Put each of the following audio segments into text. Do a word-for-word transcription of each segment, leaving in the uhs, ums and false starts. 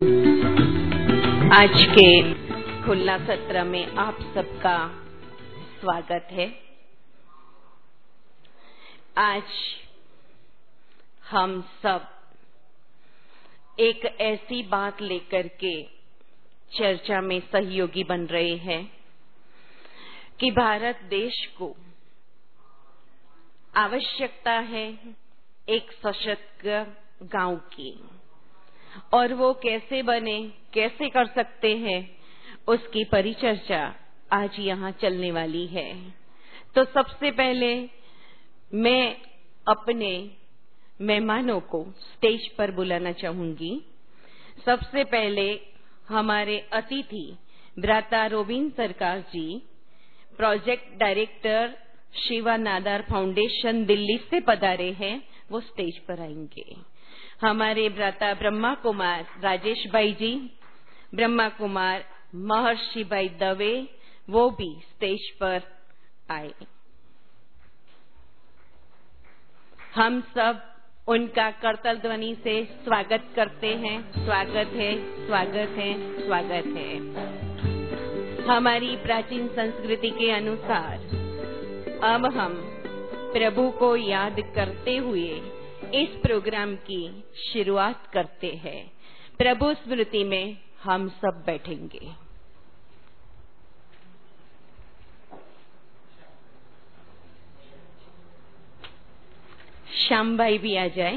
आज के खुला सत्र में आप सबका स्वागत है। आज हम सब एक ऐसी बात लेकर के चर्चा में सहयोगी बन रहे हैं कि भारत देश को आवश्यकता है एक सशक्त गांव की, और वो कैसे बने, कैसे कर सकते हैं, उसकी परिचर्चा आज यहाँ चलने वाली है। तो सबसे पहले मैं अपने मेहमानों को स्टेज पर बुलाना चाहूंगी। सबसे पहले हमारे अतिथि भ्राता Robin Sarkar ji, project director Shiva Nadar foundation Delhi से पधारे हैं, वो स्टेज पर आएंगे। हमारे भ्राता ब्रह्मा कुमार राजेश भाई जी, ब्रह्मा कुमार महर्षि भाई दवे, वो भी स्टेज पर आए। हम सब उनका करताल ध्वनि से स्वागत करते हैं। स्वागत है, स्वागत है, स्वागत है। हमारी प्राचीन संस्कृति के अनुसार अब हम प्रभु को याद करते हुए इस प्रोग्राम की शुरुआत करते हैं। प्रभु स्मृति में हम सब बैठेंगे। श्याम भाई भी आ जाए।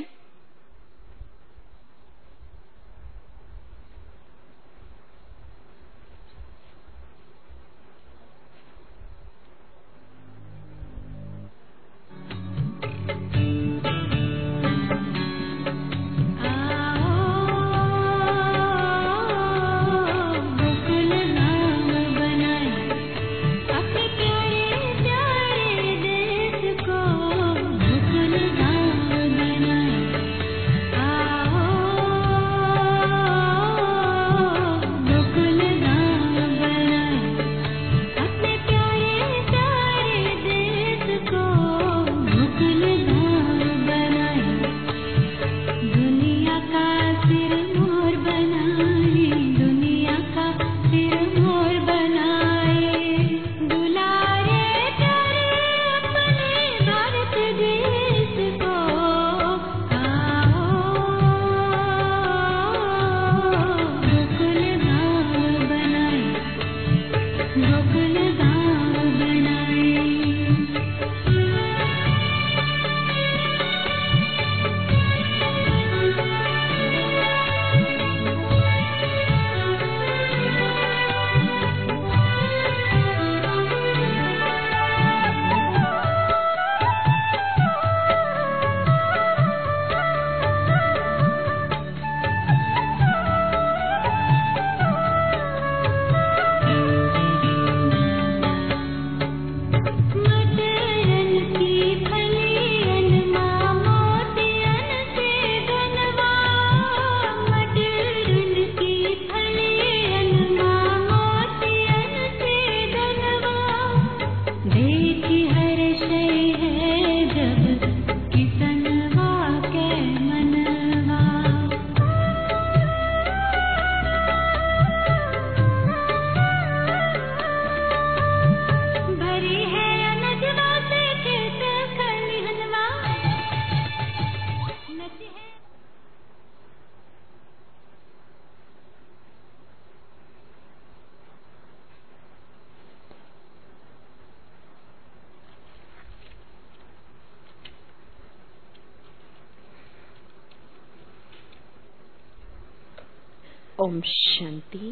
ओम शांति।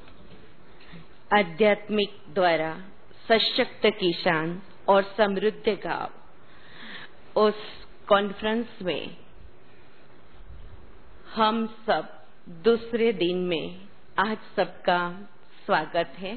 आध्यात्मिक द्वारा सशक्त किसान और समृद्ध गांव, उस कॉन्फ्रेंस में हम सब दूसरे दिन में आज सबका स्वागत है।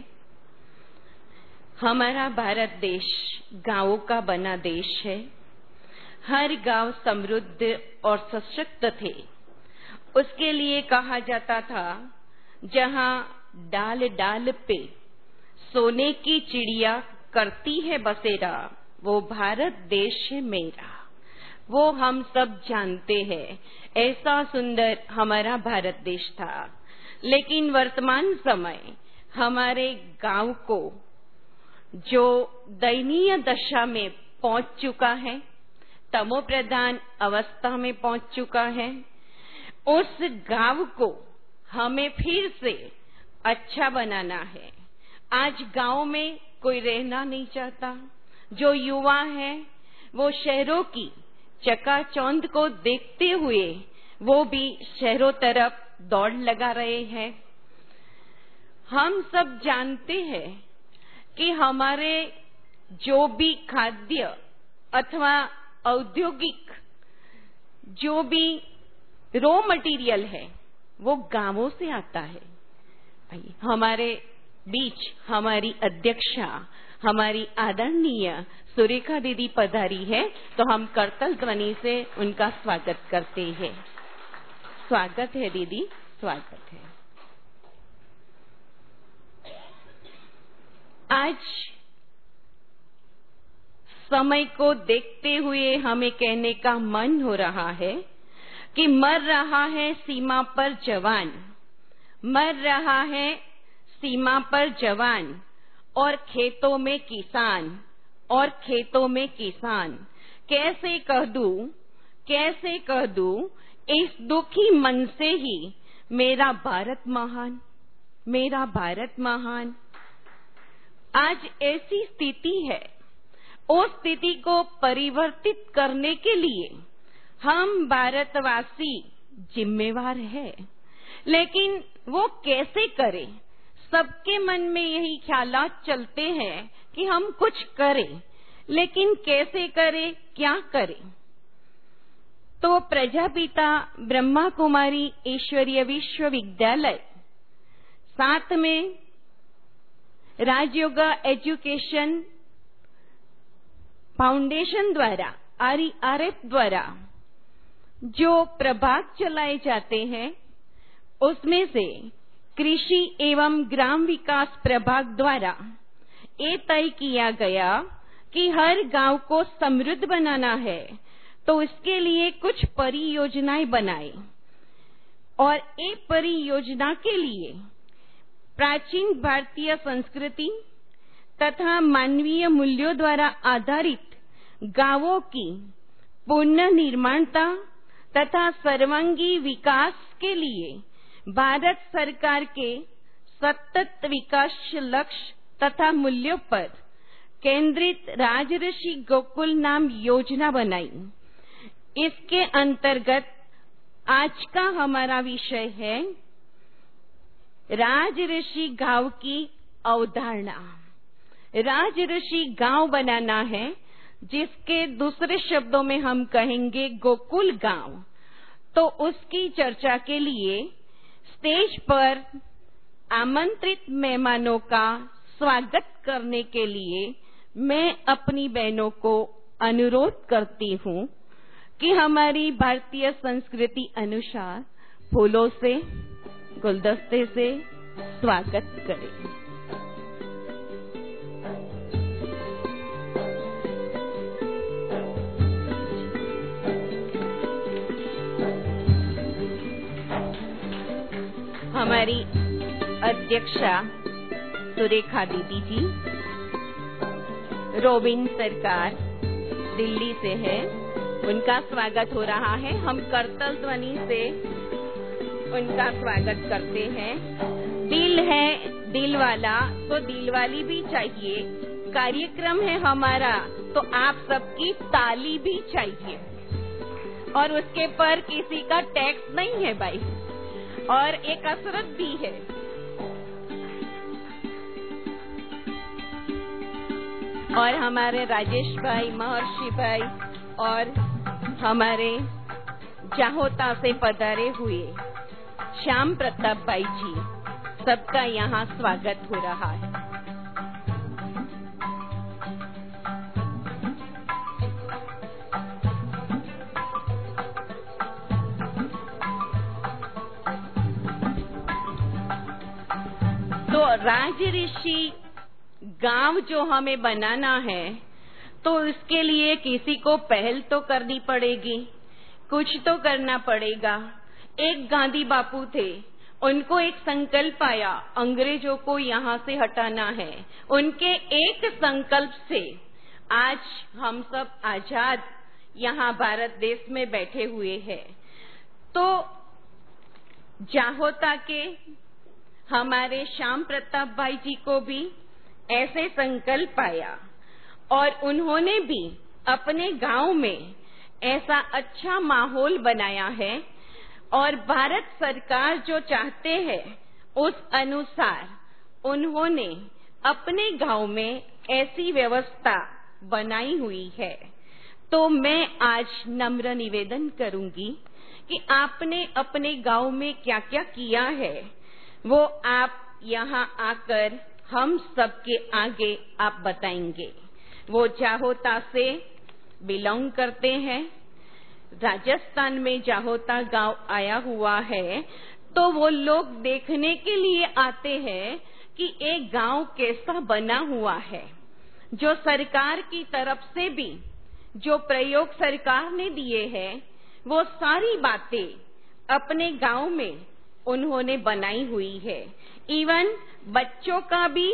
हमारा भारत देश गांवों का बना देश है। हर गांव समृद्ध और सशक्त थे। उसके लिए कहा जाता था, जहां डाल डाल पे सोने की चिड़िया करती है बसेरा, वो भारत देश है मेरा। वो हम सब जानते हैं, ऐसा सुंदर हमारा भारत देश था। लेकिन वर्तमान समय हमारे गांव को जो दयनीय दशा में पहुंच चुका है, तमोप्रधान अवस्था में पहुंच चुका है, उस गांव को हमें फिर से अच्छा बनाना है। आज गांव में कोई रहना नहीं चाहता। जो युवा है वो शहरों की चकाचौंध को देखते हुए वो भी शहरों तरफ दौड़ लगा रहे हैं। हम सब जानते हैं कि हमारे जो भी खाद्य अथवा औद्योगिक जो भी रॉ मटेरियल है वो गांवों से आता है। हमारे बीच हमारी अध्यक्षा, हमारी आदरणीय सुरेखा दीदी पधारी है, तो हम करतल ध्वनि से उनका स्वागत करते हैं। स्वागत है दीदी, स्वागत है। आज समय को देखते हुए हमें कहने का मन हो रहा है कि मर रहा है सीमा पर जवान, मर रहा है सीमा पर जवान, और खेतों में किसान, और खेतों में किसान। कैसे कह दूं, कैसे कह दूं इस दुखी मन से ही मेरा भारत महान, मेरा भारत महान। आज ऐसी स्थिति है, उस स्थिति को परिवर्तित करने के लिए हम भारतवासी जिम्मेवार है। लेकिन वो कैसे करें? सबके मन में यही ख्यालात चलते हैं कि हम कुछ करें, लेकिन कैसे करें, क्या करें? तो प्रजापिता ब्रह्मा कुमारी ईश्वरीय विश्वविद्यालय, साथ में राजयोगा एजुकेशन फाउंडेशन द्वारा, आर ई आर एफ द्वारा जो प्रभाग चलाए जाते हैं, उसमें से कृषि एवं ग्राम विकास प्रभाग द्वारा ये तय किया गया कि हर गांव को समृद्ध बनाना है, तो इसके लिए कुछ परियोजनाएं बनाए। और ये परियोजना के लिए प्राचीन भारतीय संस्कृति तथा मानवीय मूल्यों द्वारा आधारित गांवों की पुनर्निर्माणता तथा सर्वांगी विकास के लिए भारत सरकार के सतत विकास लक्ष्य तथा मूल्यों पर केंद्रित राजऋषि गोकुल नाम योजना बनाई। इसके अंतर्गत आज का हमारा विषय है राजऋषि गांव की अवधारणा। राजऋषि गांव बनाना है, जिसके दूसरे शब्दों में हम कहेंगे गोकुल गांव। तो उसकी चर्चा के लिए स्टेज पर आमंत्रित मेहमानों का स्वागत करने के लिए मैं अपनी बहनों को अनुरोध करती हूँ कि हमारी भारतीय संस्कृति अनुसार फूलों से, गुलदस्ते से स्वागत करें। हमारी अध्यक्षा सुरेखा दीदी जी, रोबिन सरकार दिल्ली से है, उनका स्वागत हो रहा है। हम करतल ध्वनि से उनका स्वागत करते हैं। दिल है दिल वाला तो दिल वाली भी चाहिए। कार्यक्रम है हमारा तो आप सबकी ताली भी चाहिए, और उसके पर किसी का टैक्स नहीं है भाई, और एक कसरत भी है। और हमारे राजेश भाई, महर्षि भाई और हमारे जाहोता से पधारे हुए श्याम प्रताप भाई जी, सबका यहाँ स्वागत हो रहा है। तो राजऋषि गांव जो हमें बनाना है, तो इसके लिए किसी को पहल तो करनी पड़ेगी, कुछ तो करना पड़ेगा। एक गांधी बापू थे, उनको एक संकल्प आया, अंग्रेजों को यहाँ से हटाना है। उनके एक संकल्प से आज हम सब आजाद यहाँ भारत देश में बैठे हुए हैं। तो जाहोता के हमारे श्याम प्रताप भाई जी को भी ऐसे संकल्प आया और उन्होंने भी अपने गांव में ऐसा अच्छा माहौल बनाया है और भारत सरकार जो चाहते हैं उस अनुसार उन्होंने अपने गांव में ऐसी व्यवस्था बनाई हुई है। तो मैं आज नम्र निवेदन करूंगी कि आपने अपने गांव में क्या क्या किया है वो आप यहाँ आकर हम सबके आगे आप बताएंगे। वो जाहोता से बिलोंग करते हैं, राजस्थान में जाहोता गांव आया हुआ है। तो वो लोग देखने के लिए आते हैं कि एक गांव कैसा बना हुआ है। जो सरकार की तरफ से भी जो प्रयोग सरकार ने दिए हैं वो सारी बातें अपने गांव में उन्होंने बनाई हुई है। इवन बच्चों का भी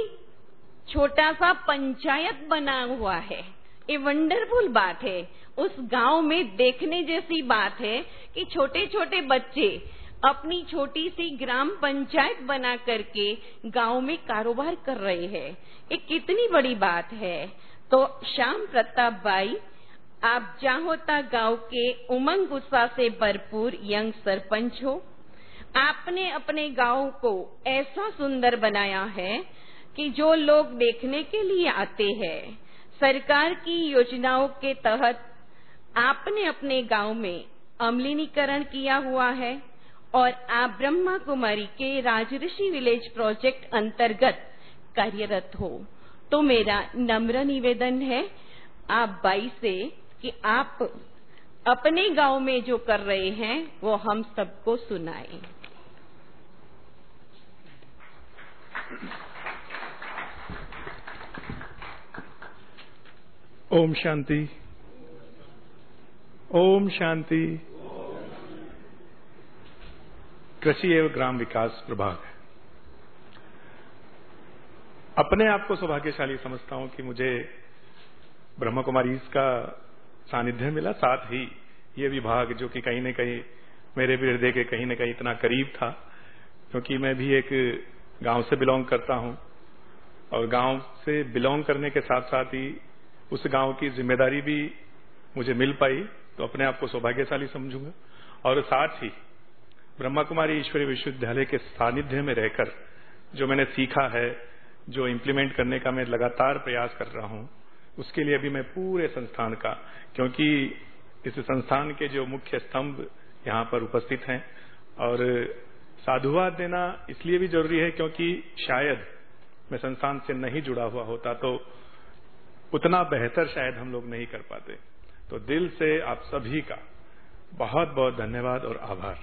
छोटा सा पंचायत बना हुआ है। ये वंडरफुल बात है, उस गांव में देखने जैसी बात है कि छोटे छोटे बच्चे अपनी छोटी सी ग्राम पंचायत बना करके गांव में कारोबार कर रहे हैं। ये कितनी बड़ी बात है। तो श्याम प्रताप भाई, आप जाहोता गांव के उमंग उत्साह से भरपूर यंग सरपंच हो। आपने अपने गांव को ऐसा सुंदर बनाया है कि जो लोग देखने के लिए आते हैं, सरकार की योजनाओं के तहत आपने अपने गांव में अम्लीनीकरण किया हुआ है और आप ब्रह्मा कुमारी के राजऋषि विलेज प्रोजेक्ट अंतर्गत कार्यरत हो। तो मेरा नम्र निवेदन है आप भाई से कि आप अपने गांव में जो कर रहे हैं वो हम सबको सुनाएं। ओम शांति, ओम शांति। कृषि एवं ग्राम विकास प्रभाग। अपने आप को सौभाग्यशाली समझता हूं कि मुझे ब्रह्मा कुमारी का सानिध्य मिला, साथ ही ये विभाग जो कि कहीं न कहीं मेरे भी हृदय के कहीं न कहीं इतना करीब था, क्योंकि मैं भी एक गांव से बिलोंग करता हूं और गांव से बिलोंग करने के साथ साथ ही उस गांव की जिम्मेदारी भी मुझे मिल पाई, तो अपने आप को सौभाग्यशाली समझूंगा। और साथ ही ब्रह्मा कुमारी ईश्वरीय विश्वविद्यालय के सानिध्य में रहकर जो मैंने सीखा है, जो इम्प्लीमेंट करने का मैं लगातार प्रयास कर रहा हूं, उसके लिए भी मैं पूरे संस्थान का, क्योंकि इस संस्थान के जो मुख्य स्तंभ यहाँ पर उपस्थित हैं, और साधुवाद देना इसलिए भी जरूरी है क्योंकि शायद मैं संस्थान से नहीं जुड़ा हुआ होता तो उतना बेहतर शायद हम लोग नहीं कर पाते। तो दिल से आप सभी का बहुत बहुत धन्यवाद और आभार।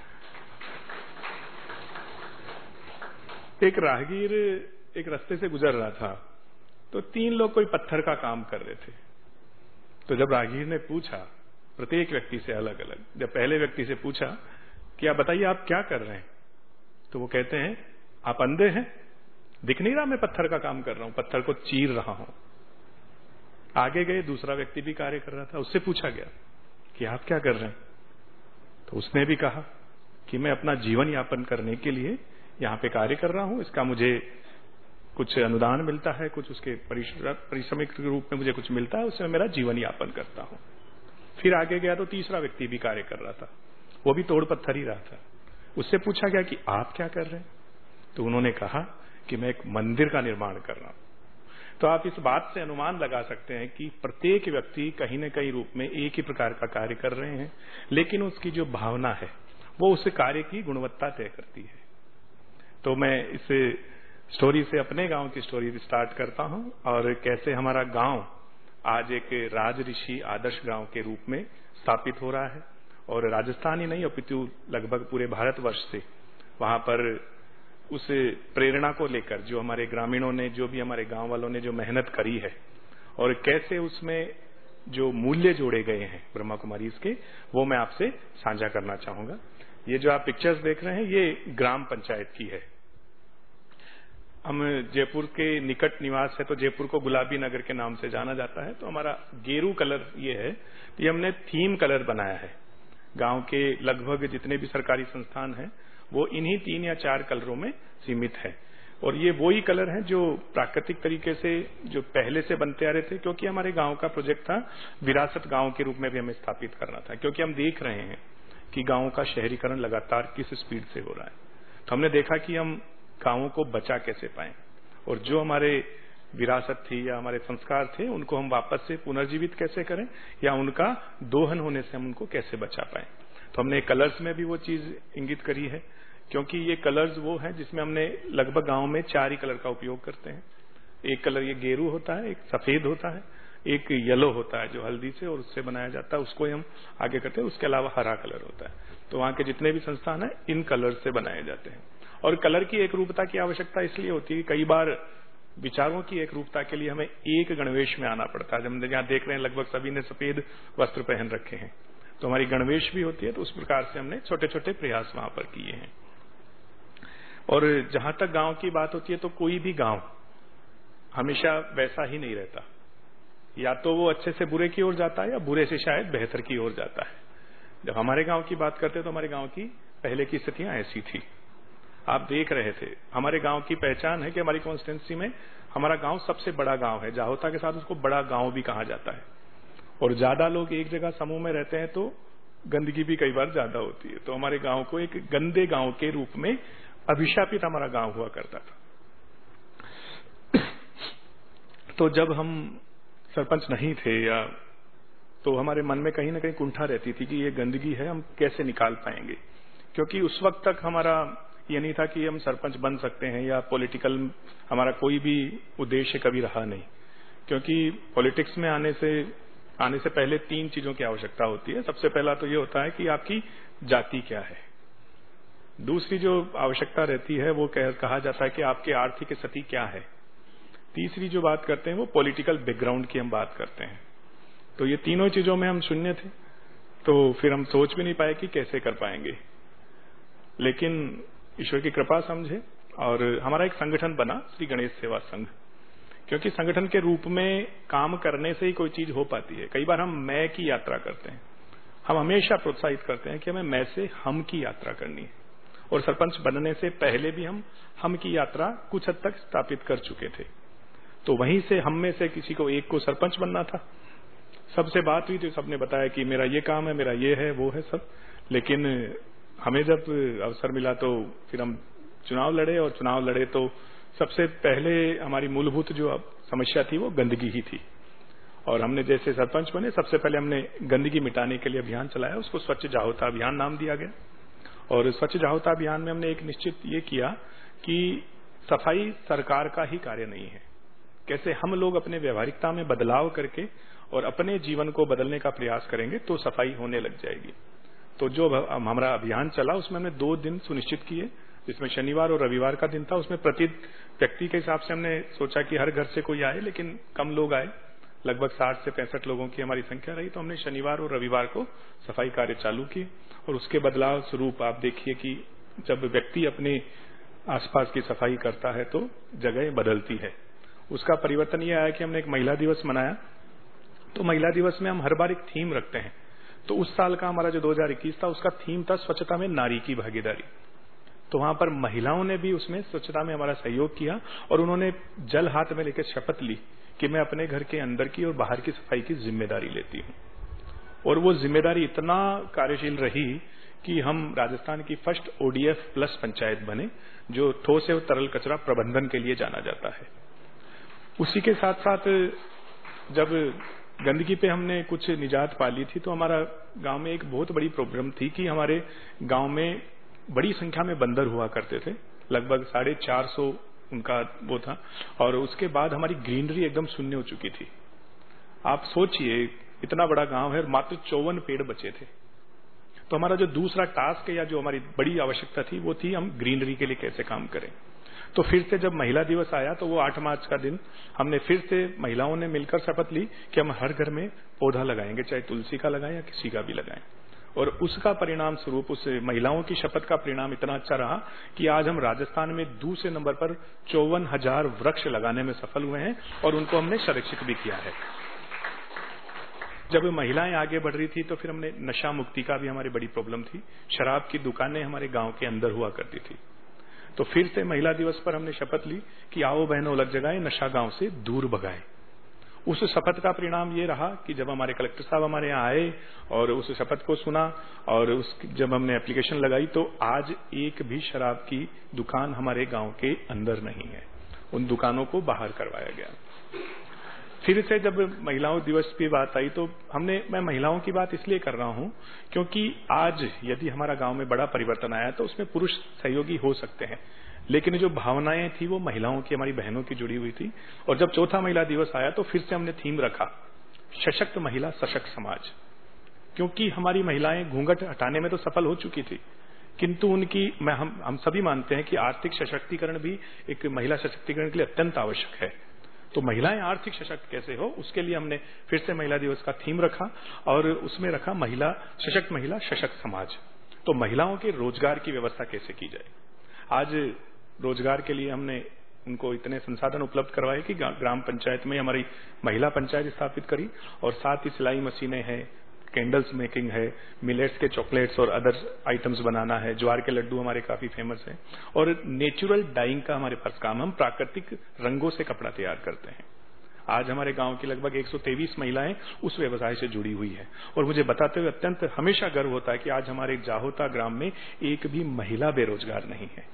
एक राहगीर एक रास्ते से गुजर रहा था, तो तीन लोग कोई पत्थर का काम कर रहे थे। तो जब राहगीर ने पूछा, प्रत्येक व्यक्ति से अलग अलग, जब पहले व्यक्ति से पूछा कि आप बताइए आप क्या कर रहे हैं, तो वो कहते हैं आप अंधे हैं, दिख नहीं रहा मैं पत्थर का काम कर रहा हूं, पत्थर को चीर रहा हूं। आगे गए, दूसरा व्यक्ति भी कार्य कर रहा था, उससे पूछा गया कि आप क्या कर रहे हैं, तो उसने भी कहा कि मैं अपना जीवन यापन करने के लिए यहाँ पे कार्य कर रहा हूं, इसका मुझे कुछ अनुदान मिलता है, कुछ उसके परिश्रमिक रूप में मुझे कुछ मिलता है, उससे मेरा जीवन यापन करता हूं। फिर आगे गया तो तीसरा व्यक्ति भी कार्य कर रहा था, वो भी तोड़ पत्थर ही रहा था। उससे पूछा गया कि आप क्या कर रहे हैं, तो उन्होंने कहा कि मैं एक मंदिर का निर्माण कर रहा हूं। तो आप इस बात से अनुमान लगा सकते हैं कि प्रत्येक व्यक्ति कहीं न कहीं रूप में एक ही प्रकार का कार्य कर रहे हैं, लेकिन उसकी जो भावना है वो उस कार्य की गुणवत्ता तय करती है। तो मैं इस स्टोरी से, अपने गांव की स्टोरी स्टार्ट करता हूं, और कैसे हमारा गांव आज एक राजऋषि आदर्श गांव के रूप में स्थापित हो रहा है, और राजस्थान ही नहीं अपितु लगभग पूरे भारतवर्ष से वहां पर उस प्रेरणा को लेकर जो हमारे ग्रामीणों ने, जो भी हमारे गांव वालों ने जो मेहनत करी है, और कैसे उसमें जो मूल्य जोड़े गए हैं ब्रह्मा कुमारी के, वो मैं आपसे साझा करना चाहूंगा। ये जो आप पिक्चर्स देख रहे हैं ये ग्राम पंचायत की है। हम जयपुर के निकट निवास है तो जयपुर को गुलाबी नगर के नाम से जाना जाता है, तो हमारा गेरू कलर ये है। ये हमने थीम कलर बनाया है। गांव के लगभग जितने भी सरकारी संस्थान हैं वो इन्हीं तीन या चार कलरों में सीमित है, और ये वही कलर हैं जो प्राकृतिक तरीके से जो पहले से बनते आ रहे थे, क्योंकि हमारे गांव का प्रोजेक्ट था विरासत गांव के रूप में भी हमें स्थापित करना था, क्योंकि हम देख रहे हैं कि गांवों का शहरीकरण लगातार किस स्पीड से हो रहा है। तो हमने देखा कि हम गांवों को बचा कैसे पाएं, और जो हमारे विरासत थी या हमारे संस्कार थे उनको हम वापस से पुनर्जीवित कैसे करें, या उनका दोहन होने से हम उनको कैसे बचा पाएं। तो हमने कलर्स में भी वो चीज इंगित करी है, क्योंकि ये कलर्स वो हैं जिसमें हमने लगभग गांव में चार ही कलर का उपयोग करते हैं। एक कलर ये गेरू होता है, एक सफेद होता है, एक येलो होता है जो हल्दी से और उससे बनाया जाता है, उसको ही हम आगे करते हैं। उसके अलावा हरा कलर होता है। तो वहां के जितने भी संस्थान है इन कलर से बनाए जाते हैं। और कलर की एक रूपता की आवश्यकता इसलिए होती है, कई बार विचारों की एक रूपता के लिए हमें एक गणवेश में आना पड़ता है। जब हम यहाँ देख रहे हैं लगभग सभी ने सफेद वस्त्र पहन रखे हैं, तो हमारी गणवेश भी होती है। तो उस प्रकार से हमने छोटे छोटे प्रयास वहां पर किए हैं। और जहां तक गांव की बात होती है तो कोई भी गांव हमेशा वैसा ही नहीं रहता, या तो वो अच्छे से बुरे की ओर जाता है या बुरे से शायद बेहतर की ओर जाता है। जब हमारे गांव की बात करते हैं तो हमारे गांव की पहले की स्थितियां ऐसी थी, आप देख रहे थे। हमारे गांव की पहचान है कि हमारी कॉन्स्टिट्यूंसी में हमारा गांव सबसे बड़ा गांव है। जाहोता के साथ उसको बड़ा गांव भी कहा जाता है। और ज्यादा लोग एक जगह समूह में रहते हैं तो गंदगी भी कई बार ज्यादा होती है। तो हमारे गांव को एक गंदे गांव के रूप में अभिशापित हमारा गांव हुआ करता था। तो जब हम सरपंच नहीं थे, या तो हमारे मन में कहीं ना कहीं कुंठा रहती थी कि ये गंदगी है, हम कैसे निकाल पाएंगे। क्योंकि उस वक्त तक हमारा ये नहीं था कि हम सरपंच बन सकते हैं, या पॉलिटिकल हमारा कोई भी उद्देश्य कभी रहा नहीं। क्योंकि पॉलिटिक्स में आने से आने से पहले तीन चीजों की आवश्यकता होती है। सबसे पहला तो ये होता है कि आपकी जाति क्या है। दूसरी जो आवश्यकता रहती है वो कह, कहा जाता है कि आपकी आर्थिक स्थिति क्या है। तीसरी जो बात करते हैं वो पॉलिटिकल बैकग्राउंड की हम बात करते हैं। तो ये तीनों चीजों में हम शून्य थे, तो फिर हम सोच भी नहीं पाए कि कैसे कर पाएंगे। लेकिन ईश्वर की कृपा समझे और हमारा एक संगठन बना, श्री गणेश सेवा संघ। क्योंकि संगठन के रूप में काम करने से ही कोई चीज हो पाती है। कई बार हम मैं की यात्रा करते हैं। हम हमेशा प्रोत्साहित करते हैं कि हमें मैं से हम की यात्रा करनी है। और सरपंच बनने से पहले भी हम हम की यात्रा कुछ हद तक स्थापित कर चुके थे। तो वहीं से हम में से किसी को एक को सरपंच बनना था। सबसे बात हुई तो सबने बताया कि मेरा ये काम है, मेरा ये है, वो है सब। लेकिन हमें जब अवसर मिला तो फिर हम चुनाव लड़े, और चुनाव लड़े तो सबसे पहले हमारी मूलभूत जो समस्या थी वो गंदगी ही थी। और हमने जैसे सरपंच बने सबसे पहले हमने गंदगी मिटाने के लिए अभियान चलाया। उसको स्वच्छ जाहोता अभियान नाम दिया गया। और स्वच्छ जाहोता अभियान में हमने एक निश्चित ये किया कि सफाई सरकार का ही कार्य नहीं है। कैसे हम लोग अपने व्यवहारिकता में बदलाव करके और अपने जीवन को बदलने का प्रयास करेंगे तो सफाई होने लग जाएगी। तो जो हमारा अभियान चला उसमें हमने दो दिन सुनिश्चित किए, जिसमें शनिवार और रविवार का दिन था। उसमें प्रति व्यक्ति के हिसाब से हमने सोचा कि हर घर से कोई आए, लेकिन कम लोग आए। लगभग साठ से पैंसठ लोगों की हमारी संख्या रही। तो हमने शनिवार और रविवार को सफाई कार्य चालू किए। और उसके बदलाव स्वरूप आप देखिए कि जब व्यक्ति अपने आसपास की सफाई करता है तो जगह बदलती है। उसका परिवर्तन यह आया कि हमने एक महिला दिवस मनाया। तो महिला दिवस में हम हर बार एक थीम रखते हैं। तो उस साल का हमारा जो दो हज़ार इक्कीस था उसका थीम था स्वच्छता में नारी की भागीदारी। तो वहां पर महिलाओं ने भी उसमें स्वच्छता में हमारा सहयोग किया, और उन्होंने जल हाथ में लेकर शपथ ली कि मैं अपने घर के अंदर की और बाहर की सफाई की जिम्मेदारी लेती हूं। और वो जिम्मेदारी इतना कार्यशील रही कि हम राजस्थान की फर्स्ट ओडीएफ प्लस पंचायत बने, जो ठोस एवं तरल कचरा प्रबंधन के लिए जाना जाता है। उसी के साथ साथ जब गंदगी पे हमने कुछ निजात पा ली थी, तो हमारा गांव में एक बहुत बड़ी प्रॉब्लम थी कि हमारे गांव में बड़ी संख्या में बंदर हुआ करते थे। लगभग साढ़े चार सौ उनका वो था। और उसके बाद हमारी ग्रीनरी एकदम शून्य हो चुकी थी। आप सोचिए इतना बड़ा गांव है, मात्र चौवन पेड़ बचे थे। तो हमारा जो दूसरा टास्क है या जो हमारी बड़ी आवश्यकता थी वो थी हम ग्रीनरी के लिए कैसे काम करें। तो फिर से जब महिला दिवस आया तो वो आठ मार्च का दिन हमने फिर से महिलाओं ने मिलकर शपथ ली कि हम हर घर में पौधा लगाएंगे, चाहे तुलसी का लगाएं या किसी का भी लगाएं। और उसका परिणाम स्वरूप उस महिलाओं की शपथ का परिणाम इतना अच्छा रहा कि आज हम राजस्थान में दूसरे नंबर पर चौवन हजार वृक्ष लगाने में सफल हुए हैं और उनको हमने संरक्षित भी किया है। जब महिलाएं आगे बढ़ रही थी तो फिर हमने नशा मुक्ति का भी हमारी बड़ी प्रॉब्लम थी। शराब की दुकानें हमारे गांव के अंदर हुआ करती थी। तो फिर से महिला दिवस पर हमने शपथ ली कि आओ बहनों लग जगाएं, नशा गांव से दूर भगाएं। उस शपथ का परिणाम ये रहा कि जब हमारे कलेक्टर साहब हमारे यहाँ आए और उस शपथ को सुना और उस जब हमने एप्लीकेशन लगाई तो आज एक भी शराब की दुकान हमारे गांव के अंदर नहीं है। उन दुकानों को बाहर करवाया गया। फिर से जब महिलाओं दिवस की बात आई तो हमने मैं महिलाओं की बात इसलिए कर रहा हूं क्योंकि आज यदि हमारा गांव में बड़ा परिवर्तन आया तो उसमें पुरुष सहयोगी हो सकते हैं, लेकिन जो भावनाएं थी वो महिलाओं की, हमारी बहनों की जुड़ी हुई थी। और जब चौथा महिला दिवस आया तो फिर से हमने थीम रखा सशक्त महिला सशक्त समाज, क्योंकि हमारी महिलाएं घूंघट हटाने में तो सफल हो चुकी थी, किंतु उनकी मैं हम हम सभी मानते हैं कि आर्थिक सशक्तिकरण भी एक महिला सशक्तिकरण के लिए अत्यंत आवश्यक है। तो महिलाएं आर्थिक सशक्त कैसे हो, उसके लिए हमने फिर से महिला दिवस का थीम रखा और उसमें रखा महिला सशक्त महिला सशक्त समाज। तो महिलाओं के रोजगार की व्यवस्था कैसे की जाए। आज रोजगार के लिए हमने उनको इतने संसाधन उपलब्ध करवाए कि ग्राम पंचायत में हमारी महिला पंचायत स्थापित करी और साथ ही सिलाई मशीनें हैं, कैंडल्स मेकिंग है, मिलेट्स के चॉकलेट्स और अदर आइटम्स बनाना है, ज्वार के लड्डू हमारे काफी फेमस हैं और नेचुरल डाइंग का हमारे पास काम, हम प्राकृतिक रंगों से कपड़ा तैयार करते हैं। आज हमारे गांव की लगभग एक सौ तेईस महिलाएं उस व्यवसाय से जुड़ी हुई है और मुझे बताते हुए अत्यंत हमेशा गर्व होता है कि आज हमारे जाहोता ग्राम में एक भी महिला बेरोजगार नहीं है।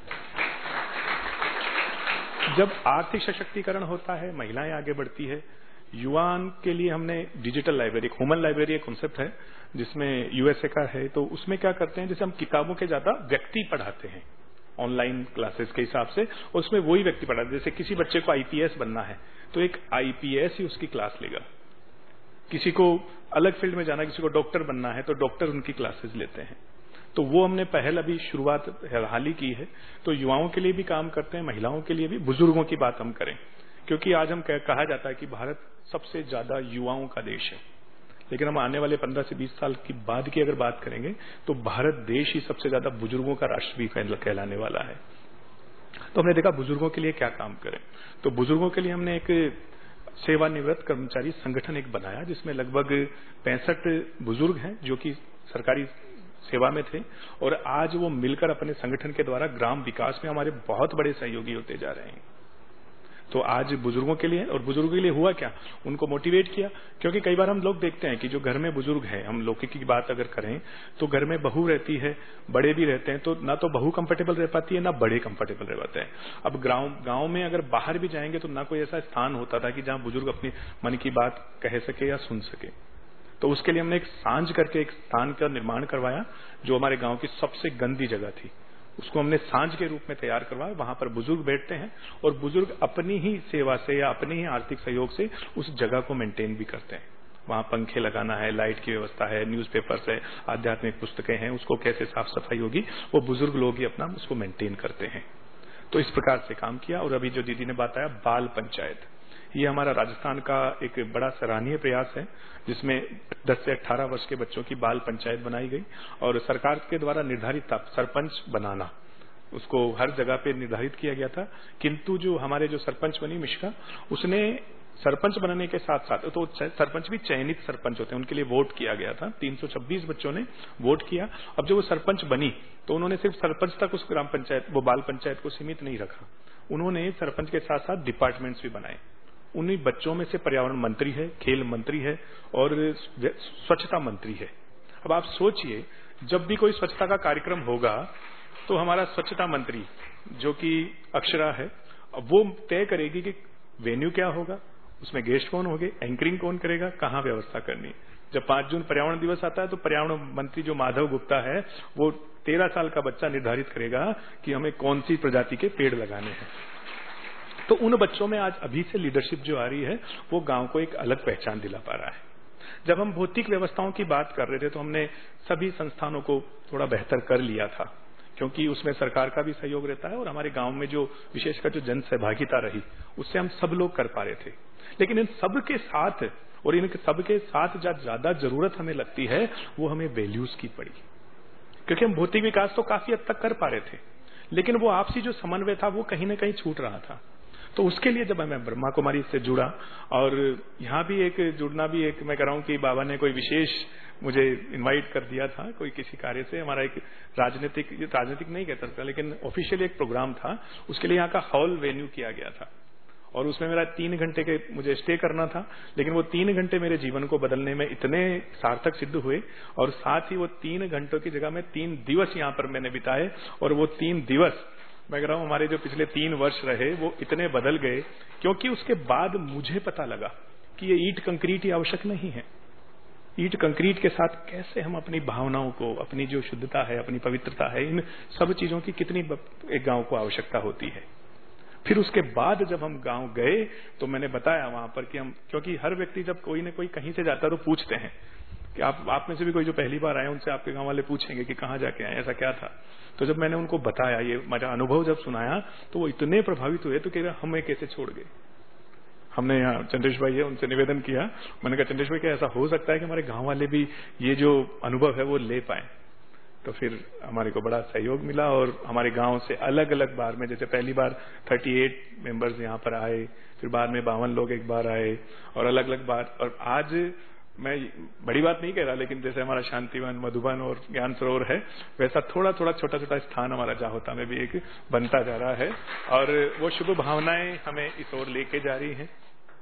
जब आर्थिक सशक्तिकरण होता है, महिलाएं आगे बढ़ती है। युवाओं के लिए हमने डिजिटल लाइब्रेरी, ह्यूमन लाइब्रेरी एक कॉन्सेप्ट है जिसमें यूएसए का है। तो उसमें क्या करते हैं, जैसे हम किताबों के ज्यादा व्यक्ति पढ़ाते हैं ऑनलाइन क्लासेस के हिसाब से, उसमें वही व्यक्ति पढ़ाते हैं। जैसे किसी बच्चे को आईपीएस बनना है तो एक आईपीएस ही उसकी क्लास लेगा, किसी को अलग फील्ड में जाना, किसी को डॉक्टर बनना है तो डॉक्टर उनकी क्लासेस लेते हैं। तो वो हमने पहल अभी शुरुआत हाल ही की है। तो युवाओं के लिए भी काम करते हैं, महिलाओं के लिए भी। बुजुर्गों की बात हम करें, क्योंकि आज हम कहा जाता है कि भारत सबसे ज्यादा युवाओं का देश है, लेकिन हम आने वाले पंद्रह से बीस साल की बाद की अगर बात करेंगे तो भारत देश ही सबसे ज्यादा बुजुर्गों का राष्ट्र भी कहलाने वाला है। तो हमने देखा बुजुर्गों के लिए क्या काम करें। तो बुजुर्गों के लिए हमने एक सेवानिवृत्त कर्मचारी संगठन एक बनाया जिसमें लगभग पैंसठ बुजुर्ग हैं जो कि सरकारी सेवा में थे और आज वो मिलकर अपने संगठन के द्वारा ग्राम विकास में हमारे बहुत बड़े सहयोगी होते जा रहे हैं। तो आज बुजुर्गों के लिए, और बुजुर्गों के लिए हुआ क्या, उनको मोटिवेट किया। क्योंकि कई बार हम लोग देखते हैं कि जो घर में बुजुर्ग हैं, हम लौकिक की बात अगर करें तो घर में बहू रहती है, बड़े भी रहते हैं, तो ना तो बहू कंफर्टेबल रह पाती है ना बड़े कंफर्टेबल रह पाते हैं। अब गांव गांव में अगर बाहर भी जाएंगे तो ना कोई ऐसा स्थान होता था कि जहां बुजुर्ग अपनी मन की बात कह सके या सुन सके। तो उसके लिए हमने एक सांझ करके एक स्थान का निर्माण करवाया जो हमारे गांव की सबसे गंदी जगह थी, उसको हमने सांझ के रूप में तैयार करवाया। वहां पर बुजुर्ग बैठते हैं और बुजुर्ग अपनी ही सेवा से या अपने ही आर्थिक सहयोग से उस जगह को मेंटेन भी करते हैं। वहां पंखे लगाना है, लाइट की व्यवस्था है, न्यूज़पेपर्स है, आध्यात्मिक पुस्तकें हैं, उसको कैसे साफ सफाई होगी वो बुजुर्ग लोग ही अपना उसको मेंटेन करते हैं। तो इस प्रकार से काम किया। और अभी जो दीदी ने बताया बाल पंचायत, ये हमारा राजस्थान का एक बड़ा सराहनीय प्रयास है जिसमें दस से अठारह वर्ष के बच्चों की बाल पंचायत बनाई गई और सरकार के द्वारा निर्धारित था सरपंच बनाना, उसको हर जगह पे निर्धारित किया गया था। किंतु जो हमारे जो सरपंच बनी मिश्का, उसने सरपंच बनने के साथ साथ, तो सरपंच भी चयनित सरपंच होते हैं, उनके लिए वोट किया गया था। तीन सौ छब्बीस बच्चों ने वोट किया। अब जब वो सरपंच बनी तो उन्होंने सिर्फ सरपंच तक उस ग्राम पंचायत, वो बाल पंचायत को सीमित नहीं रखा, उन्होंने सरपंच के साथ साथ डिपार्टमेंट्स भी बनाए। उन्हीं बच्चों में से पर्यावरण मंत्री है, खेल मंत्री है और स्वच्छता मंत्री है। अब आप सोचिए, जब भी कोई स्वच्छता का कार्यक्रम होगा तो हमारा स्वच्छता मंत्री जो कि अक्षरा है, वो तय करेगी कि वेन्यू क्या होगा, उसमें गेस्ट कौन होंगे, एंकरिंग कौन करेगा, कहाँ व्यवस्था करनी है। जब पांच जून पर्यावरण दिवस आता है तो पर्यावरण मंत्री जो माधव गुप्ता है वो तेरह साल का बच्चा निर्धारित करेगा कि हमें कौन सी प्रजाति के पेड़ लगाने हैं। तो उन बच्चों में आज अभी से लीडरशिप जो आ रही है वो गांव को एक अलग पहचान दिला पा रहा है। जब हम भौतिक व्यवस्थाओं की बात कर रहे थे तो हमने सभी संस्थानों को थोड़ा बेहतर कर लिया था, क्योंकि उसमें सरकार का भी सहयोग रहता है और हमारे गांव में जो विशेषकर जो जन सहभागिता रही उससे हम सब लोग कर पा रहे थे। लेकिन इन सब के साथ और इन सब के साथ जो ज्यादा जरूरत हमें लगती है वो हमें वैल्यूज की पड़ी, क्योंकि हम भौतिक विकास तो काफी हद तक कर पा रहे थे लेकिन वो आपसी जो समन्वय था वो कहीं ना कहीं छूट रहा था। तो उसके लिए जब मैं ब्रह्मा कुमारी से जुड़ा, और यहाँ भी एक जुड़ना भी एक मैं कह रहा हूँ कि बाबा ने कोई विशेष मुझे इनवाइट कर दिया था कोई किसी कार्य से। हमारा एक राजनीतिक राजनीतिक नहीं कह सकता लेकिन ऑफिशियल एक प्रोग्राम था, उसके लिए यहाँ का हॉल वेन्यू किया गया था और उसमें मेरा तीन घंटे के मुझे स्टे करना था। लेकिन वो तीन घंटे मेरे जीवन को बदलने में इतने सार्थक सिद्ध हुए और साथ ही वो तीन घंटों की जगह में तीन दिवस यहाँ पर मैंने बिताए और वो तीन दिवस मैं कह रहा हूँ हमारे जो पिछले तीन वर्ष रहे वो इतने बदल गए, क्योंकि उसके बाद मुझे पता लगा कि ये ईंट कंक्रीट ही आवश्यक नहीं है। ईंट कंक्रीट के साथ कैसे हम अपनी भावनाओं को, अपनी जो शुद्धता है, अपनी पवित्रता है, इन सब चीजों की कितनी एक गांव को आवश्यकता होती है। फिर उसके बाद जब हम गांव गए तो मैंने बताया वहां पर कि हम, क्योंकि हर व्यक्ति जब कोई न कोई कहीं से जाता है तो पूछते हैं कि आप आप में से भी कोई जो पहली बार आए उनसे आपके गांव वाले पूछेंगे कि कहाँ जाके आए, ऐसा क्या था। तो जब मैंने उनको बताया, ये मेरा अनुभव जब सुनाया तो वो इतने प्रभावित हुए तो कह रहे हमें कैसे छोड़ गए। हमने यहाँ चंद्रेश भाई है उनसे निवेदन किया, मैंने कहा चंद्रेश भाई क्या ऐसा हो सकता है कि हमारे गांव वाले भी ये जो अनुभव है वो ले पाए। तो फिर हमारे को बड़ा सहयोग मिला और हमारे गांव से अलग अलग बार में, जैसे पहली बार अड़तीस मेंबर्स यहाँ पर आए, फिर बाद में बावन लोग एक बार आए और अलग अलग बार। और आज मैं बड़ी बात नहीं कह रहा लेकिन जैसे हमारा शांतिवन, मधुबन और ज्ञान सरोवर है वैसा थोड़ा थोड़ा छोटा छोटा स्थान हमारा जाहोता में भी एक बनता जा रहा है और वो शुभ भावनाएं हमें इस ओर लेके जा रही हैं।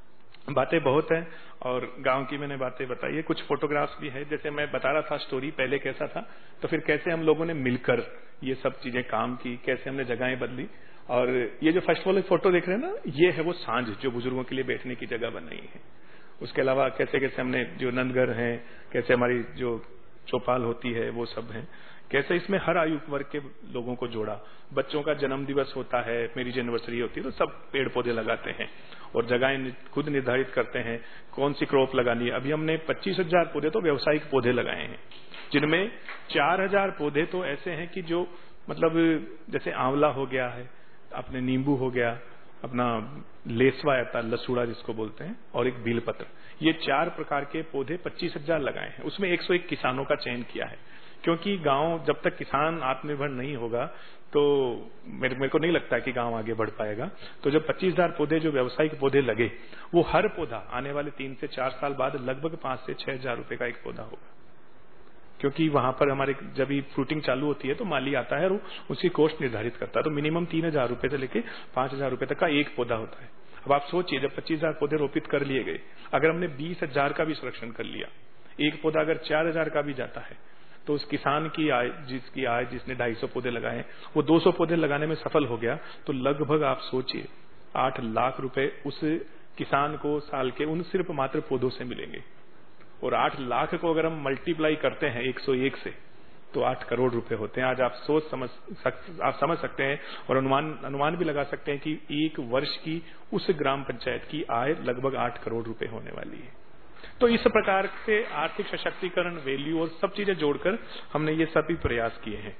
बातें बहुत हैं और गांव की मैंने बातें बताई है, कुछ फोटोग्राफ्स भी है। जैसे मैं बता रहा था स्टोरी पहले कैसा था, तो फिर कैसे हम लोगों ने मिलकर ये सब चीजें काम की, कैसे हमने जगहें बदली। और ये जो फर्स्ट वाले फोटो देख रहे हैं ना, ये है वो सांझ जो बुजुर्गों के लिए बैठने की जगह बन रही है। उसके अलावा कैसे कैसे हमने जो नंदघर हैं, कैसे हमारी जो चौपाल होती है वो सब है, कैसे इसमें हर आयु वर्ग के लोगों को जोड़ा। बच्चों का जन्म दिवस होता है, मेरी एनिवर्सरी होती है तो सब पेड़ पौधे लगाते हैं और जगहें खुद निर्धारित करते हैं कौन सी क्रॉप लगानी है। अभी हमने पच्चीस हजार पौधे तो व्यावसायिक पौधे लगाए हैं, जिनमें चार हजार पौधे तो ऐसे हैं कि जो मतलब जैसे आंवला हो गया है, अपने नींबू हो गया, अपना लेसवा आता लसूड़ा जिसको बोलते हैं, और एक बीलपत्र, ये चार प्रकार के पौधे पच्चीस हजार लगाए हैं। उसमें एक सौ एक किसानों का चयन किया है, क्योंकि गांव जब तक किसान आत्मनिर्भर नहीं होगा तो मेरे, मेरे को नहीं लगता है कि गांव आगे बढ़ पाएगा। तो जब पच्चीस हजार पौधे जो व्यावसायिक पौधे लगे, वो हर पौधा आने वाले तीन से चार साल बाद लगभग पांच से छह हजार रुपए का एक पौधा होगा, क्योंकि वहां पर हमारे जब भी फ्रूटिंग चालू होती है तो माली आता है और उसकी कॉस्ट निर्धारित करता है। तो मिनिमम तीन हजार रुपए से लेके पांच हजार रुपए तक का एक पौधा होता है। अब आप सोचिए, जब पच्चीस हजार पौधे रोपित कर लिए गए, अगर हमने बीस हजार का भी संरक्षण कर लिया, एक पौधा अगर चार हजार का भी जाता है, तो उस किसान की आय, जिसकी आय जिसने ढाई सौ पौधे लगाए, वो दो सौ पौधे लगाने में सफल हो गया, तो लगभग आप सोचिए आठ लाख रुपए उस किसान को साल के उन सिर्फ मात्र पौधों से मिलेंगे। और आठ लाख को अगर हम मल्टीप्लाई करते हैं एक सौ एक से, तो आठ करोड़ रुपए होते हैं। आज आप सोच समझ सक, आप समझ सकते हैं और अनुमान अनुमान भी लगा सकते हैं कि एक वर्ष की उस ग्राम पंचायत की आय लगभग आठ करोड़ रुपए होने वाली है। तो इस प्रकार से आर्थिक सशक्तिकरण, वैल्यू और सब चीजें जोड़कर हमने ये सभी प्रयास किए हैं।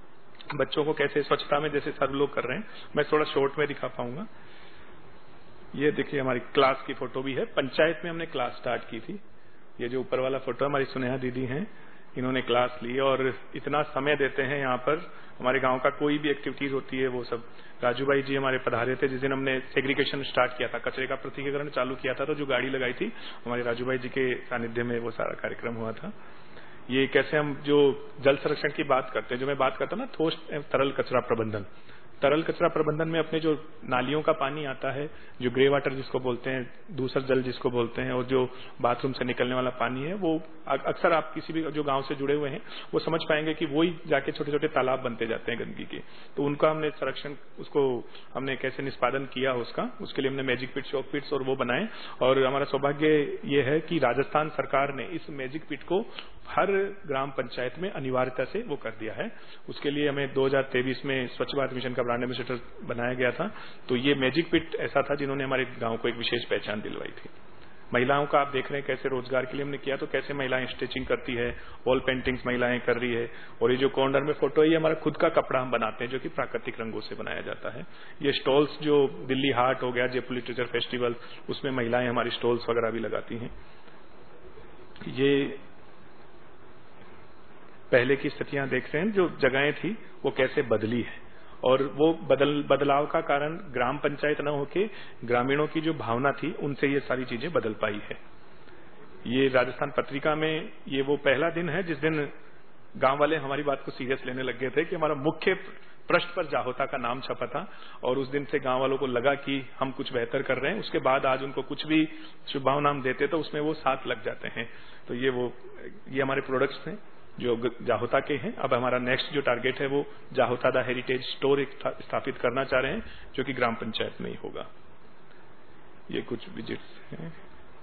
बच्चों को कैसे स्वच्छता में जैसे सब लोग कर रहे हैं, मैं थोड़ा शॉर्ट में दिखा पाऊंगा। ये देखिए हमारी क्लास की फोटो भी है, पंचायत में हमने क्लास स्टार्ट की थी। ये जो ऊपर वाला फोटो है हमारी सुनेहा दीदी हैं, इन्होंने क्लास ली और इतना समय देते हैं यहाँ पर। हमारे गांव का कोई भी एक्टिविटीज होती है वो सब, राजू भाई जी हमारे पधारे थे जिस दिन हमने सेग्रीगेशन स्टार्ट किया था, कचरे का पृथकीकरण चालू किया था, तो जो गाड़ी लगाई थी हमारे राजू भाई जी के सानिध्य में वो सारा कार्यक्रम हुआ था। ये कैसे हम जो जल संरक्षण की बात करते हैं, जो मैं बात करता हूँ ना, ठोस तरल कचरा प्रबंधन, तरल कचरा प्रबंधन में अपने जो नालियों का पानी आता है, जो ग्रे वाटर जिसको बोलते हैं, दूसरा जल जिसको बोलते हैं, और जो बाथरूम से निकलने वाला पानी है, वो अक्सर आप किसी भी जो गांव से जुड़े हुए हैं वो समझ पाएंगे कि वही जाके छोटे छोटे तालाब बनते जाते हैं गंदगी के। तो उनका हमने संरक्षण, उसको हमने कैसे निष्पादन किया उसका, उसके लिए हमने मैजिक पिट, शॉक पिट्स और वो बनाए। और हमारा सौभाग्य ये है कि राजस्थान सरकार ने इस मैजिक पिट को हर ग्राम पंचायत में अनिवार्यता से वो कर दिया है। उसके लिए हमें दो हजार तेईस में स्वच्छ भारत मिशन का ब्रांड एम्बेसडर बनाया गया था। तो ये मैजिक पिट ऐसा था जिन्होंने हमारे गांव को एक विशेष पहचान दिलवाई थी। महिलाओं का आप देख रहे हैं कैसे रोजगार के लिए हमने किया, तो कैसे महिलाएं स्टिचिंग करती है, वॉल पेंटिंग्स महिलाएं कर रही है। और ये जो कॉर्नर में फोटो है, ये हमारा खुद का कपड़ा हम बनाते हैं जो कि प्राकृतिक रंगों से बनाया जाता है। ये स्टॉल्स जो दिल्ली हाट हो गया, जयपुर लिटरेचर फेस्टिवल, उसमें महिलाएं हमारी स्टॉल्स वगैरह भी लगाती हैं। ये पहले की स्थितियां देख रहे हैं, जो जगहें थी वो कैसे बदली है, और वो बदल बदलाव का कारण ग्राम पंचायत न होके ग्रामीणों की जो भावना थी उनसे ये सारी चीजें बदल पाई है। ये राजस्थान पत्रिका में ये वो पहला दिन है जिस दिन गांव वाले हमारी बात को सीरियस लेने लग गए थे कि हमारा मुख्य पृष्ठ पर जाहोता का नाम छपा था, और उस दिन से गांव वालों को लगा कि हम कुछ बेहतर कर रहे हैं। उसके बाद आज उनको कुछ भी शुभभावना हम देते तो उसमें वो साथ लग जाते हैं। तो ये वो ये हमारे प्रोडक्ट्स हैं जो जाहोता के हैं। अब हमारा नेक्स्ट जो टारगेट है वो जाहोता द हेरिटेज स्टोर स्थापित करना चाह रहे हैं, जो कि ग्राम पंचायत में ही होगा। ये कुछ विजिट्स हैं,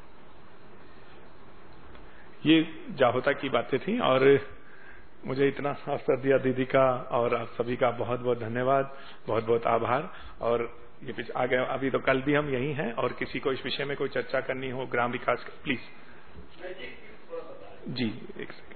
ये जाहोता की बातें थी। और मुझे इतना अवसर दिया दीदी का और आप सभी का बहुत बहुत धन्यवाद, बहुत बहुत आभार। और ये पीछे आ गया, अभी तो कल भी हम यही हैं, और किसी को इस विषय में कोई चर्चा करनी हो ग्राम विकास, प्लीज जी एक सेकेंड।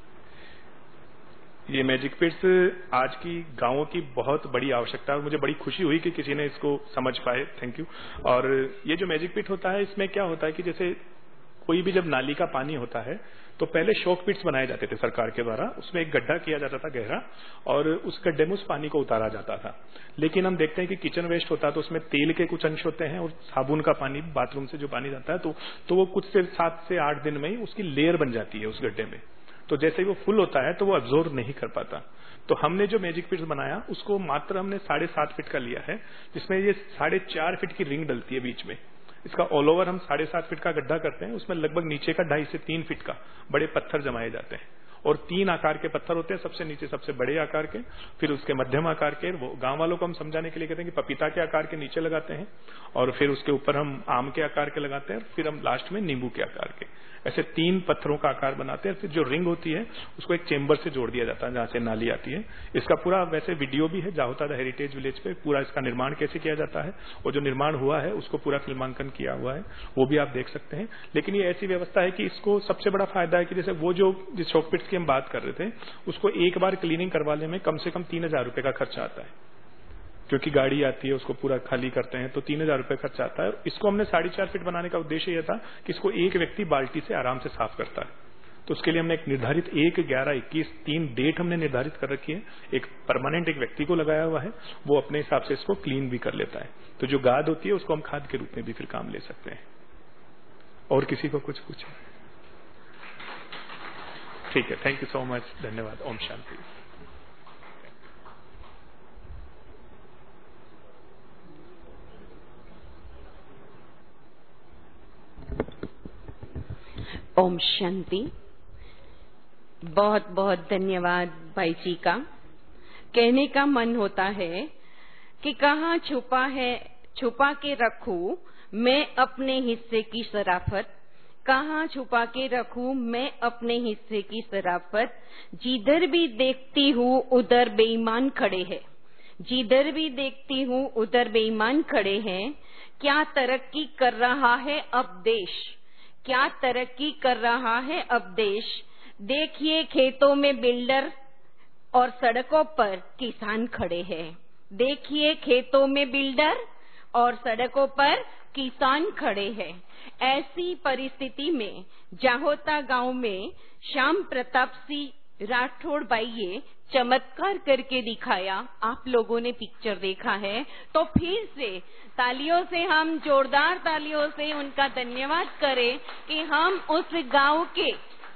ये मैजिक पिट्स आज की गांवों की बहुत बड़ी आवश्यकता है, और मुझे बड़ी खुशी हुई कि किसी ने इसको समझ पाए, थैंक यू। और ये जो मैजिक पिट होता है, इसमें क्या होता है कि जैसे कोई भी जब नाली का पानी होता है तो पहले शॉक पिट्स बनाए जाते थे सरकार के द्वारा, उसमें एक गड्ढा किया जाता था गहरा, और उस गड्ढे में उस पानी को उतारा जाता था। लेकिन हम देखते हैं कि किचन वेस्ट होता है तो उसमें तेल के कुछ अंश होते हैं, और साबुन का पानी, बाथरूम से जो पानी जाता है, तो, तो वो कुछ से सात से आठ दिन में ही उसकी लेयर बन जाती है उस गड्ढे में। तो जैसे ही वो फुल होता है तो वो अब्जॉर्ब नहीं कर पाता। तो हमने जो मैजिक पिट्स बनाया उसको मात्र हमने साढ़े सात फीट का लिया है, जिसमें ये साढ़े चार फीट की रिंग डलती है बीच में। इसका ऑल ओवर हम साढ़े सात फीट का गड्ढा करते हैं, उसमें लगभग नीचे का ढाई से तीन फीट का बड़े पत्थर जमाए जाते हैं, और तीन आकार के पत्थर होते हैं, सबसे नीचे सबसे बड़े आकार के, फिर उसके मध्यम आकार के। वो गांव वालों को हम समझाने के लिए कहते हैं कि पपीता के आकार के नीचे लगाते हैं, और फिर उसके ऊपर हम आम के आकार के लगाते हैं, फिर हम लास्ट में नींबू के आकार के। ऐसे तीन पत्थरों का आकार बनाते हैं। फिर जो रिंग होती है उसको एक चेंबर से जोड़ दिया जाता है जहां से नाली आती है। इसका पूरा वैसे वीडियो भी है जाहोता द हेरिटेज विलेज पे, पूरा इसका निर्माण कैसे किया जाता है, और जो निर्माण हुआ है उसको पूरा फिल्मांकन किया हुआ है, वो भी आप देख सकते हैं। लेकिन ये ऐसी व्यवस्था है कि इसको सबसे बड़ा फायदा है कि जैसे वो जो जिस शॉक पिट्स की हम बात कर रहे थे, उसको एक बार क्लीनिंग करवाने में कम से कम तीन हजार रुपए का खर्चा आता है, क्योंकि गाड़ी आती है उसको पूरा खाली करते हैं, तो तीन हजार रुपए खर्चा आता है। इसको हमने साढ़े चार फीट बनाने का उद्देश्य यह था कि इसको एक व्यक्ति बाल्टी से आराम से साफ करता है। तो उसके लिए हमने एक निर्धारित एक ग्यारह इक्कीस तीन डेट हमने निर्धारित कर रखी है, एक परमानेंट एक व्यक्ति को लगाया हुआ है, वो अपने हिसाब से इसको क्लीन भी कर लेता है। तो जो गाद होती है उसको हम खाद के रूप में भी फिर काम ले सकते हैं। और किसी को कुछ पूछे? ठीक है, थैंक यू सो मच, धन्यवाद। ओम शांति। ओम शांति। बहुत बहुत धन्यवाद भाई जी का। कहने का मन होता है कि कहाँ छुपा है, छुपा के रखूं मैं अपने हिस्से की शराफत, कहाँ छुपा के रखूं मैं अपने हिस्से की शराफत। जिधर भी देखती हूँ उधर बेईमान खड़े हैं, जिधर भी देखती हूँ उधर बेईमान खड़े हैं। क्या तरक्की कर रहा है अब देश, क्या तरक्की कर रहा है अब देश। देखिए खेतों में बिल्डर और सड़कों पर किसान खड़े हैं, देखिए खेतों में बिल्डर और सड़कों पर किसान खड़े हैं। ऐसी परिस्थिति में जाहोता गांव में श्याम प्रताप सिंह राठौड़ भाई ये चमत्कार करके दिखाया। आप लोगों ने पिक्चर देखा है तो फिर से तालियों से हम, जोरदार तालियों से उनका धन्यवाद करें कि हम उस गांव के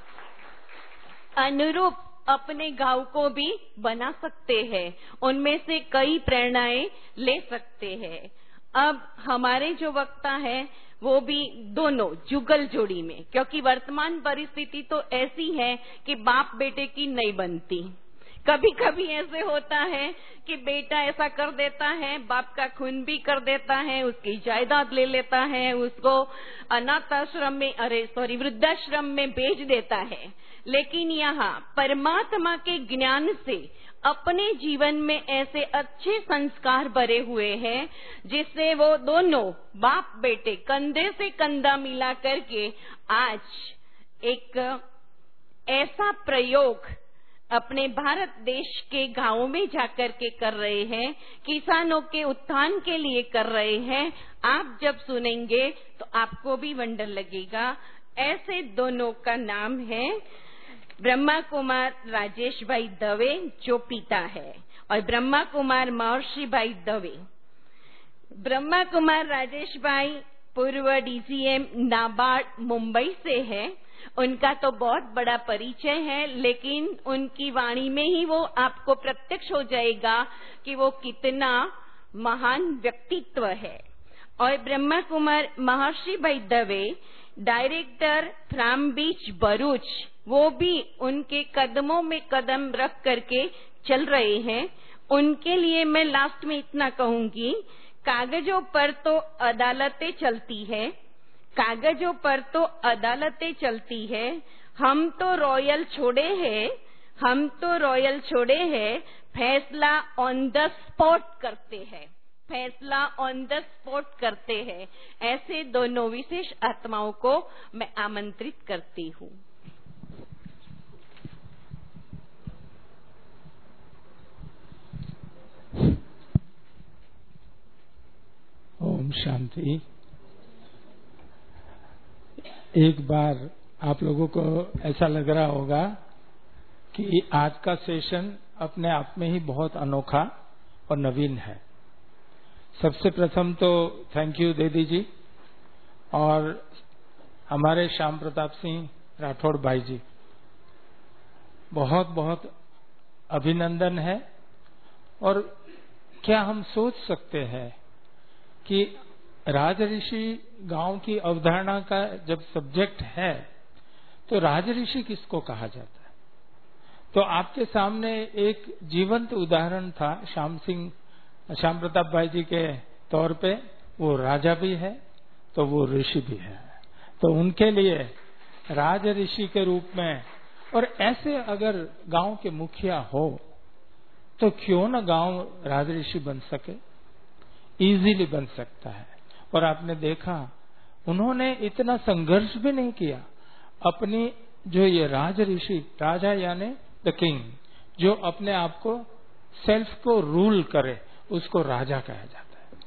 अनुरूप अपने गांव को भी बना सकते हैं, उनमें से कई प्रेरणाएं ले सकते हैं। अब हमारे जो वक्ता है वो भी दोनों जुगल जोड़ी में, क्योंकि वर्तमान परिस्थिति तो ऐसी है कि बाप बेटे की नहीं बनती। कभी कभी ऐसे होता है कि बेटा ऐसा कर देता है, बाप का खून भी कर देता है, उसकी जायदाद ले लेता है, उसको अनाथ आश्रम में, अरे सॉरी वृद्धाश्रम में भेज देता है। लेकिन यहाँ परमात्मा के ज्ञान से अपने जीवन में ऐसे अच्छे संस्कार भरे हुए हैं जिससे वो दोनों बाप बेटे कंधे से कंधा मिला करके आज एक ऐसा प्रयोग अपने भारत देश के गांवों में जाकर के कर रहे हैं, किसानों के उत्थान के लिए कर रहे हैं। आप जब सुनेंगे तो आपको भी वंडर लगेगा। ऐसे दोनों का नाम है ब्रह्मा कुमार राजेश भाई दवे जो पिता है, और ब्रह्मा कुमार महर्षि भाई दवे। ब्रह्मा कुमार राजेश भाई पूर्व डीसीएम नाबार्ड मुंबई से है। उनका तो बहुत बड़ा परिचय है, लेकिन उनकी वाणी में ही वो आपको प्रत्यक्ष हो जाएगा कि वो कितना महान व्यक्तित्व है। और ब्रह्मा कुमार महर्षि भाई दवे डायरेक्टर फ्राम बीच भरूच, वो भी उनके कदमों में कदम रख करके चल रहे हैं। उनके लिए मैं लास्ट में इतना कहूंगी, कागजों पर तो अदालतें चलती है, कागजों पर तो अदालतें चलती है, हम तो रॉयल छोड़े हैं, हम तो रॉयल छोड़े हैं, फैसला ऑन द स्पॉट करते हैं, फैसला ऑन द स्पॉट करते हैं। ऐसे दोनों विशेष आत्माओं को मैं आमंत्रित करती हूँ। ओम शांति। एक बार आप लोगों को ऐसा लग रहा होगा कि आज का सेशन अपने आप में ही बहुत अनोखा और नवीन है। सबसे प्रथम तो थैंक यू दीदी जी और हमारे श्याम प्रताप सिंह राठौड़ भाई जी, बहुत बहुत अभिनंदन है। और क्या हम सोच सकते हैं कि राजऋषि गांव की अवधारणा का जब सब्जेक्ट है तो राजऋषि किसको कहा जाता है? तो आपके सामने एक जीवंत उदाहरण था श्याम सिंह श्याम प्रताप भाई जी के तौर पे। वो राजा भी है तो वो ऋषि भी है, तो उनके लिए राज ऋषि के रूप में। और ऐसे अगर गांव के मुखिया हो तो क्यों न गांव राज ऋषि बन सके, इजीली बन सकता है। और आपने देखा उन्होंने इतना संघर्ष भी नहीं किया। अपनी जो ये राज ऋषि, राजा यानी द किंग, जो अपने आप को सेल्फ को रूल करे उसको राजा कहा जाता है।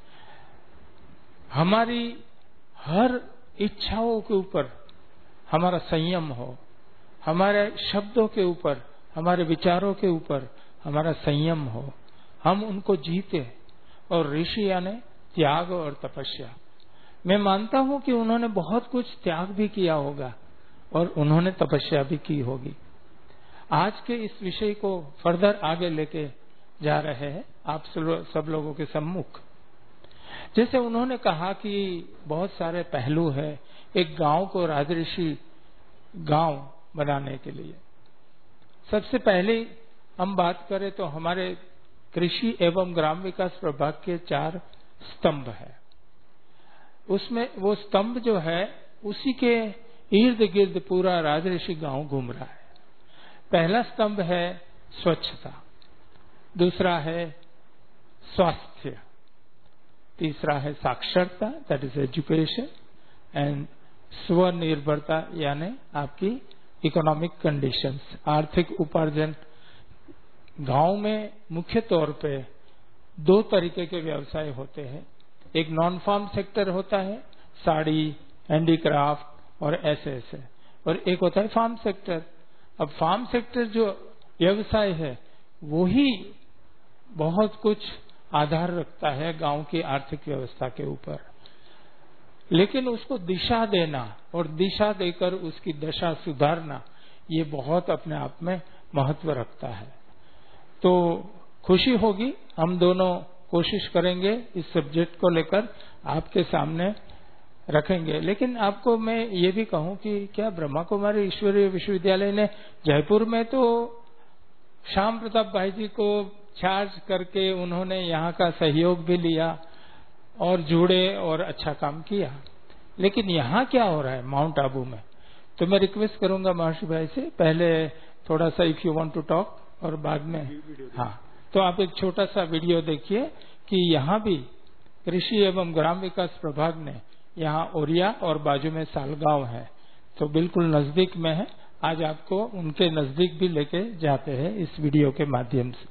हमारी हर इच्छाओं के ऊपर हमारा संयम हो, हमारे शब्दों के ऊपर, हमारे विचारों के ऊपर हमारा संयम हो, हम उनको जीते। और ऋषि यानी त्याग और तपस्या। मैं मानता हूं कि उन्होंने बहुत कुछ त्याग भी किया होगा और उन्होंने तपस्या भी की होगी। आज के इस विषय को फर्दर आगे लेके जा रहे हैं आप सब लोगों के सम्मुख। जैसे उन्होंने कहा कि बहुत सारे पहलू है एक गांव को राजऋषि गांव बनाने के लिए। सबसे पहले हम बात करें तो हमारे कृषि एवं ग्राम विकास प्रभाग के चार स्तंभ है। उसमें वो स्तंभ जो है उसी के इर्द गिर्द पूरा राजऋषि गांव घूम रहा है। पहला स्तंभ है स्वच्छता, दूसरा है स्वास्थ्य, तीसरा है साक्षरता दैट इज एजुकेशन, एंड स्वनिर्भरता यानी आपकी इकोनॉमिक कंडीशंस, आर्थिक उपार्जन। गांव में मुख्य तौर पे दो तरीके के व्यवसाय होते हैं। एक नॉन फार्म सेक्टर होता है, साड़ी, हैंडीक्राफ्ट और ऐसे ऐसे, और एक होता है फार्म सेक्टर। अब फार्म सेक्टर जो व्यवसाय है वो ही बहुत कुछ आधार रखता है गांव की आर्थिक व्यवस्था के ऊपर, लेकिन उसको दिशा देना और दिशा देकर उसकी दशा सुधारना ये बहुत अपने आप में महत्व रखता है। तो खुशी होगी, हम दोनों कोशिश करेंगे इस सब्जेक्ट को लेकर आपके सामने रखेंगे। लेकिन आपको मैं ये भी कहूं कि क्या ब्रह्मा कुमारी ईश्वरीय विश्वविद्यालय ने जयपुर में तो श्याम प्रताप भाई जी को चार्ज करके उन्होंने यहाँ का सहयोग भी लिया और जुड़े और अच्छा काम किया, लेकिन यहाँ क्या हो रहा है माउंट आबू में? तो मैं रिक्वेस्ट करूंगा महर्षि भाई से, पहले थोड़ा सा if you want to talk और बाद में हाँ, तो आप एक छोटा सा वीडियो देखिए कि यहाँ भी कृषि एवं ग्राम विकास प्रभाग ने यहाँ ओरिया और बाजू में सालगांव है, तो बिल्कुल नजदीक में है। आज आपको उनके नजदीक भी लेके जाते हैं इस वीडियो के माध्यम से।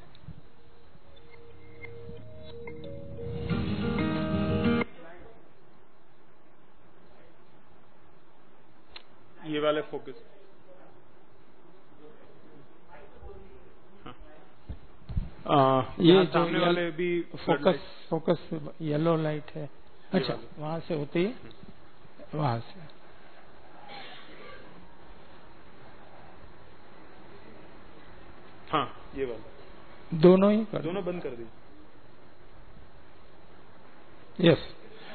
ये वाले फोकस आ, ये सामने वाले भी फोकस फोकस येलो लाइट है। अच्छा, वहां से होती है, वहां से हाँ, ये वाला दोनों ही कर दोनों बंद कर दीजिए। यस,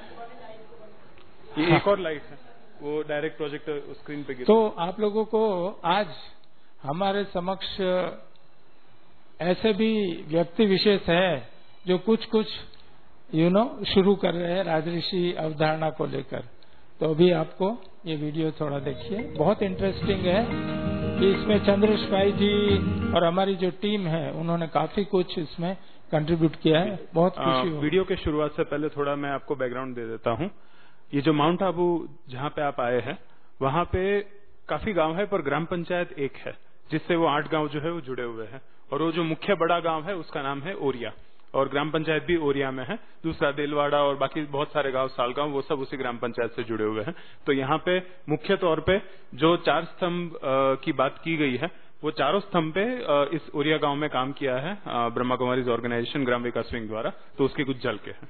ये हाँ। एक और लाइट है, वो डायरेक्ट प्रोजेक्टर स्क्रीन पे गिर। तो आप लोगों को आज हमारे समक्ष ऐसे भी व्यक्ति विशेष है जो कुछ कुछ यू नो शुरू कर रहे हैं राजऋषि अवधारणा को लेकर। तो अभी आपको ये वीडियो थोड़ा देखिए, बहुत इंटरेस्टिंग है कि इसमें चंद्रेश भाई जी और हमारी जो टीम है उन्होंने काफी कुछ इसमें कंट्रीब्यूट किया है। बहुत खुशी हो। वीडियो के शुरुआत से पहले थोड़ा मैं आपको बैकग्राउंड दे देता हूँ। ये जो माउंट आबू जहाँ पे आप आए हैं, वहाँ पे काफी गांव है, पर ग्राम पंचायत एक है, जिससे वो आठ गांव जो है वो जुड़े हुए हैं। और वो जो मुख्य बड़ा गांव है उसका नाम है ओरिया, और ग्राम पंचायत भी ओरिया में है। दूसरा देलवाड़ा और बाकी बहुत सारे गांव, सालगांव, वो सब उसी ग्राम पंचायत से जुड़े हुए हैं। तो यहाँ पे मुख्य तौर पे जो चार स्तंभ की बात की गई है, वो चारों स्तंभ पे इस ओरिया गांव में काम किया है ब्रह्मा कुमारीज ऑर्गेनाइजेशन ग्राम विकास विंग द्वारा। तो उसकी कुछ झलके हैं।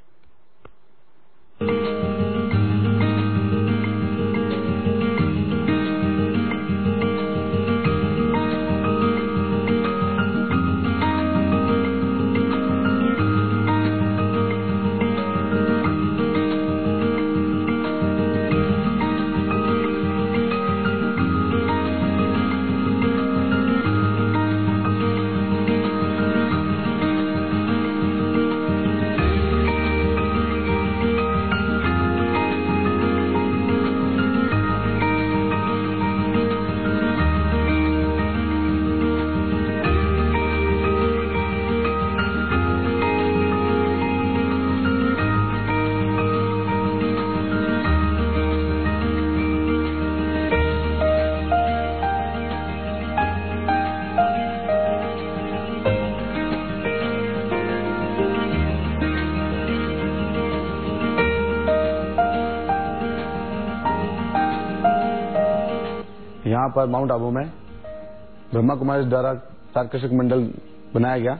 यहाँ पर माउंट आबू में ब्रह्मा कुमारी द्वारा सात कृषक मंडल बनाया गया,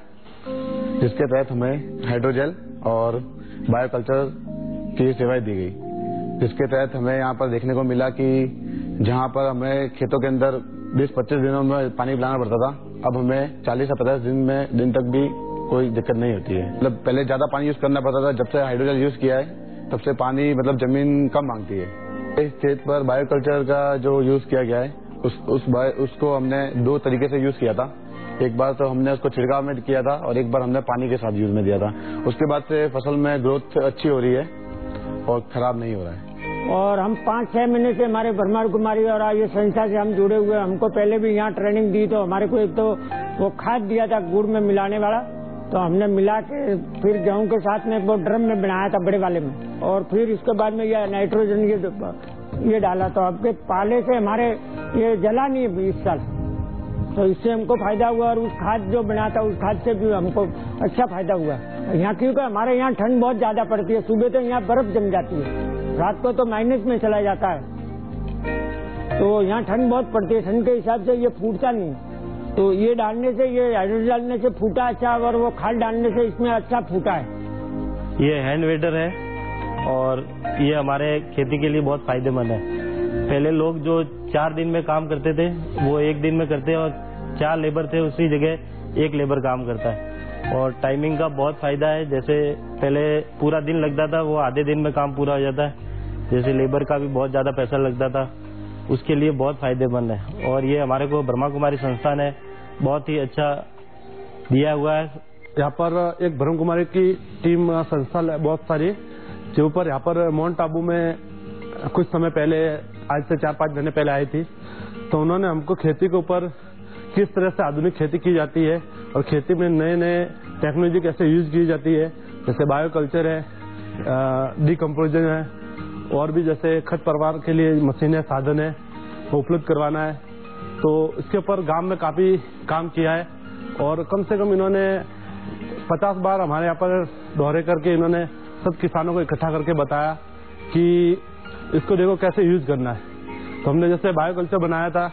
जिसके तहत हमें हाइड्रोजेल और बायोकल्चर की सेवाएं दी गई। जिसके तहत हमें यहाँ पर देखने को मिला कि जहाँ पर हमें खेतों के अंदर बीस पच्चीस दिनों में पानी पिलाना पड़ता था, अब हमें चालीस से पचास दिन में दिन तक भी कोई दिक्कत नहीं होती है। मतलब पहले ज्यादा पानी यूज करना पड़ता था, जब से हाइड्रोजेल यूज किया है तब से पानी मतलब जमीन कम मांगती है। इस खेत पर बायोकल्चर का जो यूज किया गया है उस, उस उसको हमने दो तरीके से यूज किया था। एक बार तो हमने उसको छिड़काव में किया था और एक बार हमने पानी के साथ यूज में दिया था। उसके बाद से फसल में ग्रोथ अच्छी हो रही है और खराब नहीं हो रहा है। और हम पाँच छह महीने से हमारे ब्रह्मा कुमारी और ये संस्था से हम जुड़े हुए। हमको पहले भी यहाँ ट्रेनिंग दी, तो हमारे को एक तो वो खाद दिया था गुड़ में मिलाने वाला, तो हमने मिला के फिर गेहूं के साथ में वो ड्रम में बनाया था बड़े वाले में, और फिर इसके बाद में ये नाइट्रोजन ये ये डाला। तो आपके पाले से हमारे ये जला नहीं इस साल, तो इससे हमको फायदा हुआ। और उस खाद जो बना था उस खाद से भी हमको अच्छा फायदा हुआ। यहाँ क्योंकि हमारे यहाँ ठंड बहुत ज्यादा पड़ती है, सुबह तो यहाँ बर्फ जम जाती है, रात को तो माइनस में चला जाता है। तो यहाँ ठंड बहुत पड़ती है, ठंड के हिसाब से ये फूटता नहीं। तो ये डालने से, ये हाइड्रोजन डालने से फूटा अच्छा, और वो खाद डालने से इसमें अच्छा फूटा है। ये हैंड वेडर है और ये हमारे खेती के लिए बहुत फायदेमंद है। पहले लोग जो चार दिन में काम करते थे वो एक दिन में करते हैं, और चार लेबर थे उसी जगह एक लेबर काम करता है। और टाइमिंग का बहुत फायदा है, जैसे पहले पूरा दिन लगता था वो आधे दिन में काम पूरा हो जाता है। जैसे लेबर का भी बहुत ज्यादा पैसा लगता था, उसके लिए बहुत फायदेमंद है। और ये हमारे को ब्रह्मा कुमारी संस्था ने बहुत ही अच्छा दिया हुआ है। यहाँ पर एक ब्रह्मा कुमारी की टीम संस्था बहुत सारी जो ऊपर यहाँ पर माउंट आबू में कुछ समय पहले, आज से चार पांच महीने पहले आई थी। तो उन्होंने हमको खेती के ऊपर किस तरह से आधुनिक खेती की जाती है और खेती में नए नए टेक्नोलॉजी कैसे यूज की जाती है, जैसे बायो कल्चर है, डिकम्पोजन है, और भी जैसे खत परवार के लिए मशीनें साधन है वो उपलब्ध करवाना है। तो इसके ऊपर गांव में काफी काम किया है और कम से कम इन्होंने पचास बार हमारे यहाँ पर दौरे करके इन्होंने सब किसानों को इकट्ठा करके बताया कि इसको देखो कैसे यूज करना है। तो हमने जैसे बायो कल्चर बनाया था,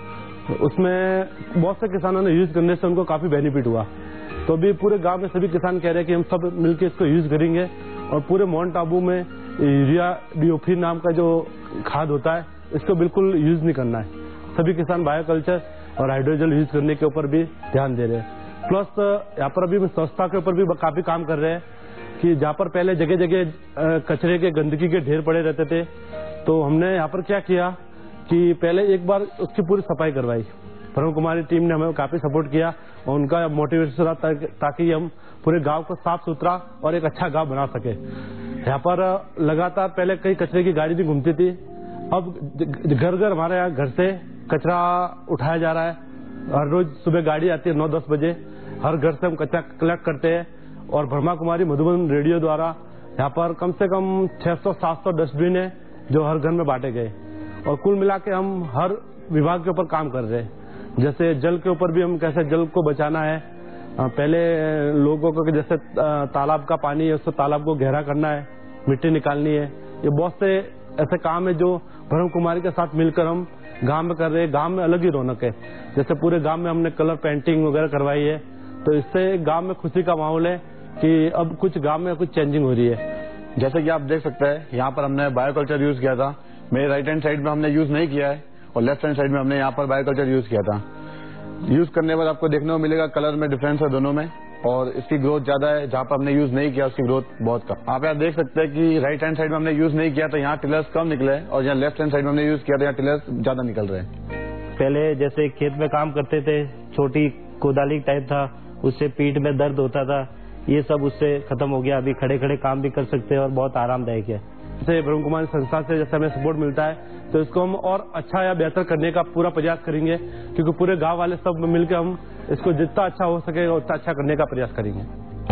उसमें बहुत से किसानों ने यूज करने से उनको काफी बेनिफिट हुआ। तो अभी पूरे गांव में सभी किसान कह रहे हैं कि हम सब मिलकर इसको यूज करेंगे और पूरे माउंट आबू में यूरिया डीओपी नाम का जो खाद होता है इसको बिल्कुल यूज नहीं करना है। सभी किसान बायो कल्चर और हाइड्रोजल यूज करने के ऊपर भी ध्यान दे रहे हैं। प्लस यहाँ पर अभी स्वच्छता के ऊपर भी काफी काम कर रहे हैं कि जहाँ पर पहले जगह जगह कचरे के गंदगी के ढेर पड़े रहते थे, तो हमने यहाँ पर क्या किया कि पहले एक बार उसकी पूरी सफाई करवाई। ब्रह्म कुमारी टीम ने हमें काफी सपोर्ट किया और उनका मोटिवेशन रहा ताकि हम पूरे गांव को साफ सुथरा और एक अच्छा गांव बना सके। यहाँ पर लगातार पहले कई कचरे की गाड़ी भी घूमती थी, अब घर घर हमारे यहाँ घर से कचरा उठाया जा रहा है। हर रोज सुबह गाड़ी आती है नौ दस बजे, हर घर से हम कचरा कलेक्ट करते हैं और ब्रह्मा कुमारी मधुबन रेडियो द्वारा यहाँ पर कम से कम छह सौ सात सौ डस्टबिन है जो हर घर में बांटे गए और कुल मिला के हम हर विभाग के ऊपर काम कर रहे हैं। जैसे जल के ऊपर भी हम कैसे जल को बचाना है, पहले लोगों को जैसे तालाब का पानी है उसको तालाब को गहरा करना है, मिट्टी निकालनी है। ये बहुत से ऐसे काम है जो ब्रह्म कुमारी के साथ मिलकर हम गांव में कर रहे हैं। गांव में अलग ही रौनक है, जैसे पूरे गांव में हमने कलर पेंटिंग वगैरह करवाई है, तो इससे गांव में खुशी का माहौल है कि अब कुछ गांव में कुछ चेंजिंग हो रही है। जैसे कि आप देख सकते हैं यहाँ पर हमने बायोकल्चर यूज किया था। मेरे राइट हैंड साइड में हमने यूज नहीं किया है और लेफ्ट हैंड साइड में हमने यहाँ पर बायोकल्चर यूज किया था। यूज करने पर आपको देखने को मिलेगा कलर में डिफरेंस है दोनों में और इसकी ग्रोथ ज्यादा है। जहाँ पर हमने यूज नहीं किया उसकी ग्रोथ बहुत कम। आप यहाँ देख सकते हैं कि राइट हैंड साइड में हमने यूज नहीं किया तो यहाँ टिलर्स कम निकले और यहाँ लेफ्ट हैंड साइड में हमने यूज किया तो यहाँ टिलर्स ज्यादा निकल रहे हैं। पहले जैसे खेत में काम करते थे, छोटी कोदाली टाइप था, उससे पीठ में दर्द होता था, ये सब उससे खत्म हो गया। अभी खड़े खड़े काम भी कर सकते हैं और बहुत आरामदायक है। जैसे ब्रह्म कुमारी संस्था से जैसे हमें सपोर्ट मिलता है तो इसको हम और अच्छा या बेहतर करने का पूरा प्रयास करेंगे, क्योंकि पूरे गांव वाले सब मिलकर हम इसको जितना अच्छा हो सके उतना अच्छा करने का प्रयास करेंगे।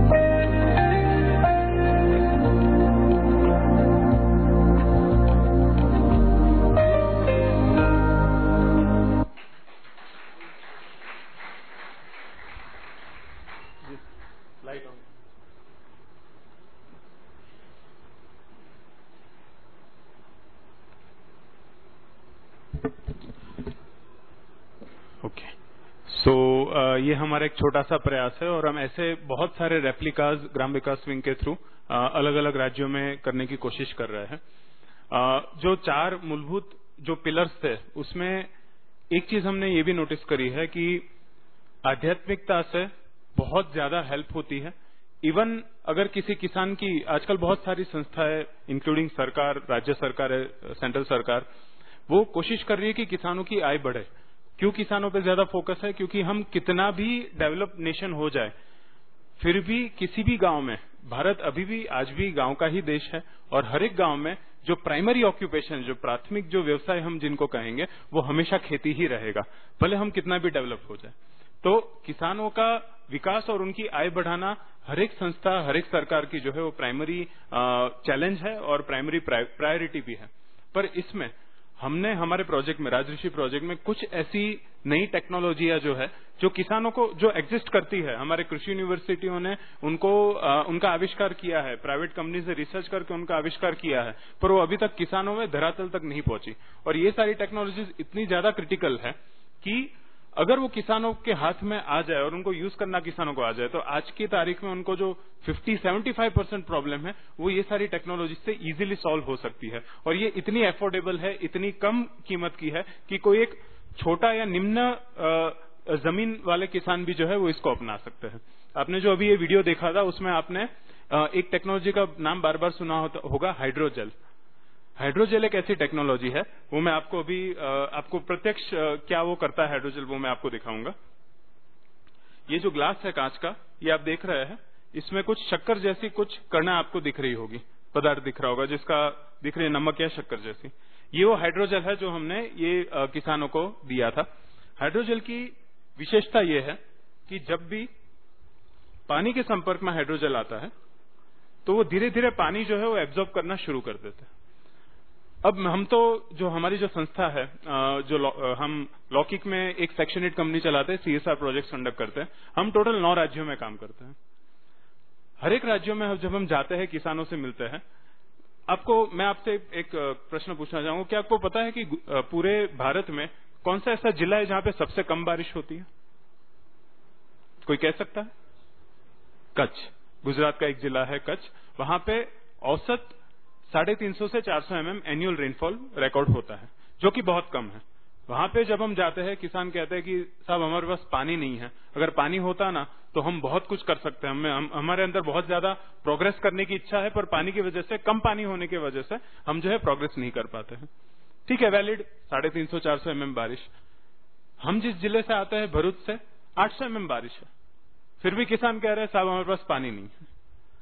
ओके, सो ये हमारा एक छोटा सा प्रयास है और हम ऐसे बहुत सारे रेप्लिकाज ग्राम विकास विंग के थ्रू अलग अलग राज्यों में करने की कोशिश कर रहे हैं। uh, जो चार मूलभूत जो पिलर्स थे उसमें एक चीज हमने ये भी नोटिस करी है कि आध्यात्मिकता से बहुत ज्यादा हेल्प होती है। इवन अगर किसी किसान की, आजकल बहुत सारी संस्थाएं इंक्लूडिंग सरकार, राज्य सरकार है, सेंट्रल सरकार, वो कोशिश कर रही है कि किसानों की आय बढ़े। क्यों किसानों पे ज्यादा फोकस है? क्योंकि हम कितना भी डेवलप नेशन हो जाए फिर भी किसी भी गांव में, भारत अभी भी आज भी गांव का ही देश है और हर एक गांव में जो प्राइमरी ऑक्यूपेशन, जो प्राथमिक जो व्यवसाय हम जिनको कहेंगे वो हमेशा खेती ही रहेगा, भले हम कितना भी डेवलप हो जाए। तो किसानों का विकास और उनकी आय बढ़ाना हर एक संस्था, हर एक सरकार की जो है वो प्राइमरी चैलेंज है और प्राइमरी प्रायोरिटी भी है। पर इसमें हमने हमारे प्रोजेक्ट में, राजऋषि प्रोजेक्ट में, कुछ ऐसी नई टेक्नोलॉजियां जो है जो किसानों को जो एग्जिस्ट करती है, हमारे कृषि यूनिवर्सिटियों ने उनको आ, उनका आविष्कार किया है, प्राइवेट कंपनी से रिसर्च करके उनका आविष्कार किया है, पर वो अभी तक किसानों में धरातल तक नहीं पहुंची। और ये सारी टेक्नोलॉजीज इतनी ज्यादा क्रिटिकल है कि अगर वो किसानों के हाथ में आ जाए और उनको यूज करना किसानों को आ जाए तो आज की तारीख में उनको जो पचास पचहत्तर परसेंट प्रॉब्लम है वो ये सारी टेक्नोलॉजी से इजीली सॉल्व हो सकती है। और ये इतनी अफोर्डेबल है, इतनी कम कीमत की है कि कोई एक छोटा या निम्न जमीन वाले किसान भी जो है वो इसको अपना सकते हैं। आपने जो अभी ये वीडियो देखा था उसमें आपने एक टेक्नोलॉजी का नाम बार बार सुना होगा, हाइड्रोजेल। हाइड्रोजेल एक ऐसी टेक्नोलॉजी है, वो मैं आपको अभी आपको प्रत्यक्ष क्या वो करता है हाइड्रोजेल वो मैं आपको दिखाऊंगा। ये जो ग्लास है कांच का, ये आप देख रहे हैं, इसमें कुछ शक्कर जैसी कुछ कणा आपको दिख रही होगी, पदार्थ दिख रहा होगा जिसका दिख रही है नमक या शक्कर जैसी। ये वो हाइड्रोजेल है जो हमने ये किसानों को दिया था। हाइड्रोजेल की विशेषता ये है कि जब भी पानी के संपर्क में हाइड्रोजल आता है तो वो धीरे धीरे पानी जो है वो एब्जॉर्ब करना शुरू कर देते हैं। अब हम तो जो हमारी जो संस्था है, जो हम लौकिक में एक सेक्शन एट कंपनी चलाते हैं, सीएसआर प्रोजेक्ट कंडक्ट करते हैं। हम टोटल नौ राज्यों में काम करते हैं। हर एक राज्यों में जब हम जाते हैं, किसानों से मिलते हैं, आपको मैं आपसे एक प्रश्न पूछना चाहूंगा, क्या आपको पता है कि पूरे भारत में कौन सा ऐसा जिला है जहां पे सबसे कम बारिश होती है? कोई कह सकता है? कच्छ। गुजरात का एक जिला है कच्छ, वहां पे औसत साढ़े तीन सौ से चार सौ M M annual rainfall record होता है, जो कि बहुत कम है। वहां पे जब हम जाते हैं, किसान कहते हैं कि साहब हमारे पास पानी नहीं है, अगर पानी होता ना तो हम बहुत कुछ कर सकते हैं, हमें हम, हमारे अंदर बहुत ज्यादा प्रोग्रेस करने की इच्छा है, पर पानी की वजह से, कम पानी होने की वजह से हम जो है प्रोग्रेस नहीं कर पाते हैं। ठीक है, वैलिड साढ़े तीन सौ चार सौ एम एम बारिश। हम जिस जिले से आते हैं, भरूच से, आठ सौ एम एम बारिश है, फिर भी किसान कह रहे हैं साहब हमारे पास पानी नहीं है।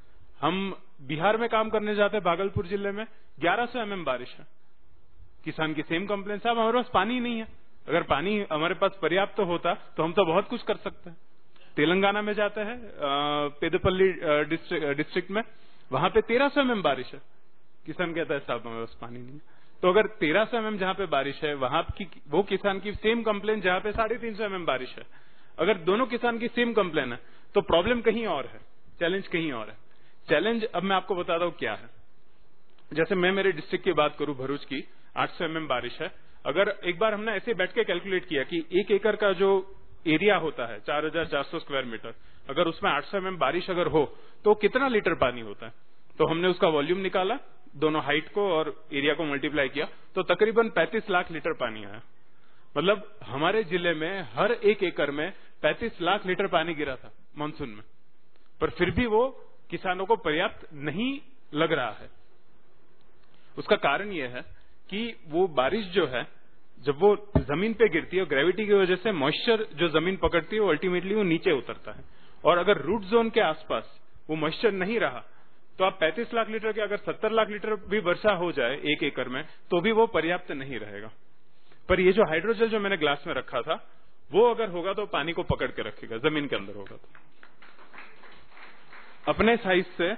हम बिहार में काम करने जाते हैं, भागलपुर जिले में ग्यारह सौ एम एम बारिश है, किसान की सेम कंप्लेन, साहब हमारे पास पानी नहीं है, अगर पानी हमारे पास पर्याप्त तो होता तो हम तो बहुत कुछ कर सकते हैं। तेलंगाना में जाते हैं, पेदपल्ली डिस्ट्रिक्ट में, वहां पे तेरह सौ एम एम बारिश है, किसान कहता है साहब हमारे पास पानी नहीं है। तो अगर तेरह सौ एम एम जहां पे बारिश है, वहां की वो किसान की सेम कंप्लेन जहां पे साढ़े तीन सौ एम एम बारिश है, अगर दोनों किसान की सेम कंप्लेन है तो प्रॉब्लम कहीं और है, चैलेंज कहीं और है। चैलेंज अब मैं आपको बताता हूं क्या है। जैसे मैं मेरे डिस्ट्रिक्ट की बात करूं, भरूच की, आठ सौ एम एम बारिश है। अगर एक बार हमने ऐसे बैठ के कैलकुलेट किया कि एक एकड़ का जो एरिया होता है चार हजार चार सौ स्क्वायर मीटर, अगर उसमें आठ सौ एम एम बारिश अगर हो तो कितना लीटर पानी होता है, तो हमने उसका वॉल्यूम निकाला, दोनों हाइट को और एरिया को मल्टीप्लाई किया, तो तकरीबन पैंतीस लाख लीटर पानी आया। मतलब हमारे जिले में हर एक एकड़ में पैंतीस लाख लीटर पानी गिरा था मानसून में, पर फिर भी वो किसानों को पर्याप्त नहीं लग रहा है। उसका कारण यह है कि वो बारिश जो है, जब वो जमीन पे गिरती है, ग्रेविटी की वजह से मॉइस्चर जो जमीन पकड़ती है वो अल्टीमेटली वो नीचे उतरता है, और अगर रूट जोन के आसपास वो मॉइस्चर नहीं रहा तो आप पैंतीस लाख लीटर के अगर सत्तर लाख लीटर भी वर्षा हो जाए एक एकड़ में तो भी वो पर्याप्त नहीं रहेगा। पर ये जो हाइड्रोजल जो मैंने ग्लास में रखा था, वो अगर होगा तो पानी को पकड़ के रखेगा, जमीन के अंदर होगा तो अपने साइज से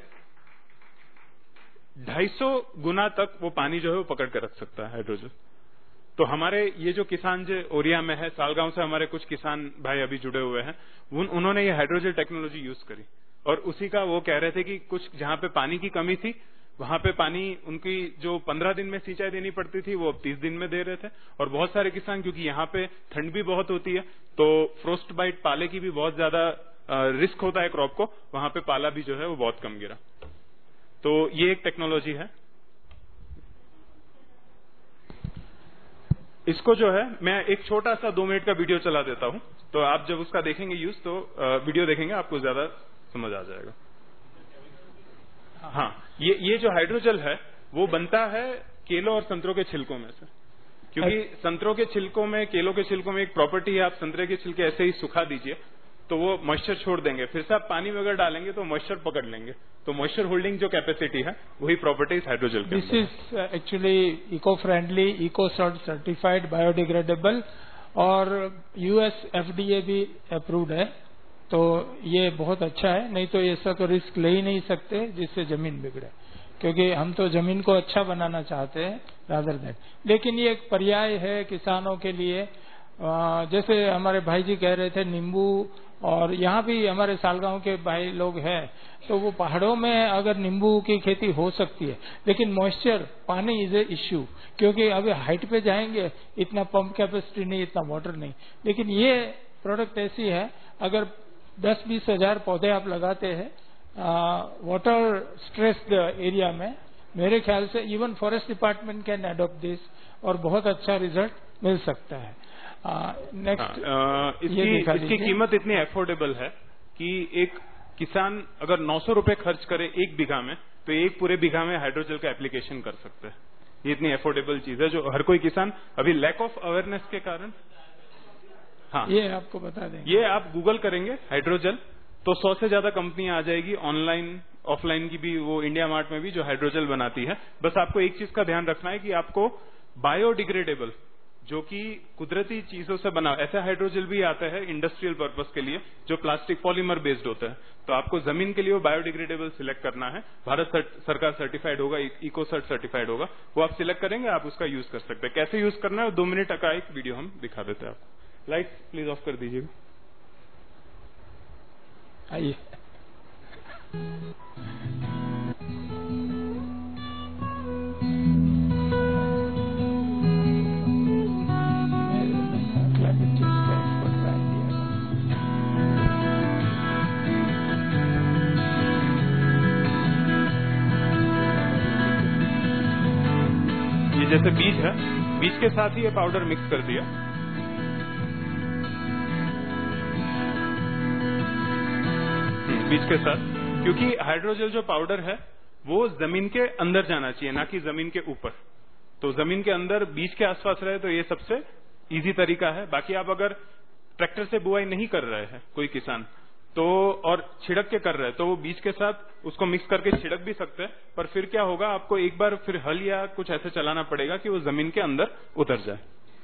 ढाई सौ गुना तक वो पानी जो है वो पकड़ के रख सकता है हाइड्रोजल। तो हमारे ये जो किसान जो ओरिया में है, सालगांव से हमारे कुछ किसान भाई अभी जुड़े हुए हैं, उन, उन्होंने ये हाइड्रोजल टेक्नोलॉजी यूज करी, और उसी का वो कह रहे थे कि कुछ जहां पे पानी की कमी थी वहां पे पानी उनकी जो पंद्रह दिन में सिंचाई देनी पड़ती थी वो अब तीस दिन में दे रहे थे। और बहुत सारे किसान, क्योंकि यहाँ पे ठंड भी बहुत होती है तो फ्रोस्ट बाइट, पाले की भी बहुत ज्यादा रिस्क होता है क्रॉप को, वहां पे पाला भी जो है वो बहुत कम गिरा। तो ये एक टेक्नोलॉजी है। इसको जो है मैं एक छोटा सा दो मिनट का वीडियो चला देता हूं, तो आप जब उसका देखेंगे यूज, तो वीडियो देखेंगे आपको ज्यादा समझ आ जाएगा। हाँ, ये ये जो हाइड्रोजल है वो बनता है केलों और संतरों के छिलकों में से, क्योंकि संतरों के छिलकों में, केलों के छिलकों में एक प्रॉपर्टी है, आप संतरे के छिलके ऐसे ही सुखा दीजिए तो वो मॉइस्चर छोड़ देंगे, फिर से आप पानी में अगर डालेंगे तो मॉइस्चर पकड़ लेंगे, तो मॉइस्चर होल्डिंग जो कैपेसिटी है वही प्रॉपर्टीज हाइड्रोजल के। This is actually eco friendly, eco certified, biodegradable और यूएस एफडीए भी अप्रूव्ड है, तो ये बहुत अच्छा है। नहीं तो ऐसा तो रिस्क ले ही नहीं सकते जिससे जमीन बिगड़े, क्योंकि हम तो जमीन को अच्छा बनाना चाहते हैं रादर देन। लेकिन ये एक पर्याय है किसानों के लिए, जैसे हमारे भाई जी कह रहे थे नींबू, और यहाँ भी हमारे सालगांव के भाई लोग हैं, तो वो पहाड़ों में अगर नींबू की खेती हो सकती है, लेकिन मॉइस्चर, पानी इज ए इश्यू, क्योंकि अभी हाइट पे जाएंगे, इतना पंप कैपेसिटी नहीं, इतना वाटर नहीं। लेकिन ये प्रोडक्ट ऐसी है, अगर दस बीस हजार पौधे आप लगाते हैं वाटर स्ट्रेस्ड एरिया में, मेरे ख्याल से even forest department can adopt this और बहुत अच्छा रिजल्ट मिल सकता है। नेक्स्ट, इसकी इसकी कीमत इतनी अफोर्डेबल है कि एक किसान अगर नौ सौ रुपए खर्च करे एक बीघा में, तो एक पूरे बीघा में हाइड्रोजल का एप्लीकेशन कर सकते हैं। ये इतनी अफोर्डेबल चीज है जो हर कोई किसान, अभी लैक ऑफ अवेयरनेस के कारण, हाँ ये आपको बता दें, ये आप गूगल करेंगे हाइड्रोजल तो सौ से ज्यादा कंपनियां आ जाएगी, ऑनलाइन ऑफलाइन की भी, वो इंडिया मार्ट में भी जो हाइड्रोजल बनाती है। बस आपको एक चीज का ध्यान रखना है कि आपको बायोडिग्रेडेबल जो कि कुदरती चीजों से बना। ऐसे हाइड्रोजेल भी आता है इंडस्ट्रियल पर्पस के लिए जो प्लास्टिक पॉलीमर बेस्ड होता है। तो आपको जमीन के लिए वो बायोडिग्रेडेबल सिलेक्ट करना है। भारत सरकार सर्टिफाइड होगा, इको सर्ट सर्टिफाइड होगा, वो आप सिलेक्ट करेंगे, आप उसका यूज कर सकते हैं। कैसे यूज करना है दो मिनट का एक वीडियो हम दिखा देते हैं आपको। लाइट प्लीज ऑफ कर दीजिएगा। आइए जैसे बीज है, बीज के साथ ही ये पाउडर मिक्स कर दिया। बीज के साथ, क्योंकि हाइड्रोजेल जो पाउडर है वो जमीन के अंदर जाना चाहिए, ना कि जमीन के ऊपर। तो जमीन के अंदर बीज के आसपास रहे तो ये सबसे इजी तरीका है। बाकी आप अगर ट्रैक्टर से बुआई नहीं कर रहे हैं कोई किसान तो, और छिड़क के कर रहे हैं, तो वो बीज के साथ उसको मिक्स करके छिड़क भी सकते हैं। पर फिर क्या होगा, आपको एक बार फिर हल या कुछ ऐसे चलाना पड़ेगा कि वो जमीन के अंदर उतर जाए।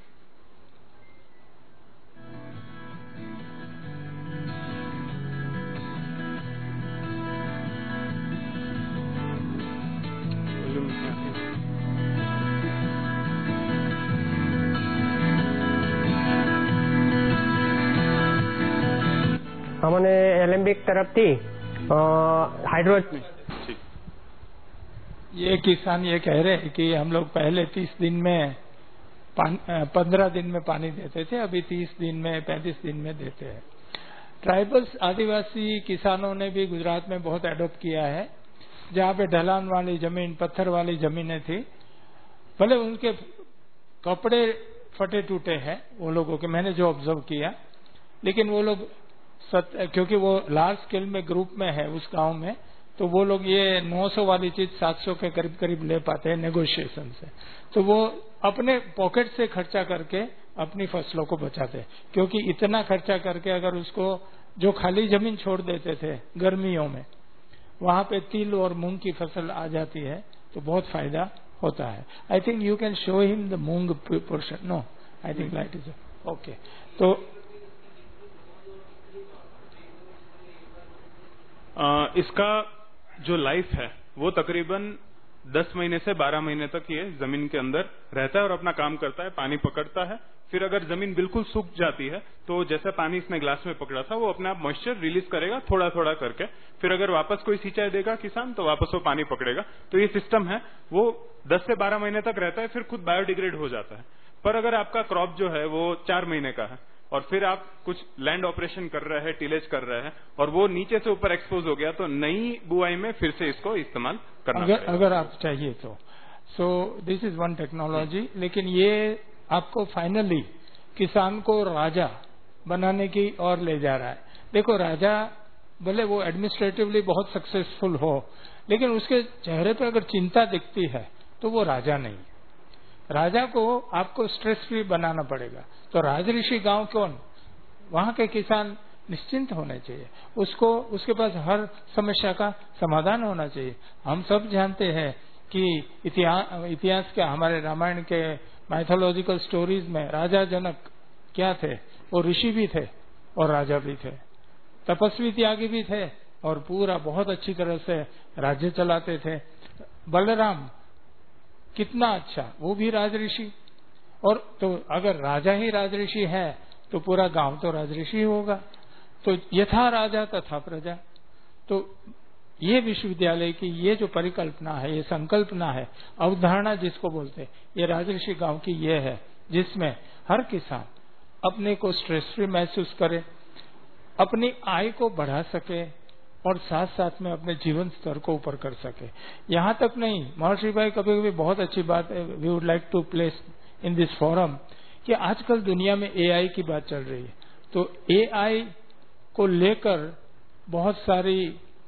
અમને એલેમ્બિક તરફથી હાઇડ્રો ये किसान ये कह रहे हैं कि हम लोग पहले तीस दिन में पंद्रह दिन में पानी देते थे, अभी तीस दिन में पैंतीस दिन में देते हैं। ट्राइबल्स आदिवासी किसानों ने भी गुजरात में बहुत एडॉप्ट किया है। जहाँ पे ढलान वाली जमीन, पत्थर वाली जमीनें थी, भले उनके कपड़े फटे टूटे हैं वो लोगों के, मैंने जो ऑब्जर्व किया, लेकिन वो लोग सत, क्योंकि वो लार्ज स्केल में ग्रुप में है उस गांव में, तो वो लोग ये नौ सौ वाली चीज सात सौ के करीब करीब ले पाते हैं नेगोशिएशन से। तो वो अपने पॉकेट से खर्चा करके अपनी फसलों को बचाते हैं, क्योंकि इतना खर्चा करके अगर उसको जो खाली जमीन छोड़ देते थे गर्मियों में, वहां पे तिल और मूंग की फसल आ जाती है तो बहुत फायदा होता है। I think you can show him the moong portion. No, I think light is okay. तो आ, इसका जो लाइफ है वो तकरीबन दस महीने से बारह महीने तक ये जमीन के अंदर रहता है और अपना काम करता है, पानी पकड़ता है। फिर अगर जमीन बिल्कुल सूख जाती है तो जैसे पानी इसने ग्लास में पकड़ा था वो अपने आप मॉइस्चर रिलीज करेगा थोड़ा थोड़ा करके। फिर अगर वापस कोई सिंचाई देगा किसान तो वापस वो पानी पकड़ेगा। तो ये सिस्टम है वो दस से बारह महीने तक रहता है, फिर खुद बायोडिग्रेड हो जाता है। पर अगर आपका क्रॉप जो है वो चार महीने का है और फिर आप कुछ लैंड ऑपरेशन कर रहे हैं, टिलेज कर रहे हैं, और वो नीचे से ऊपर एक्सपोज हो गया, तो नई बुआई में फिर से इसको इस्तेमाल करना अगर, अगर आप चाहिए तो। So this is one technology. लेकिन ये आपको फाइनली किसान को राजा बनाने की ओर ले जा रहा है। देखो, राजा भले वो एडमिनिस्ट्रेटिवली बहुत सक्सेसफुल हो, लेकिन उसके चेहरे पे अगर चिंता दिखती है तो वो राजा नहीं है। राजा को आपको स्ट्रेस फ्री बनाना पड़ेगा। तो राजऋषि गांव कौन? वहां के किसान निश्चिंत होने चाहिए, उसको उसके पास हर समस्या का समाधान होना चाहिए। हम सब जानते हैं कि इतिहास इतिहास के हमारे रामायण के माइथोलॉजिकल स्टोरीज में राजा जनक क्या थे? वो ऋषि भी थे और राजा भी थे, तपस्वी त्यागी भी थे और पूरा बहुत अच्छी तरह से राज्य चलाते थे। बलराम कितना अच्छा, वो भी राजऋषि। और तो अगर राजा ही राजऋषि है तो पूरा गांव तो राजऋषि होगा। तो यथा राजा तथा प्रजा। तो ये विश्वविद्यालय की ये जो परिकल्पना है, ये संकल्पना है, अवधारणा जिसको बोलते हैं, ये राजऋषि गांव की ये है, जिसमें हर किसान अपने को स्ट्रेस फ्री महसूस करे, अपनी आय को बढ़ा सके और साथ साथ में अपने जीवन स्तर को ऊपर कर सके। यहाँ तक नहीं, महर्षि भाई कभी कभी बहुत अच्छी बात we would like to place in this forum कि आजकल दुनिया में एआई की बात चल रही है। तो एआई को लेकर बहुत सारी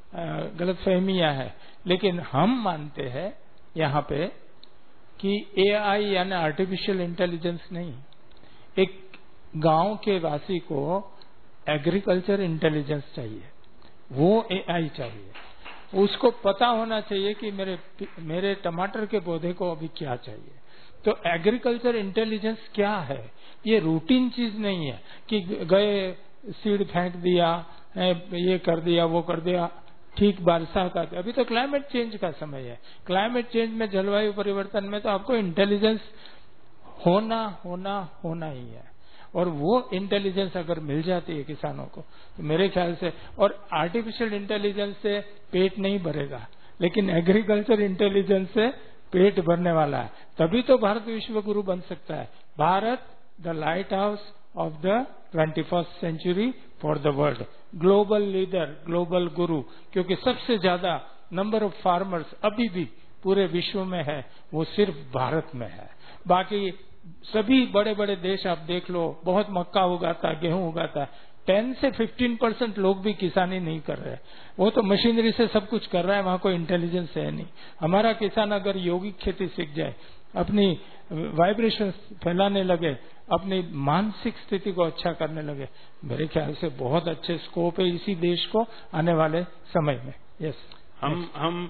गलतफहमियां हैं, लेकिन हम मानते हैं यहाँ पे कि एआई यानी आर्टिफिशियल इंटेलिजेंस नहीं, एक गांव के वासी को एग्रीकल्चर इंटेलिजेंस चाहिए, वो एआई चाहिए। उसको पता होना चाहिए कि मेरे मेरे टमाटर के पौधे को अभी क्या चाहिए। तो एग्रीकल्चर इंटेलिजेंस क्या है? ये रूटीन चीज नहीं है कि गए सीड फेंक दिया, ये कर दिया, वो कर दिया, ठीक बरसात आती। अभी तो क्लाइमेट चेंज का समय है। क्लाइमेट चेंज में, जलवायु परिवर्तन में तो आपको इंटेलिजेंस होना होना होना ही है। और वो इंटेलिजेंस अगर मिल जाती है किसानों को तो मेरे ख्याल से, और आर्टिफिशियल इंटेलिजेंस से पेट नहीं भरेगा, लेकिन एग्रीकल्चर इंटेलिजेंस से पेट भरने वाला है। तभी तो भारत विश्व गुरु बन सकता है। Bharat the light house of the twenty first century for the world, global leader, global guru. क्योंकि सबसे ज्यादा नंबर ऑफ फार्मर्स अभी भी पूरे विश्व में है, वो सिर्फ भारत में है। बाकी सभी बड़े बड़े देश आप देख लो, बहुत मक्का उगाता है, गेहूं उगाता है, टेन से फिफ्टीन परसेंट लोग भी किसानी नहीं कर रहे। वो तो मशीनरी से सब कुछ कर रहा है, वहां कोई इंटेलिजेंस है नहीं। हमारा किसान अगर यौगिक खेती सीख जाए, अपनी वाइब्रेशन फैलाने लगे, अपनी मानसिक स्थिति को अच्छा करने लगे, मेरे ख्याल से बहुत अच्छे स्कोप है इसी देश को आने वाले समय में। यस, हम हम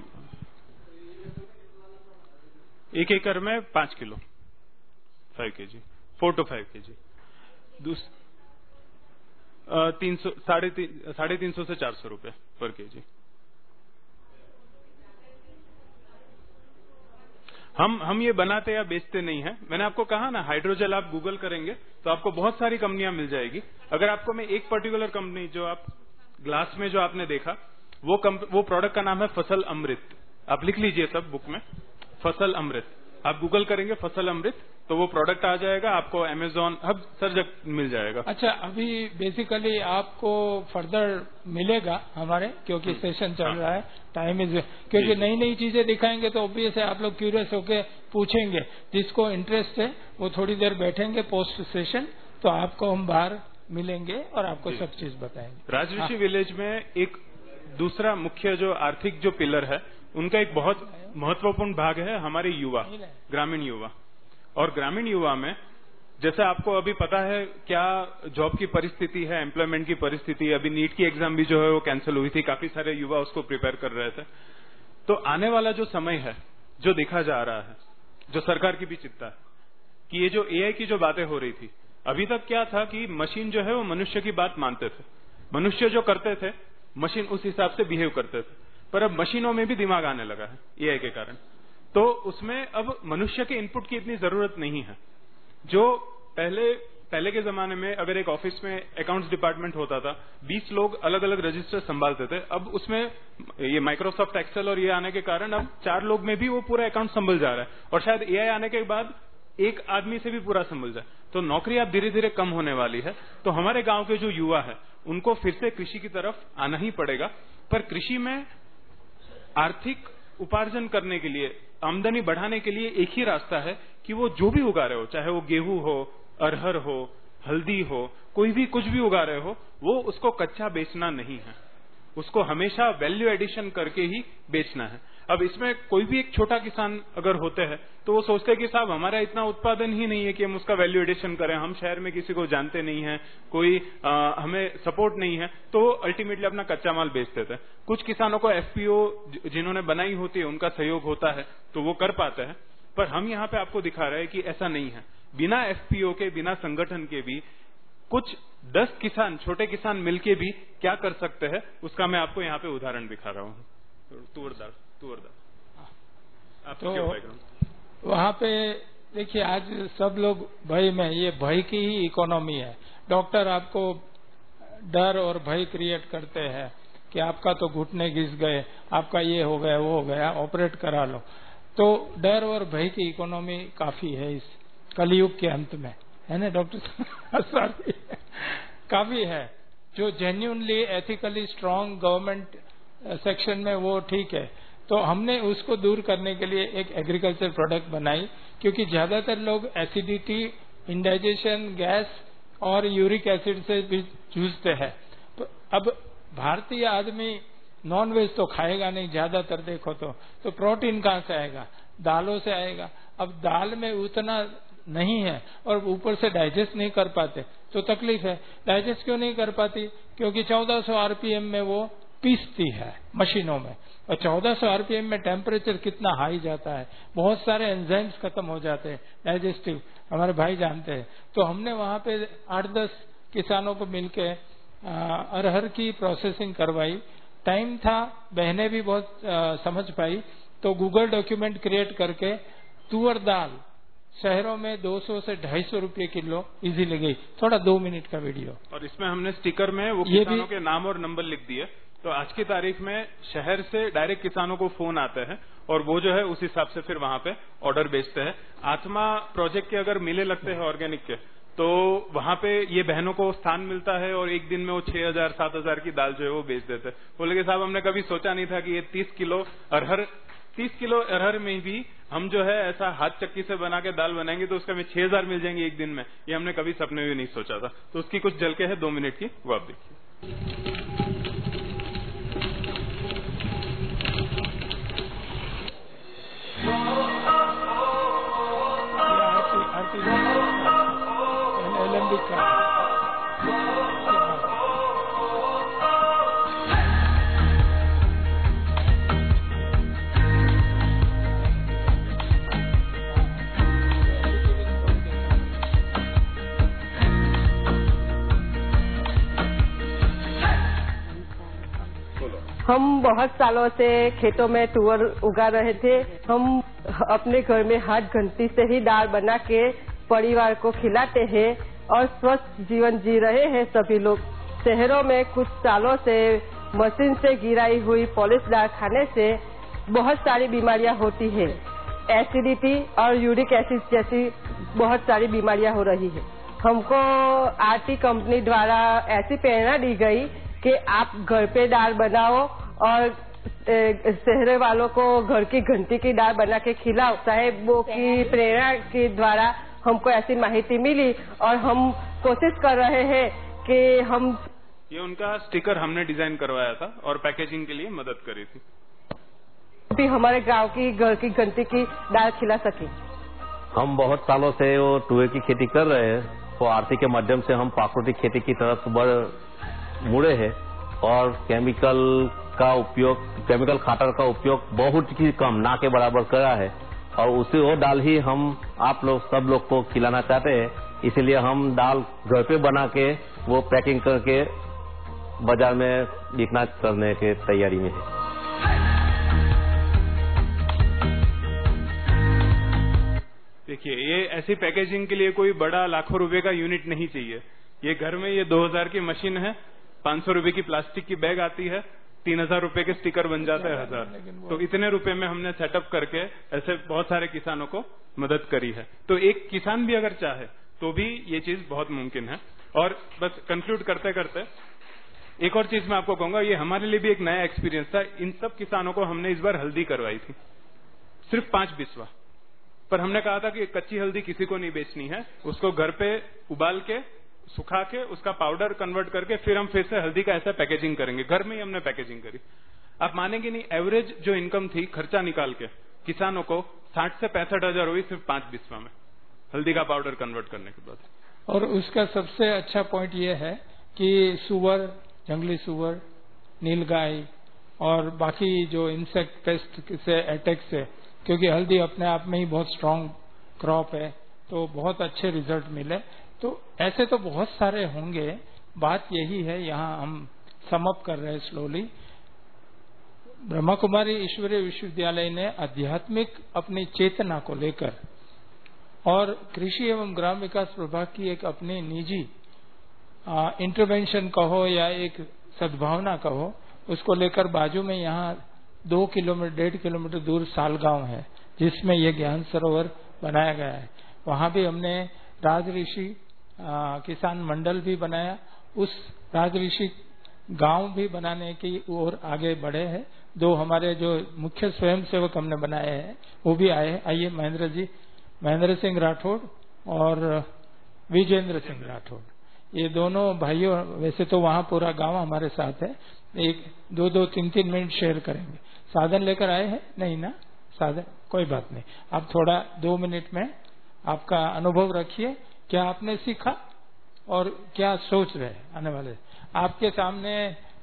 एक एकड़ में पांच किलो फाइव के जी फोर टू फाइव के जी तीन सौ साढ़े तीन साढ़े तीन सौ से चार सौ रुपए पर के जी। हम हम ये बनाते या बेचते नहीं है। मैंने आपको कहा ना, हाइड्रोजेल आप गूगल करेंगे तो आपको बहुत सारी कंपनियां मिल जाएगी। अगर आपको मैं एक पर्टिकुलर कंपनी, जो आप ग्लास में जो आपने देखा, वो वो प्रोडक्ट का नाम है फसल अमृत। आप लिख लीजिए सब बुक में, फसल अमृत। आप गूगल करेंगे फसल अमृत तो वो प्रोडक्ट आ जाएगा, आपको अमेजोन हब सर जगह मिल जाएगा। अच्छा, अभी बेसिकली आपको फर्दर मिलेगा हमारे, क्योंकि सेशन चल रहा है, टाइम इज, क्योंकि नई नई चीजें दिखाएंगे तो ऑब्वियस है आप लोग क्यूरियस होके पूछेंगे। जिसको इंटरेस्ट है वो थोड़ी देर बैठेंगे पोस्ट सेशन, तो आपको हम बाहर मिलेंगे और आपको सब चीज बताएंगे। राजऋषि विलेज में एक दूसरा मुख्य जो आर्थिक जो पिलर है, उनका एक बहुत महत्वपूर्ण भाग है हमारे युवा, ग्रामीण युवा। और ग्रामीण युवा में, जैसे आपको अभी पता है क्या जॉब की परिस्थिति है, एम्प्लॉयमेंट की परिस्थिति। अभी नीट की एग्जाम भी जो है वो कैंसिल हुई थी, काफी सारे युवा उसको प्रिपेयर कर रहे थे। तो आने वाला जो समय है, जो देखा जा रहा है, जो सरकार की भी चिंता है, कि ये जो एआई की जो बातें हो रही थी, अभी तक क्या था कि मशीन जो है वो मनुष्य की बात मानते थे, मनुष्य जो करते थे मशीन उस हिसाब से बिहेव करते थे। पर अब मशीनों में भी दिमाग आने लगा है एआई के कारण, तो उसमें अब मनुष्य के इनपुट की इतनी जरूरत नहीं है। जो पहले पहले के जमाने में अगर एक ऑफिस में अकाउंट्स डिपार्टमेंट होता था, बीस लोग अलग अलग रजिस्टर संभालते थे। अब उसमें ये माइक्रोसॉफ्ट एक्सेल और ये आने के कारण अब चार लोग में भी वो पूरा अकाउंट संभल जा रहा है, और शायद एआई आने के बाद एक आदमी से भी पूरा संभल जाए। तो नौकरी अब धीरे धीरे कम होने वाली है। तो हमारे गांव के जो युवा है उनको फिर से कृषि की तरफ आना ही पड़ेगा। पर कृषि में आर्थिक उपार्जन करने के लिए, आमदनी बढ़ाने के लिए एक ही रास्ता है कि वो जो भी उगा रहे हो, चाहे वो गेहूं हो, अरहर हो, हल्दी हो, कोई भी कुछ भी उगा रहे हो, वो उसको कच्चा बेचना नहीं है, उसको हमेशा वैल्यू एडिशन करके ही बेचना है। अब इसमें कोई भी एक छोटा किसान अगर होते हैं तो वो सोचते हैं कि साहब हमारा इतना उत्पादन ही नहीं है कि हम उसका वैल्यू एडिशन करें, हम शहर में किसी को जानते नहीं है, कोई आ, हमें सपोर्ट नहीं है, तो अल्टीमेटली अपना कच्चा माल बेच देते हैं। कुछ किसानों को एफपीओ जिन्होंने बनाई होती है उनका सहयोग होता है तो वो कर पाते हैं। पर हम यहाँ पे आपको दिखा रहे हैं कि ऐसा नहीं है। बिना एफपीओ के, बिना संगठन के भी कुछ दस किसान, छोटे किसान मिलके भी क्या कर सकते हैं, उसका मैं आपको यहाँ पे उदाहरण दिखा रहा हूँ। तुअर दाल तुअर दाल तो वहाँ पे देखिए, आज सब लोग भय में, ये भय की ही इकोनॉमी है। डॉक्टर आपको डर और भय क्रिएट करते हैं कि आपका तो घुटने घिस गए, आपका ये हो गया, वो हो गया, ऑपरेट करा लो। तो डर और भय की इकोनॉमी काफी है इस कलयुग के अंत में, है ना डॉक्टर? काफी है। जो genuinely ethically strong government section में वो ठीक है। तो हमने उसको दूर करने के लिए एक एग्रीकल्चर प्रोडक्ट बनाई, क्योंकि ज्यादातर लोग एसिडिटी, इंडाइजेशन, गैस और यूरिक एसिड से भी जूझते हैं। तो अब भारतीय आदमी नॉन वेज तो खाएगा नहीं ज्यादातर, देखो तो तो प्रोटीन कहाँ से आएगा? दालों से आएगा। अब दाल में उतना नहीं है और ऊपर से डाइजेस्ट नहीं कर पाते तो तकलीफ है। डाइजेस्ट क्यों नहीं कर पाती? क्योंकि चौदह सौ आरपीएम में वो पीसती है मशीनों में, और चौदह सौ आरपीएम में टेम्परेचर कितना हाई जाता है, बहुत सारे एंजाइम्स खत्म हो जाते हैं डाइजेस्टिव, हमारे भाई जानते हैं। तो हमने वहां पे आठ दस किसानों को मिलके अरहर की प्रोसेसिंग करवाई। टाइम था, बहनें भी बहुत आ, समझ पाई, तो गूगल डॉक्यूमेंट क्रिएट करके तुअर दाल शहरों में दो सौ से ढाई सौ रुपये किलो इजीली गई। थोड़ा दो मिनट का वीडियो। और इसमें हमने स्टिकर में वो किसानों के नाम और नंबर लिख दिए। तो आज की तारीख में शहर से डायरेक्ट किसानों को फोन आते हैं और वो जो है उस हिसाब से फिर वहां पे ऑर्डर बेचते हैं। आत्मा प्रोजेक्ट के अगर मेले लगते हैं ऑर्गेनिक के, तो वहां पे ये बहनों को स्थान मिलता है और एक दिन में वो छह हजार सात हजार की दाल जो है वो बेच देते हैं। बोले कि साहब हमने कभी सोचा नहीं था कि ये तीस किलो अरहर तीस किलो अरहर में भी हम जो है ऐसा हाथ चक्की से बना के दाल बनाएंगे तो उसका में छह हजार मिल जाएंगे एक दिन में। ये हमने कभी सपने में नहीं सोचा था। तो उसकी कुछ झलके है दो मिनट की, वो आप देखिए। हम बहुत सालों से खेतों में तुअर उगा रहे थे। हम अपने घर में हाथ घंटी से ही दाल बना के परिवार को खिलाते हैं और स्वस्थ जीवन जी रहे हैं सभी लोग। शहरों में कुछ सालों से मशीन से गिराई हुई पॉलिश दाल खाने से बहुत सारी बीमारियां होती है। एसिडिटी और यूरिक एसिड जैसी बहुत सारी बीमारियां हो रही है। हमको आरटी कंपनी द्वारा ऐसी प्रेरणा दी गई कि आप घर पे दाल बनाओ और शहर वालों को घर की घंटी की दाल बना के खिलाओ। साहेबों की प्रेरणा के द्वारा हमको ऐसी माहिती मिली और हम कोशिश कर रहे हैं कि हम ये उनका स्टिकर हमने डिजाइन करवाया था और पैकेजिंग के लिए मदद करी थी, भी हमारे गांव की घर की घंटी की दाल खिला सके। हम बहुत सालों से वो तुअर की खेती कर रहे हैं, तो आरती के माध्यम से हम प्राकृतिक खेती की तरफ बढ़ मुड़े हैं और केमिकल का उपयोग केमिकल खातर का उपयोग बहुत ही कम, ना के बराबर करा है और उसी वो दाल ही हम आप लोग सब लोग को खिलाना चाहते हैं। इसीलिए हम दाल घर पे बना के वो पैकिंग करके बाजार में बिकना करने के तैयारी में है। देखिए, ये ऐसी पैकेजिंग के लिए कोई बड़ा लाखों रुपए का यूनिट नहीं चाहिए। ये घर में ये दो हजार की मशीन है, पांच सौ रुपए की प्लास्टिक की बैग आती है, तीन हजार रुपए के स्टिकर बन जाता है हजार। तो इतने रुपए में हमने सेटअप करके ऐसे बहुत सारे किसानों को मदद करी है। तो एक किसान भी अगर चाहे तो भी ये चीज बहुत मुमकिन है। और बस कंक्लूड करते करते एक और चीज मैं आपको कहूंगा, ये हमारे लिए भी एक नया एक्सपीरियंस था। इन सब किसानों को हमने इस बार हल्दी करवाई थी, सिर्फ पांच बिस्वा, पर हमने कहा था कि कच्ची हल्दी किसी को नहीं बेचनी है, उसको घर पे उबाल के सुखा के उसका पाउडर कन्वर्ट करके फिर हम फिर से हल्दी का ऐसा पैकेजिंग करेंगे। घर में ही हमने पैकेजिंग करी। आप मानेंगे नहीं, एवरेज जो इनकम थी खर्चा निकाल के किसानों को साठ से पैंसठ हजार हुई सिर्फ पांच बिस्वा में हल्दी का पाउडर कन्वर्ट करने के बाद। और उसका सबसे अच्छा पॉइंट ये है कि सुअर, जंगली सुअर, नीलगाय और बाकी जो इंसेक्ट पेस्ट से अटैक से, क्योंकि हल्दी अपने आप में ही बहुत स्ट्रांग क्रॉप है, तो बहुत अच्छे रिजल्ट मिले। तो ऐसे तो बहुत सारे होंगे, बात यही है, यहाँ हम समअप कर रहे हैं स्लोली। ब्रह्मा कुमारी ईश्वरीय विश्वविद्यालय ने आध्यात्मिक अपनी चेतना को लेकर और कृषि एवं ग्राम विकास विभाग की एक अपनी निजी इंटरवेंशन कहो या एक सद्भावना कहो, उसको लेकर बाजू में यहाँ दो किलोमीटर डेढ़ किलोमीटर दूर सालगांव है, जिसमें ये ज्ञान सरोवर बनाया गया है। वहां भी हमने राजऋषि किसान मंडल भी बनाया, उस राजऋषि गांव भी बनाने की ओर आगे बढ़े हैं। दो हमारे जो मुख्य स्वयंसेवक हमने बनाए हैं वो भी आए हैं। आइए महेंद्र जी, महेंद्र सिंह राठौड़ और विजेंद्र सिंह राठौड़, ये दोनों भाइयों, वैसे तो वहाँ पूरा गांव हमारे साथ है, एक दो दो तीन तीन मिनट शेयर करेंगे। साधन लेकर आए हैं? नहीं ना, साधन कोई बात नहीं। आप थोड़ा दो मिनट में आपका अनुभव रखिए, क्या आपने सीखा और क्या सोच रहे आने वाले। आपके सामने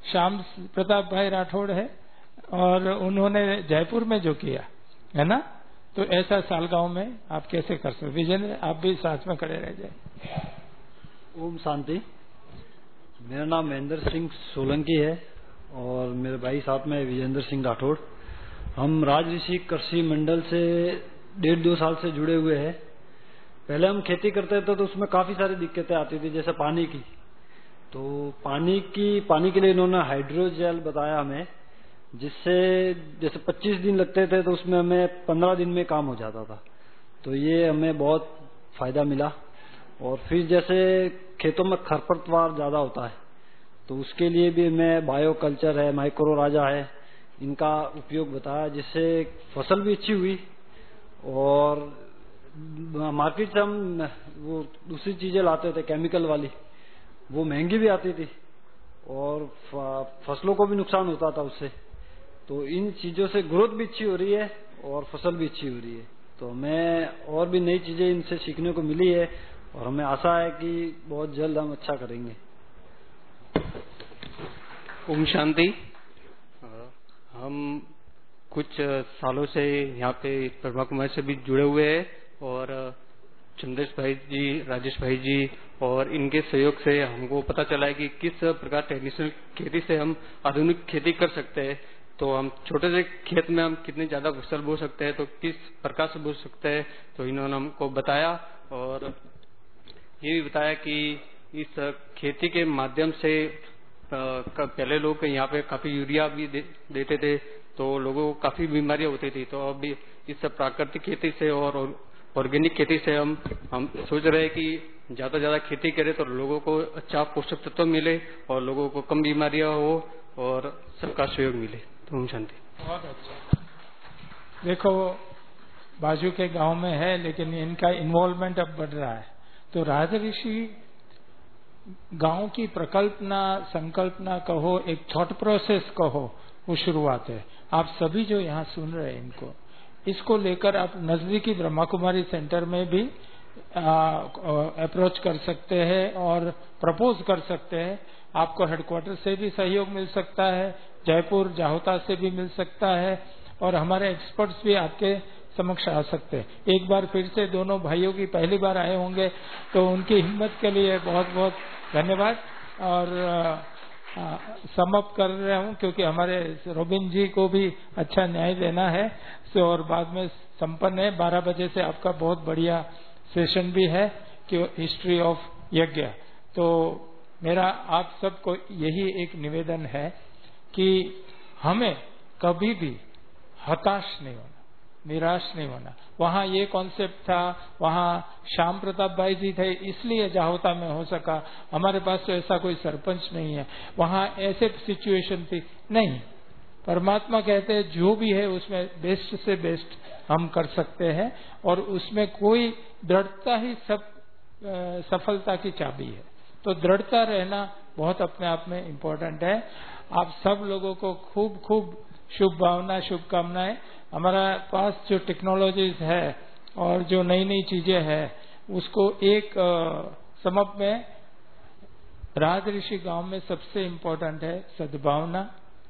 श्याम प्रताप भाई राठौड़ है और उन्होंने जयपुर में जो किया है ना, तो ऐसा सालगांव में आप कैसे कर सकते। विजेंद्र आप भी साथ में खड़े रह जाए। ओम शांति। मेरा नाम महेंद्र सिंह सोलंकी है और मेरे भाई साथ में विजेंद्र सिंह राठौड़। हम राज ऋषि कृषि मंडल से डेढ़ दो साल से जुड़े हुए हैं। पहले हम खेती करते थे तो उसमें काफी सारी दिक्कतें आती थी, जैसे पानी की। तो पानी की पानी के लिए इन्होंने हाइड्रोजेल बताया हमें, जिससे जैसे पच्चीस दिन लगते थे तो उसमें हमें पंद्रह दिन में काम हो जाता था। तो ये हमें बहुत फायदा मिला। और फिर जैसे खेतों में खरपतवार ज्यादा होता है तो उसके लिए भी हमें बायो कल्चर है, माइक्रो राजा है, इनका उपयोग बताया, जिससे फसल भी अच्छी हुई। और मार्केट से हम वो दूसरी चीजें लाते थे केमिकल वाली, वो महंगी भी आती थी और फसलों को भी नुकसान होता था उससे। तो इन चीजों से ग्रोथ भी अच्छी हो रही है और फसल भी अच्छी हो रही है। तो हमें और भी नई चीजें इनसे सीखने को मिली है और हमें आशा है कि बहुत जल्द हम अच्छा करेंगे। ओम शांति। हम कुछ सालों से यहाँ पे ब्रह्मा कुमारी से भी जुड़े हुए हैं और चंद्रेश भाई जी, राजेश भाई जी और इनके सहयोग से हमको पता चला है कि किस प्रकार ट्रेडिशनल खेती से हम आधुनिक खेती कर सकते हैं। तो हम छोटे से खेत में हम कितनी ज्यादा फसल बो सकते हैं, तो किस प्रकार से बो सकते हैं, तो इन्होंने हमको बताया। और ये भी बताया कि इस खेती के माध्यम से पहले लोग यहाँ पे काफी यूरिया भी दे, देते थे तो लोगों को काफी बीमारियां होती थी। तो अभी इस प्राकृतिक खेती से और ऑर्गेनिक खेती से हम हम सोच रहे हैं कि ज्यादा ज्यादा खेती करें तो लोगों को अच्छा पोषक तत्व मिले और लोगों को कम बीमारियां हो और सबका सहयोग मिले। तो ओम शांति। बहुत अच्छा। देखो बाजू के गांव में है लेकिन इनका इन्वॉल्वमेंट अब बढ़ रहा है। तो राज ऋषि गांव की प्रकल्पना, संकल्पना कहो, एक थॉट प्रोसेस कहो, वो शुरुआत है। आप सभी जो यहाँ सुन रहे हैं इनको, इसको लेकर आप नजदीकी ब्रह्मा कुमारी सेंटर में भी अप्रोच कर सकते हैं और प्रपोज कर सकते हैं। आपको हेडक्वार्टर से भी सहयोग मिल सकता है, जयपुर जाहोता से भी मिल सकता है और हमारे एक्सपर्ट्स भी आपके समक्ष आ सकते हैं। एक बार फिर से दोनों भाइयों की पहली बार आए होंगे तो उनकी हिम्मत के लिए बहुत बहुत धन्यवाद। और समाप्त कर रहा हूँ क्योंकि हमारे रोबिन जी को भी अच्छा न्याय देना है सो और बाद में संपन्न है। बारह बजे से आपका बहुत बढ़िया सेशन भी है कि हिस्ट्री ऑफ यज्ञ। तो मेरा आप सबको यही एक निवेदन है कि हमें कभी भी हताश नहीं होना, निराश नहीं होना। वहाँ ये कॉन्सेप्ट था, वहाँ श्याम प्रताप भाई जी थे इसलिए जाहोता में हो सका। हमारे पास तो ऐसा कोई सरपंच नहीं है, वहाँ ऐसे सिचुएशन थी नहीं। परमात्मा कहते हैं जो भी है उसमें बेस्ट से बेस्ट हम कर सकते हैं और उसमें कोई दृढ़ता ही सब सफलता की चाबी है। तो दृढ़ता रहना बहुत अपने आप में इम्पोर्टेंट है। आप सब लोगों को खूब खूब शुभ भावना, शुभकामनाएं। हमारा पास जो टेक्नोलॉजीज है और जो नई नई चीजें हैं उसको एक समप में राज ऋषि गांव में सबसे इम्पोर्टेंट है सद्भावना,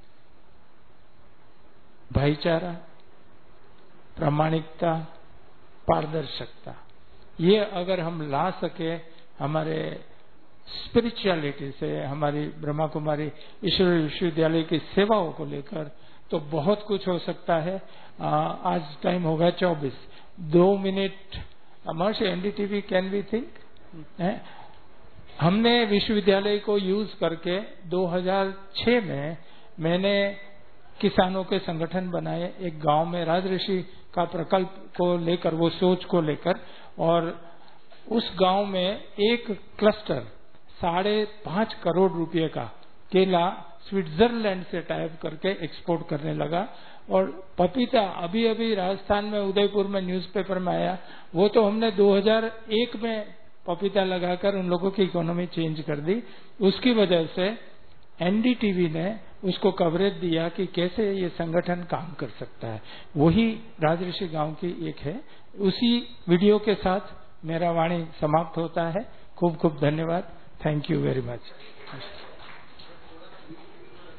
भाईचारा, प्रामाणिकता, पारदर्शिता। ये अगर हम ला सके हमारे स्पिरिचुअलिटी से, हमारी ब्रह्मा कुमारी ईश्वर विश्वविद्यालय की सेवाओं को लेकर, तो बहुत कुछ हो सकता है। आ, आज टाइम होगा चौबीस दो minute Maharshi NDTV can we think. हमने विश्वविद्यालय को यूज करके दो हज़ार छह में मैंने किसानों के संगठन बनाए एक गांव में राज ऋषि का प्रकल्प को लेकर, वो सोच को लेकर, और उस गांव में एक क्लस्टर साढ़े पांच करोड़ रुपए का केला स्विट्जरलैंड से टाइप करके एक्सपोर्ट करने लगा। और पपीता अभी अभी राजस्थान में उदयपुर में न्यूज़पेपर में आया, वो तो हमने दो हज़ार एक में पपीता लगाकर उन लोगों की इकोनॉमी चेंज कर दी। उसकी वजह से एनडीटीवी ने उसको कवरेज दिया कि कैसे ये संगठन काम कर सकता है। वही राज ऋषि गांव की एक है। उसी वीडियो के साथ मेरा वाणी समाप्त होता है। खूब खूब धन्यवाद। Thank you very much.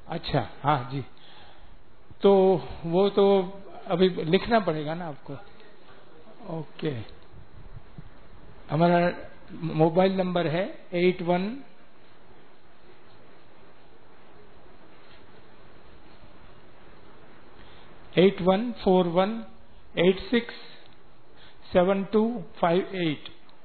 अच्छा, हाँ जी, तो वो तो अभी लिखना पड़ेगा ना आपको। ओके, हमारा मोबाइल नंबर है eight one eight one four one eight six seven two five eight.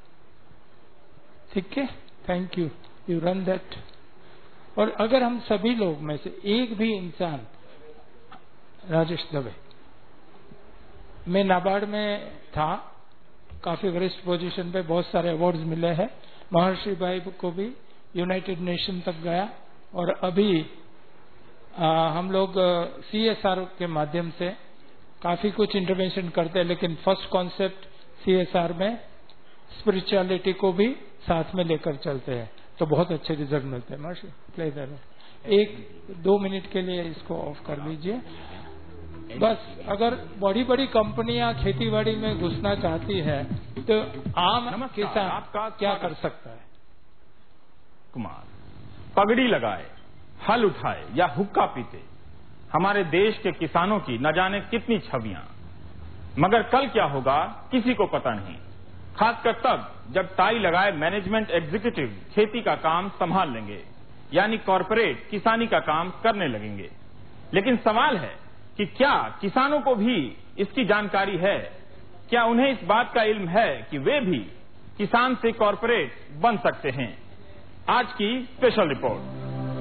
ठीक है, thank you, you run that. और अगर हम सभी लोग में से एक भी इंसान, राजेश दवे, मैं नाबार्ड में था, काफी वरिष्ठ पोजीशन पे, बहुत सारे अवार्ड्स मिले हैं, महर्षि भाई को भी यूनाइटेड नेशन तक गया, और अभी आ, हम लोग सीएसआर के माध्यम से काफी कुछ इंटरवेंशन करते हैं, लेकिन फर्स्ट कॉन्सेप्ट सीएसआर में स्पिरिचुअलिटी को भी साथ में लेकर चलते हैं, तो बहुत अच्छे रिजल्ट मिलते हैं। महर्षि प्ले दर एक दो मिनट के लिए इसको ऑफ कर लीजिए। बस अगर बड़ी बड़ी कंपनियां खेतीबाड़ी में घुसना चाहती है तो आम किसान क्या कर सकता है? कुमार पगड़ी लगाए, हल उठाए या हुक्का पीते, हमारे देश के किसानों की न जाने कितनी छवियां, मगर कल क्या होगा किसी को पता नहीं, खासकर तब जब टाई लगाए मैनेजमेंट एग्जीक्यूटिव खेती का काम संभाल लेंगे, यानी कॉरपोरेट किसानी का काम करने लगेंगे। लेकिन सवाल है कि क्या किसानों को भी इसकी जानकारी है? क्या उन्हें इस बात का इल्म है कि वे भी किसान से कॉरपोरेट बन सकते हैं? आज की स्पेशल रिपोर्ट।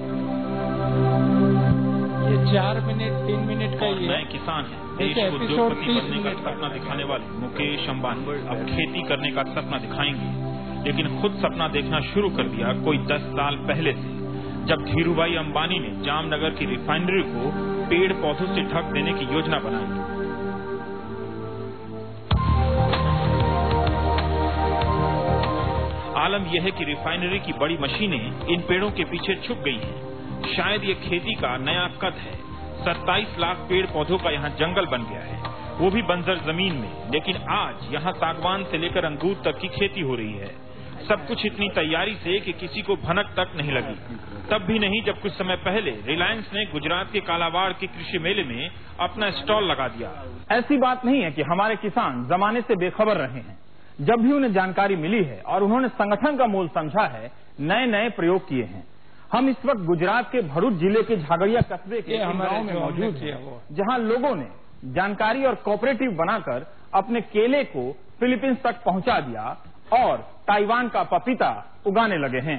ये चार मिनट तीन मिनट का ये नए किसान हैं, देश को उद्योगपति बनने का सपना दिखाने वाले मुकेश अंबानी अब खेती करने का सपना दिखाएंगे, लेकिन खुद सपना देखना शुरू कर दिया कोई दस साल पहले से, जब धीरूभाई अंबानी ने जामनगर की रिफाइनरी को पेड़ पौधों से ढक देने की योजना बनाई। आलम यह है कि रिफाइनरी की बड़ी मशीनें इन पेड़ों के पीछे छुप गई हैं। शायद ये खेती का नया कद है। सत्ताईस लाख पेड़ पौधों का यहाँ जंगल बन गया है, वो भी बंजर जमीन में। लेकिन आज यहाँ सागवान से लेकर अंगूर तक की खेती हो रही है, सब कुछ इतनी तैयारी से कि किसी को भनक तक नहीं लगी। तब भी नहीं जब कुछ समय पहले रिलायंस ने गुजरात के कालावाड़ के कृषि मेले में अपना स्टॉल लगा दिया। ऐसी बात नहीं है कि हमारे किसान जमाने से बेखबर रहे हैं। जब भी उन्हें जानकारी मिली है और उन्होंने संगठन का मोल समझा है, नए नए प्रयोग किए हैं। हम इस वक्त गुजरात के भरूच जिले के झागड़िया कस्बे के गांव में मौजूद हैं, जहां लोगों ने जानकारी और कोऑपरेटिव बनाकर अपने केले को फिलीपींस तक पहुंचा दिया और ताइवान का पपीता उगाने लगे हैं।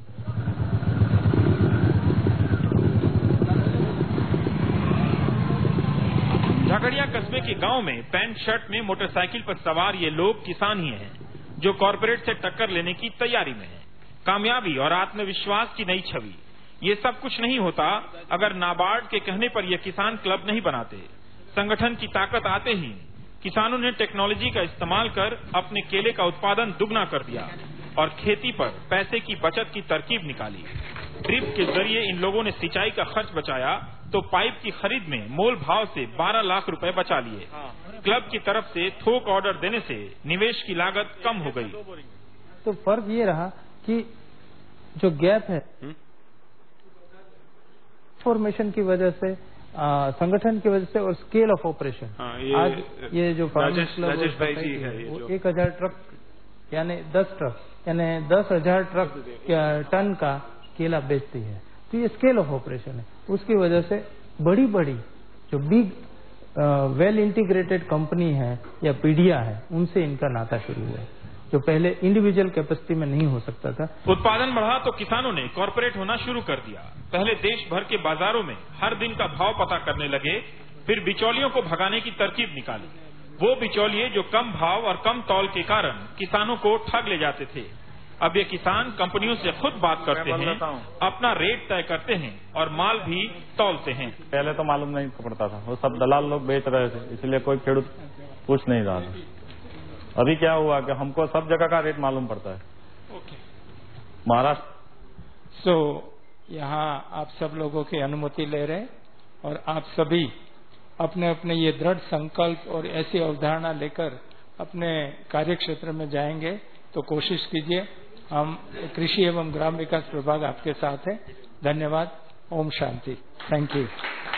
झागड़िया कस्बे के गांव में पैंट शर्ट में मोटरसाइकिल पर सवार ये लोग किसान ही हैं, जो कॉरपोरेट से टक्कर लेने की तैयारी में हैं। कामयाबी और आत्मविश्वास की नई छवि। ये सब कुछ नहीं होता अगर नाबार्ड के कहने पर ये किसान क्लब नहीं बनाते। संगठन की ताकत आते ही किसानों ने टेक्नोलॉजी का इस्तेमाल कर अपने केले का उत्पादन दुगना कर दिया और खेती पर पैसे की बचत की तरकीब निकाली। ड्रिप के जरिए इन लोगों ने सिंचाई का खर्च बचाया तो पाइप की खरीद में मोल भाव से बारह लाख रुपए बचा लिए। क्लब की तरफ से थोक ऑर्डर देने से निवेश की लागत कम हो गई। तो फर्क ये रहा कि जो गैप है फॉर्मेशन की वजह से, आ, संगठन की वजह से और स्केल ऑफ ऑपरेशन। आज ये जो राजेश, राजेश भाई जी है, ये वो एक हजार ट्रक यानी दस ट्रक यानी दस हजार ट्रक टन का केला बेचती है। तो ये स्केल ऑफ ऑपरेशन है। उसकी वजह से बड़ी बड़ी जो बिग वेल इंटीग्रेटेड कंपनी है या पीडिया है, उनसे इनका नाता शुरू हुआ है, जो पहले इंडिविजुअल कैपेसिटी में नहीं हो सकता था। उत्पादन बढ़ा तो किसानों ने कॉरपोरेट होना शुरू कर दिया। पहले देश भर के बाजारों में हर दिन का भाव पता करने लगे, फिर बिचौलियों को भगाने की तरकीब निकाली। वो बिचौलिए जो कम भाव और कम तौल के कारण किसानों को ठग ले जाते थे। अब ये किसान कंपनियों से खुद बात करते हैं, अपना रेट तय करते हैं और माल भी तौलते हैं। पहले तो मालूम नहीं पड़ता था, वो सब दलाल लोग बेच रहे थे, इसलिए कोई खेडूत पूछ नहीं रहा था। अभी क्या हुआ कि हमको सब जगह का रेट मालूम पड़ता है। ओके, महाराष्ट्र सो यहाँ आप सब लोगों की अनुमति ले रहे और आप सभी अपने अपने ये दृढ़ संकल्प और ऐसी अवधारणा लेकर अपने कार्य क्षेत्र में जाएंगे तो कोशिश कीजिए। हम कृषि एवं ग्राम विकास विभाग आपके साथ है। धन्यवाद। ओम शांति। Thank you.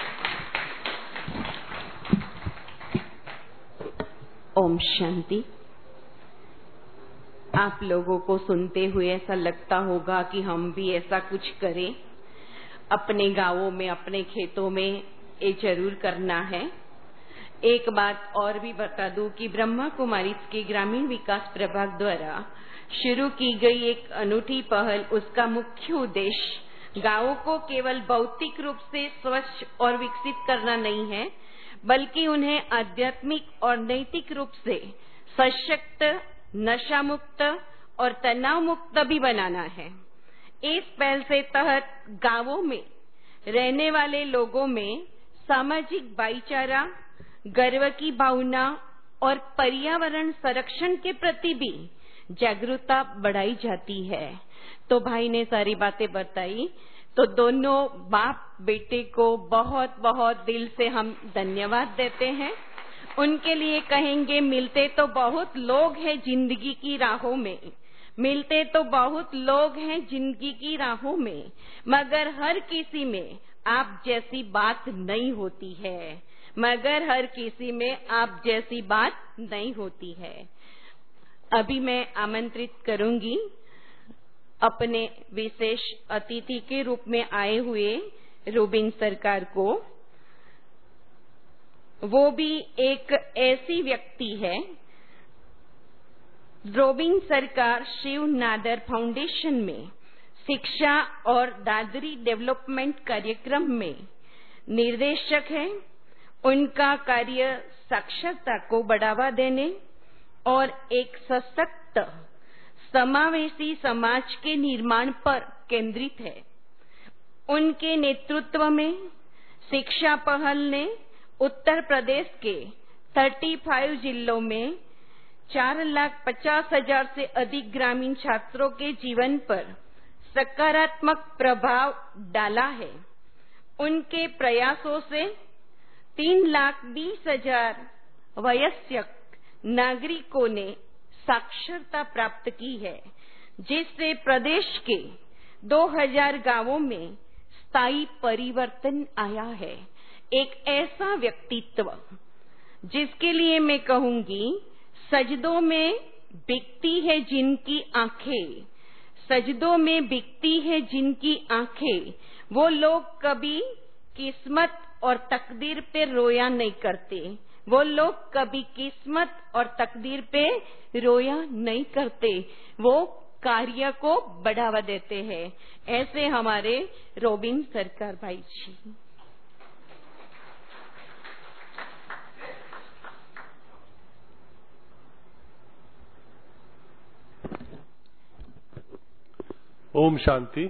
ओम शांति। आप लोगों को सुनते हुए ऐसा लगता होगा कि हम भी ऐसा कुछ करें, अपने गांवों में, अपने खेतों में ये जरूर करना है। एक बात और भी बता दूं कि ब्रह्मा कुमारी के ग्रामीण विकास प्रभाग द्वारा शुरू की गई एक अनूठी पहल, उसका मुख्य उद्देश्य गांवों को केवल भौतिक रूप से स्वच्छ और विकसित करना नहीं है, बल्कि उन्हें आध्यात्मिक और नैतिक रूप से सशक्त, नशा मुक्त और तनाव मुक्त भी बनाना है। इस पहल से तहत गांवों में रहने वाले लोगों में सामाजिक भाईचारा, गर्व की भावना और पर्यावरण संरक्षण के प्रति भी जागरूकता बढ़ाई जाती है। तो भाई ने सारी बातें बताई, तो दोनों बाप बेटे को बहुत बहुत दिल से हम धन्यवाद देते हैं। उनके लिए कहेंगे, मिलते तो बहुत लोग हैं जिंदगी की राहों में, मिलते तो बहुत लोग हैं जिंदगी की राहों में, मगर हर किसी में आप जैसी बात नहीं होती है, मगर हर किसी में आप जैसी बात नहीं होती है। अभी मैं आमंत्रित करूंगी अपने विशेष अतिथि के रूप में आए हुए रोबिन सरकार को। वो भी एक ऐसी व्यक्ति है, रोबिन सरकार शिव नाडर फाउंडेशन में शिक्षा और दादरी डेवलपमेंट कार्यक्रम में निर्देशक है। उनका कार्य साक्षरता को बढ़ावा देने और एक सशक्त समावेशी समाज के निर्माण पर केंद्रित है। उनके नेतृत्व में शिक्षा पहल ने उत्तर प्रदेश के पैंतीस जिलों में चार लाख पचास हजार से अधिक ग्रामीण छात्रों के जीवन पर सकारात्मक प्रभाव डाला है। उनके प्रयासों से तीन लाख बीस हजार वयस्क नागरिकों ने साक्षरता प्राप्त की है, जिससे प्रदेश के दो हज़ार गांवों में स्थायी परिवर्तन आया है। एक ऐसा व्यक्तित्व जिसके लिए मैं कहूंगी, सजदों में बिकती है जिनकी आंखें, सजदों में बिकती है जिनकी आंखें, वो लोग कभी किस्मत और तकदीर पे रोया नहीं करते, वो लोग कभी किस्मत और तकदीर पे रोया नहीं करते, वो कार्य को बढ़ावा देते हैं। ऐसे हमारे रोबिन सरकार भाई जी। ओम शांति।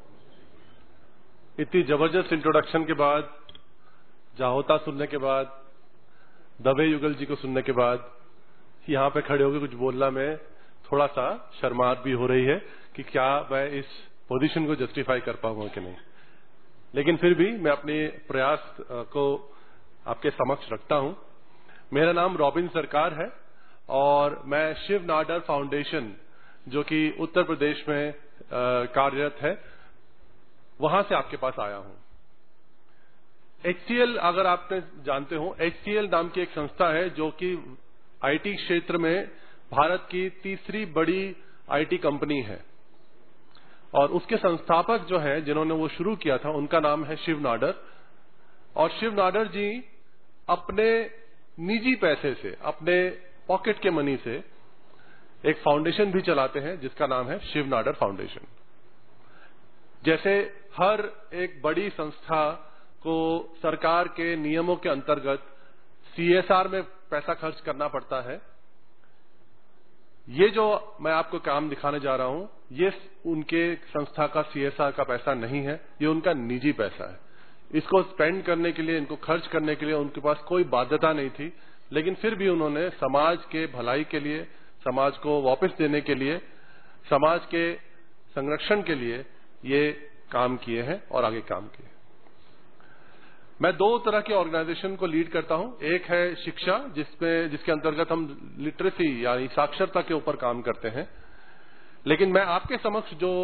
इतनी जबरदस्त इंट्रोडक्शन के बाद, जाहोता सुनने के बाद, दबे युगल जी को सुनने के बाद यहाँ पे खड़े होकर कुछ बोलना में थोड़ा सा शर्माहट भी हो रही है कि क्या मैं इस पोजीशन को जस्टिफाई कर पाऊंगा कि नहीं। लेकिन फिर भी मैं अपने प्रयास को आपके समक्ष रखता हूं। मेरा नाम रोबिन सरकार है और मैं शिव नाडर फाउंडेशन, जो कि उत्तर प्रदेश में कार्यरत है, वहां से आपके पास आया हूं। एचसीएल, अगर आप जानते हो, एचसीएल नाम की एक संस्था है जो कि आईटी क्षेत्र में भारत की तीसरी बड़ी आईटी कंपनी है, और उसके संस्थापक जो हैं, जिन्होंने वो शुरू किया था, उनका नाम है शिव नाडर। और शिव नाडर जी अपने निजी पैसे से, अपने पॉकेट के मनी से एक फाउंडेशन भी चलाते हैं जिसका नाम है शिव नाडर फाउंडेशन। जैसे हर एक बड़ी संस्था को सरकार के नियमों के अंतर्गत सीएसआर में पैसा खर्च करना पड़ता है, ये जो मैं आपको काम दिखाने जा रहा हूं, ये उनके संस्था का सीएसआर का पैसा नहीं है, ये उनका निजी पैसा है। इसको स्पेंड करने के लिए, इनको खर्च करने के लिए उनके पास कोई बाध्यता नहीं थी, लेकिन फिर भी उन्होंने समाज के भलाई के लिए, समाज को वापस देने के लिए, समाज के संरक्षण के लिए ये काम किए हैं और आगे काम किए। मैं दो तरह के ऑर्गेनाइजेशन को लीड करता हूं। एक है शिक्षा, जिसमें जिसके अंतर्गत हम लिटरेसी यानी साक्षरता के ऊपर काम करते हैं। लेकिन मैं आपके समक्ष जो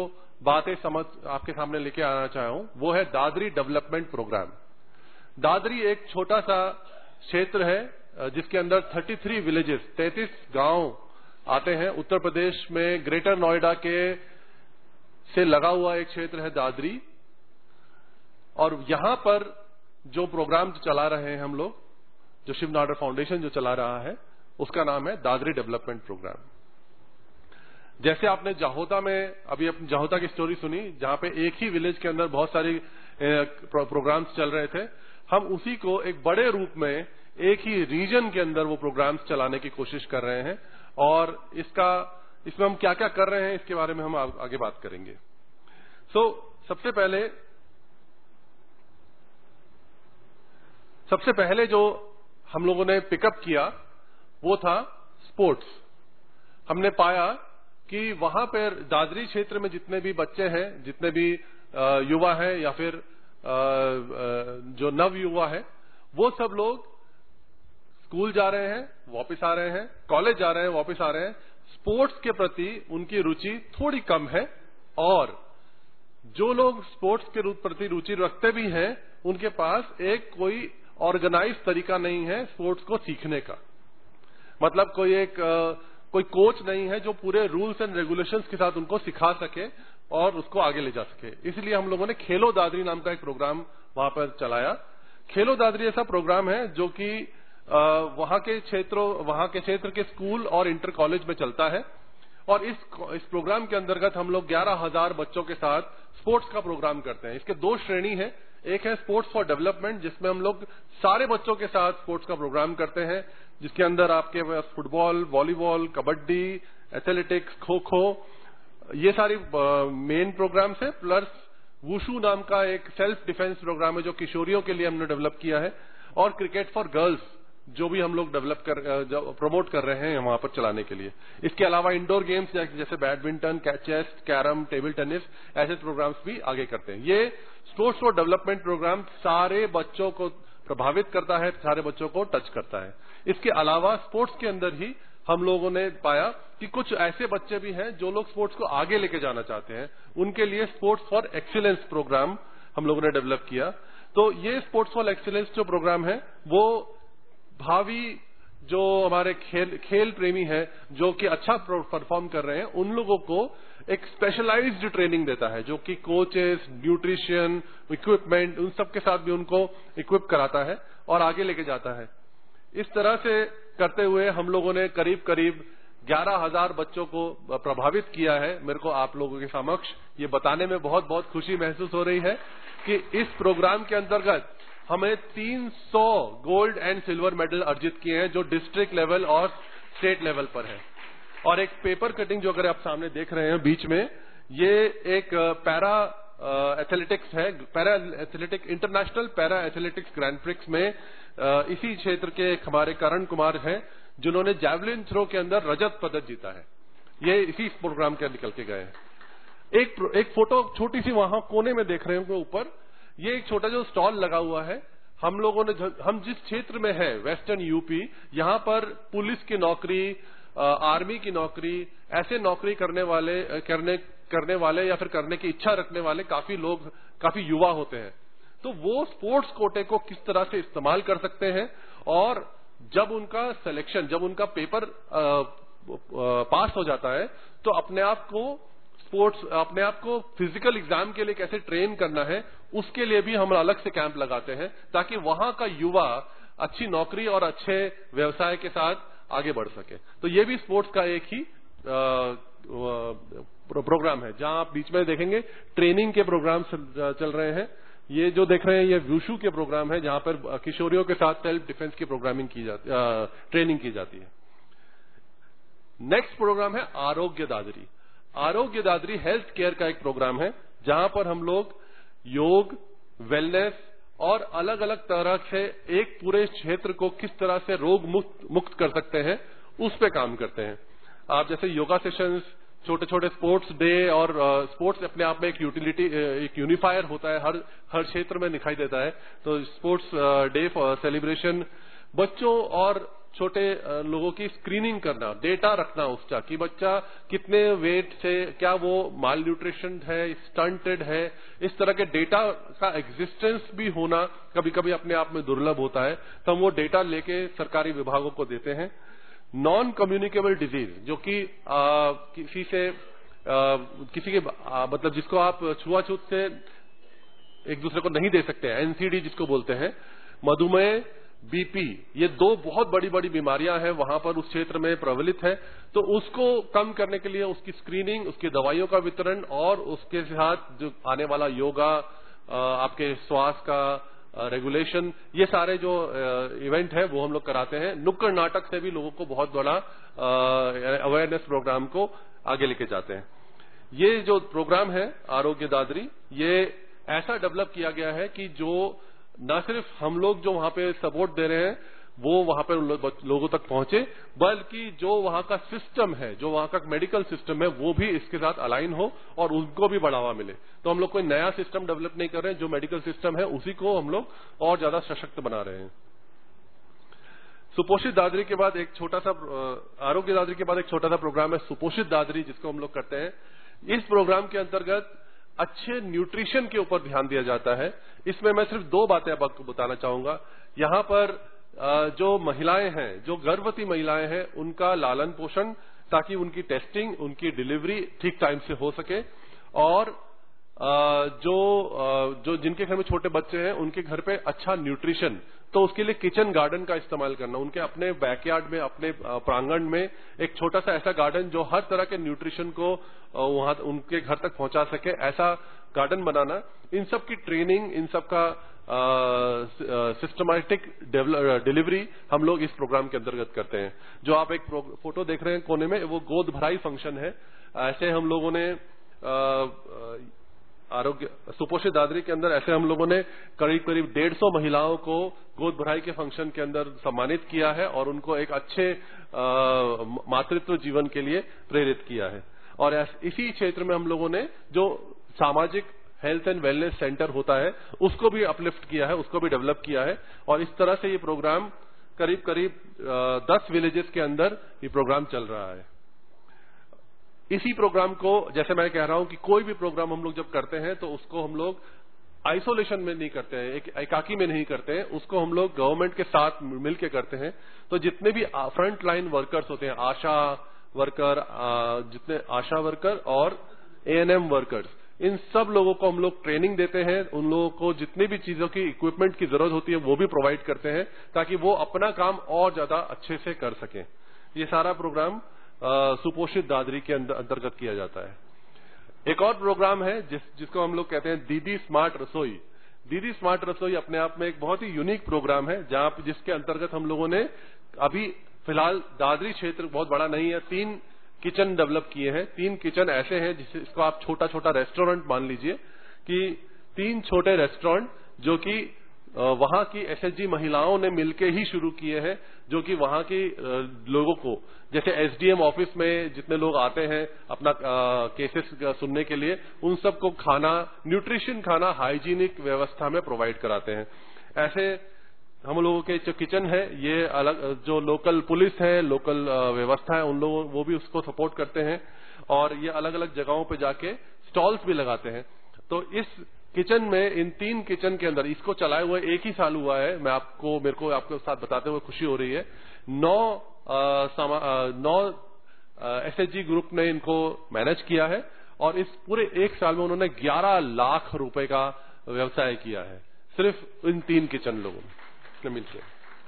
बातें समझ आपके सामने लेके आना चाहा हूं, वो है दादरी डेवलपमेंट प्रोग्राम। दादरी एक छोटा सा क्षेत्र है जिसके अंदर तैंतीस विलेजेस, तैंतीस गांव आते हैं। उत्तर प्रदेश में ग्रेटर नोएडा के से लगा हुआ एक क्षेत्र है दादरी, और यहां पर जो प्रोग्राम चला रहे हैं हम लोग, जो शिव नाडर फाउंडेशन जो चला रहा है, उसका नाम है दादरी डेवलपमेंट प्रोग्राम। जैसे आपने जाहोता में अभी अपनी जाहोता की स्टोरी सुनी, जहां पे एक ही विलेज के अंदर बहुत सारी प्रोग्राम्स चल रहे थे, हम उसी को एक बड़े रूप में एक ही रीजन के अंदर वो प्रोग्राम्स चलाने की कोशिश कर रहे हैं। और इसका इसमें हम क्या क्या कर रहे हैं इसके बारे में हम आगे बात करेंगे। सो so, सबसे पहले सबसे पहले जो हम लोगों ने पिकअप किया वो था स्पोर्ट्स। हमने पाया कि वहां पर दादरी क्षेत्र में जितने भी बच्चे हैं, जितने भी युवा हैं या फिर जो नव युवा है, वो सब लोग स्कूल जा रहे हैं, वापस आ रहे हैं, कॉलेज जा रहे हैं, वापस आ रहे हैं। स्पोर्ट्स के प्रति उनकी रुचि थोड़ी कम है, और जो लोग स्पोर्ट्स के प्रति रुचि रखते भी हैं, उनके पास एक कोई ऑर्गेनाइज तरीका नहीं है स्पोर्ट्स को सीखने का। मतलब कोई एक कोई कोच नहीं है जो पूरे रूल्स एंड रेगुलेशंस के साथ उनको सिखा सके और उसको आगे ले जा सके। इसलिए हम लोगों ने खेलो दादरी नाम का एक प्रोग्राम वहां पर चलाया। खेलो दादरी ऐसा प्रोग्राम है जो कि वहां के क्षेत्रों वहां के क्षेत्र के स्कूल और इंटर कॉलेज में चलता है, और इस इस प्रोग्राम के अंतर्गत हम लोग ग्यारह हजार बच्चों के साथ स्पोर्ट्स का प्रोग्राम करते हैं। इसके दो श्रेणी है, एक है स्पोर्ट्स फॉर डेवलपमेंट, जिसमें हम लोग सारे बच्चों के साथ स्पोर्ट्स का प्रोग्राम करते हैं, जिसके अंदर आपके फुटबॉल, वॉलीबॉल, कबड्डी, एथलेटिक्स, खो खो, ये सारी मेन प्रोग्राम्स है। प्लस वुशु नाम का एक सेल्फ डिफेंस प्रोग्राम है जो किशोरियों के लिए हमने डेवलप किया है, और क्रिकेट फॉर गर्ल्स जो भी हम लोग डेवलप कर प्रमोट कर रहे हैं वहां पर चलाने के लिए। इसके अलावा इंडोर गेम्स जैसे badminton, chess, carrom, table tennis, ऐसे प्रोग्राम्स भी आगे करते हैं। ये स्पोर्ट्स फॉर डेवलपमेंट प्रोग्राम सारे बच्चों को प्रभावित करता है, सारे बच्चों को टच करता है। इसके अलावा स्पोर्ट्स के अंदर ही हम लोगों ने पाया कि कुछ ऐसे बच्चे भी हैं जो लोग स्पोर्ट्स को आगे लेके जाना चाहते हैं, उनके लिए स्पोर्ट्स फॉर एक्सीलेंस प्रोग्राम हम लोगों ने डेवलप किया। तो ये स्पोर्ट्स फॉर एक्सीलेंस जो प्रोग्राम है, वो भावी जो हमारे खेल खेल प्रेमी हैं, जो कि अच्छा परफॉर्म कर रहे हैं, उन लोगों को एक स्पेशलाइज्ड ट्रेनिंग देता है, जो कि कोचेस, न्यूट्रिशन, इक्विपमेंट, उन सब के साथ भी उनको इक्विप कराता है और आगे लेके जाता है। इस तरह से करते हुए हम लोगों ने करीब करीब ग्यारह हजार बच्चों को प्रभावित किया है। मेरे को आप लोगों के समक्ष ये बताने में बहुत बहुत खुशी महसूस हो रही है कि इस प्रोग्राम के अंतर्गत हमें तीन सौ गोल्ड एंड सिल्वर मेडल अर्जित किए हैं, जो डिस्ट्रिक्ट लेवल और स्टेट लेवल पर है। और एक पेपर कटिंग जो अगर आप सामने देख रहे हैं बीच में, ये एक पैरा एथलेटिक्स है, para athletic international para athletics grand prix में इसी क्षेत्र के एक हमारे करण कुमार हैं, जिन्होंने जैवलिन थ्रो के अंदर रजत पदक जीता है। ये इसी प्रोग्राम के निकल के गए हैं। एक एक फोटो छोटी सी वहां कोने में देख रहे हैं ऊपर, ये एक छोटा जो स्टॉल लगा हुआ है। हम लोगों ने, हम जिस क्षेत्र में है वेस्टर्न यूपी, यहाँ पर पुलिस की नौकरी, आर्मी की नौकरी, ऐसे नौकरी करने वाले करने करने वाले या फिर करने की इच्छा रखने वाले काफी लोग, काफी युवा होते हैं। तो वो स्पोर्ट्स कोटे को किस तरह से इस्तेमाल कर सकते हैं, और जब उनका सिलेक्शन, जब उनका पेपर आ, आ, पास हो जाता है, तो अपने आप को स्पोर्ट्स, अपने आप को फिजिकल एग्जाम के लिए कैसे ट्रेन करना है, उसके लिए भी हम अलग से कैंप लगाते हैं, ताकि वहां का युवा अच्छी नौकरी और अच्छे व्यवसाय के साथ आगे बढ़ सके। तो ये भी स्पोर्ट्स का एक ही प्रोग्राम है। जहां आप बीच में देखेंगे ट्रेनिंग के प्रोग्राम चल रहे हैं। ये जो देख रहे हैं ये वुशु के प्रोग्राम है, जहां पर किशोरियों के साथ सेल्फ डिफेंस की प्रोग्रामिंग की जाती, ट्रेनिंग की जाती है। नेक्स्ट प्रोग्राम है आरोग्य दादरी। आरोग्य दादरी हेल्थ केयर का एक प्रोग्राम है, जहां पर हम लोग योग, वेलनेस और अलग अलग तरह से एक पूरे क्षेत्र को किस तरह से रोग मुक्त मुक्त कर सकते हैं, उस पे काम करते हैं। आप जैसे योगा सेशंस, छोटे छोटे स्पोर्ट्स डे, और स्पोर्ट्स अपने आप में एक यूटिलिटी, एक यूनिफायर होता है, हर हर क्षेत्र में दिखाई देता है। तो स्पोर्ट्स डे फॉर सेलिब्रेशन बच्चों और छोटे लोगों की स्क्रीनिंग करना, डेटा रखना उसका कि बच्चा कितने वेट से, क्या वो माल न्यूट्रिशन है, स्टंटेड है, इस तरह के डेटा का एग्जिस्टेंस भी होना कभी कभी अपने आप में दुर्लभ होता है। तो हम वो डेटा लेके सरकारी विभागों को देते हैं। नॉन कम्युनिकेबल डिजीज, जो कि आ, किसी से आ, किसी के आ, मतलब जिसको आप छुआछूत से एक दूसरे को नहीं दे सकते हैं, एनसीडी जिसको बोलते हैं, मधुमेह, बीपी, ये दो बहुत बड़ी बड़ी बीमारियां हैं वहां पर उस क्षेत्र में प्रवलित है। तो उसको कम करने के लिए उसकी स्क्रीनिंग, उसकी दवाइयों का वितरण और उसके साथ जो आने वाला योगा, आपके श्वास का रेगुलेशन, ये सारे जो इवेंट है वो हम लोग कराते हैं। नुक्कड़ नाटक से भी लोगों को बहुत बड़ा अवेयरनेस प्रोग्राम को आगे लेके जाते हैं। ये जो प्रोग्राम है आरोग्य दादरी, ये ऐसा डेवलप किया गया है कि जो न सिर्फ हम लोग जो वहां पे सपोर्ट दे रहे हैं वो वहां पर लो, लोगों तक पहुंचे, बल्कि जो वहां का सिस्टम है, जो वहां का मेडिकल सिस्टम है, वो भी इसके साथ अलाइन हो और उनको भी बढ़ावा मिले। तो हम लोग कोई नया सिस्टम डेवलप नहीं कर रहे हैं, जो मेडिकल सिस्टम है उसी को हम लोग और ज्यादा सशक्त बना रहे हैं। सुपोषित दादरी के बाद एक छोटा सा आरोग्य दादरी के बाद एक छोटा सा प्रोग्राम है सुपोषित दादरी, जिसको हम लोग करते हैं। इस प्रोग्राम के अंतर्गत अच्छे न्यूट्रिशन के ऊपर ध्यान दिया जाता है। इसमें मैं सिर्फ दो बातें आपको बताना चाहूंगा। यहाँ पर जो महिलाएं हैं, जो गर्भवती महिलाएं हैं, उनका लालन पोषण, ताकि उनकी टेस्टिंग, उनकी डिलीवरी ठीक टाइम से हो सके, और जो जो जिनके घर में छोटे बच्चे हैं उनके घर पे अच्छा न्यूट्रिशन, तो उसके लिए किचन गार्डन का इस्तेमाल करना, उनके अपने बैकयार्ड में, अपने प्रांगण में एक छोटा सा ऐसा गार्डन जो हर तरह के न्यूट्रिशन को वहां उनके घर तक पहुंचा सके, ऐसा गार्डन बनाना। इन सब की ट्रेनिंग, इन सब का सिस्टमैटिक डिलीवरी हम लोग इस प्रोग्राम के अंतर्गत करते हैं। जो आप एक फोटो देख रहे हैं कोने में, वो गोद भराई फंक्शन है। ऐसे हम लोगों ने आ, आरोग्य सुपोषित दादरी के अंदर ऐसे हम लोगों ने करीब करीब डेढ़ सौ महिलाओं को गोद भराई के फंक्शन के अंदर सम्मानित किया है और उनको एक अच्छे मातृत्व जीवन के लिए प्रेरित किया है। और इसी क्षेत्र में हम लोगों ने जो सामाजिक हेल्थ एंड वेलनेस सेंटर होता है उसको भी अपलिफ्ट किया है, उसको भी डेवलप किया है। और इस तरह से ये प्रोग्राम करीब करीब दस विलेजेस के अंदर ये प्रोग्राम चल रहा है। इसी प्रोग्राम को, जैसे मैं कह रहा हूं कि कोई भी प्रोग्राम हम लोग जब करते हैं तो उसको हम लोग आइसोलेशन में नहीं करते हैं, एक एकाकी में नहीं करते हैं, उसको हम लोग गवर्नमेंट के साथ मिलकर करते हैं। तो जितने भी फ्रंट लाइन वर्कर्स होते हैं, आशा वर्कर, जितने आशा वर्कर और एएनएम वर्कर्स, इन सब लोगों को हम लोग ट्रेनिंग देते हैं। उन लोगों को जितनी भी चीजों की, इक्विपमेंट की जरूरत होती है वो भी प्रोवाइड करते हैं, ताकि वो अपना काम और ज्यादा अच्छे से कर सकें। ये सारा प्रोग्राम सुपोषित दादरी के अंतर्गत किया जाता है। एक और प्रोग्राम है जिस जिसको हम लोग कहते हैं दीदी स्मार्ट रसोई। दीदी स्मार्ट रसोई अपने आप में एक बहुत ही यूनिक प्रोग्राम है, जहां जिसके अंतर्गत हम लोगों ने अभी फिलहाल दादरी क्षेत्र बहुत बड़ा नहीं है, तीन किचन डेवलप किए हैं। तीन किचन ऐसे हैं जिसको आप छोटा छोटा रेस्टोरेंट मान लीजिए, कि तीन छोटे रेस्टोरेंट जो कि वहां की एसएचजी महिलाओं ने मिलकर ही शुरू किए हैं, जो कि वहां की लोगों को, जैसे एसडीएम ऑफिस में जितने लोग आते हैं अपना केसेस सुनने के लिए, उन सबको खाना, न्यूट्रिशन खाना हाइजीनिक व्यवस्था में प्रोवाइड कराते हैं। ऐसे हम लोगों के जो किचन है, ये अलग जो लोकल पुलिस है, लोकल व्यवस्था है, उन लोगों वो भी उसको सपोर्ट करते हैं, और ये अलग अलग जगहों पे जाके स्टॉल्स भी लगाते हैं। तो इस किचन में, इन तीन किचन के अंदर, इसको चलाए हुए एक ही साल हुआ है, मैं आपको मेरे को आपके साथ बताते हुए खुशी हो रही है। नौ आ, समा, आ, नौ एसएचजी ग्रुप ने इनको मैनेज किया है, और इस पूरे एक साल में उन्होंने ग्यारह लाख रुपए का व्यवसाय किया है, सिर्फ इन तीन किचन लोगों ने मिलकर।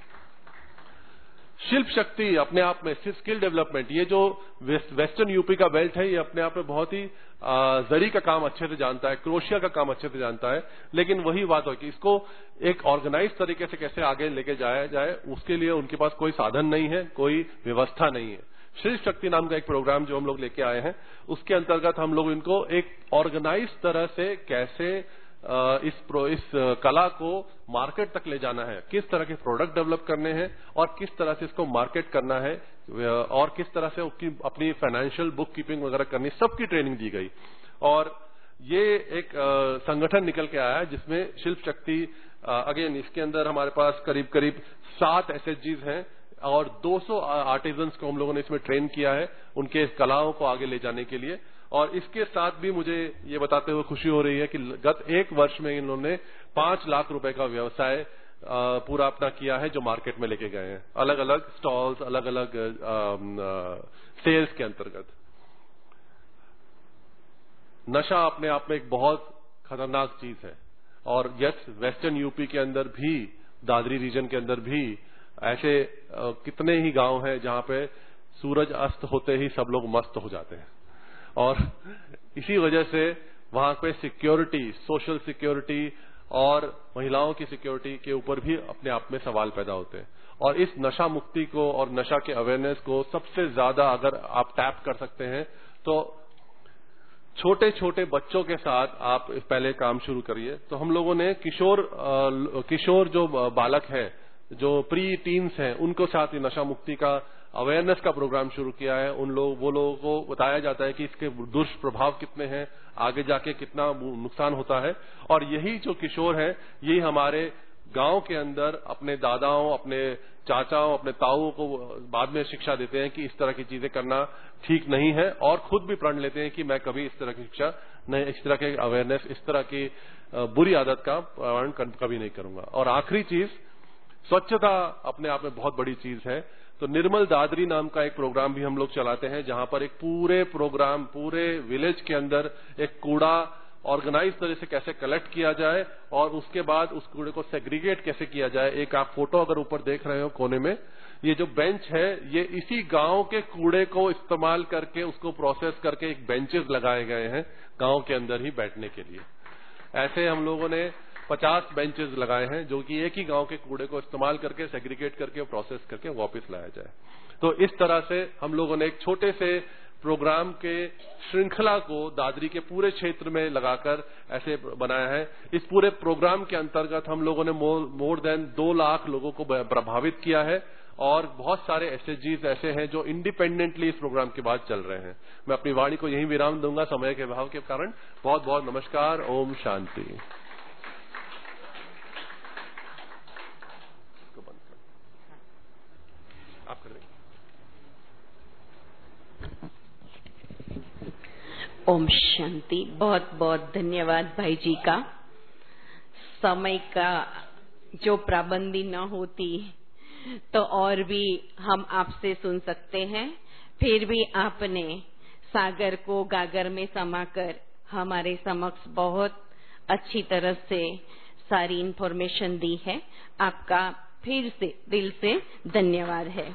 शिल्प शक्ति अपने आप में, स्किल डेवलपमेंट, ये जो वेस्ट, वेस्टर्न यूपी का बेल्ट है, ये अपने आप में बहुत ही जरी का काम अच्छे से जानता है, क्रोशिया का काम अच्छे से जानता है, लेकिन वही बात है कि इसको एक ऑर्गेनाइज तरीके से कैसे आगे लेके जाया जाए, उसके लिए उनके पास कोई साधन नहीं है, कोई व्यवस्था नहीं है। शिल्प शक्ति नाम का एक प्रोग्राम जो हम लोग लेके आए हैं, उसके अंतर्गत हम लोग इनको एक ऑर्गेनाइज तरह से कैसे इस प्रो, इस कला को मार्केट तक ले जाना है, किस तरह के प्रोडक्ट डेवलप करने हैं, और किस तरह से इसको मार्केट करना है, और किस तरह से उसकी अपनी फाइनेंशियल बुक कीपिंग वगैरह करनी, सबकी ट्रेनिंग दी गई। और ये एक संगठन निकल के आया है जिसमें शिल्प शक्ति, अगेन इसके अंदर हमारे पास करीब करीब सात एसएचजीज हैं, और दो सौ आर्टिजन्स को हम लोगों ने इसमें ट्रेन किया है, उनके कलाओं को आगे ले जाने के लिए। और इसके साथ भी मुझे ये बताते हुए खुशी हो रही है कि गत एक वर्ष में इन्होंने पांच लाख रुपए का व्यवसाय पूरा अपना किया है, जो मार्केट में लेके गए हैं, अलग अलग स्टॉल्स, अलग अलग सेल्स के अंतर्गत। नशा अपने आप में एक बहुत खतरनाक चीज है, और यस, वेस्टर्न यूपी के अंदर भी, दादरी रीजन के अंदर भी ऐसे कितने ही गांव हैं जहां पे सूरज अस्त होते ही सब लोग मस्त हो जाते हैं, और इसी वजह से वहां पे सिक्योरिटी, सोशल सिक्योरिटी और महिलाओं की सिक्योरिटी के ऊपर भी अपने आप में सवाल पैदा होते हैं। और इस नशा मुक्ति को और नशा के अवेयरनेस को सबसे ज्यादा अगर आप टैप कर सकते हैं तो छोटे छोटे बच्चों के साथ आप पहले काम शुरू करिए। तो हम लोगों ने किशोर किशोर जो बालक है, जो प्री टीन्स हैं, उनको साथ ही नशा मुक्ति का अवेयरनेस का प्रोग्राम शुरू किया है। उन लोग वो लोगों को बताया जाता है कि इसके दुष्प्रभाव कितने हैं, आगे जाके कितना नुकसान होता है। और यही जो किशोर हैं, यही हमारे गांव के अंदर अपने दादाओं, अपने चाचाओं, अपने ताऊओं को बाद में शिक्षा देते हैं कि इस तरह की चीजें करना ठीक नहीं है, और खुद भी प्रण लेते हैं कि मैं कभी इस तरह की शिक्षा नहीं, इस तरह के अवेयरनेस, इस तरह की बुरी आदत का पालन कभी नहीं करूंगा। और आखिरी चीज, स्वच्छता अपने आप में बहुत बड़ी चीज है। तो निर्मल दादरी नाम का एक प्रोग्राम भी हम लोग चलाते हैं, जहां पर एक पूरे प्रोग्राम, पूरे विलेज के अंदर एक कूड़ा ऑर्गेनाइज तरह से कैसे कलेक्ट किया जाए और उसके बाद उस कूड़े को सेग्रीगेट कैसे किया जाए। एक आप फोटो अगर ऊपर देख रहे हो कोने में, ये जो बेंच है, ये इसी गांव के कूड़े को इस्तेमाल करके उसको प्रोसेस करके एक बेंचेस लगाए गए हैं गांव के अंदर ही बैठने के लिए। ऐसे हम लोगों ने पचास बेंचेस लगाए हैं, जो कि एक ही गांव के कूड़े को इस्तेमाल करके सेग्रीगेट करके प्रोसेस करके वापस लाया जाए। तो इस तरह से हम लोगों ने एक छोटे से प्रोग्राम के श्रृंखला को दादरी के पूरे क्षेत्र में लगाकर ऐसे बनाया है। इस पूरे प्रोग्राम के अंतर्गत हम लोगों ने मोर, मोर देन दो लाख लोगों को प्रभावित किया है, और बहुत सारे एसएचजीज ऐसे हैं जो इंडिपेंडेंटली इस प्रोग्राम के बाद चल रहे हैं। मैं अपनी वाणी को यहीं विराम दूंगा समय के अभाव के कारण। बहुत बहुत नमस्कार। ओम शांति। आप कर ओम शांति। बहुत बहुत धन्यवाद भाई जी का। समय का जो पाबंदी न होती तो और भी हम आपसे सुन सकते हैं, फिर भी आपने सागर को गागर में समाकर हमारे समक्ष बहुत अच्छी तरह से सारी इंफॉर्मेशन दी है। आपका फिर से दिल से धन्यवाद है।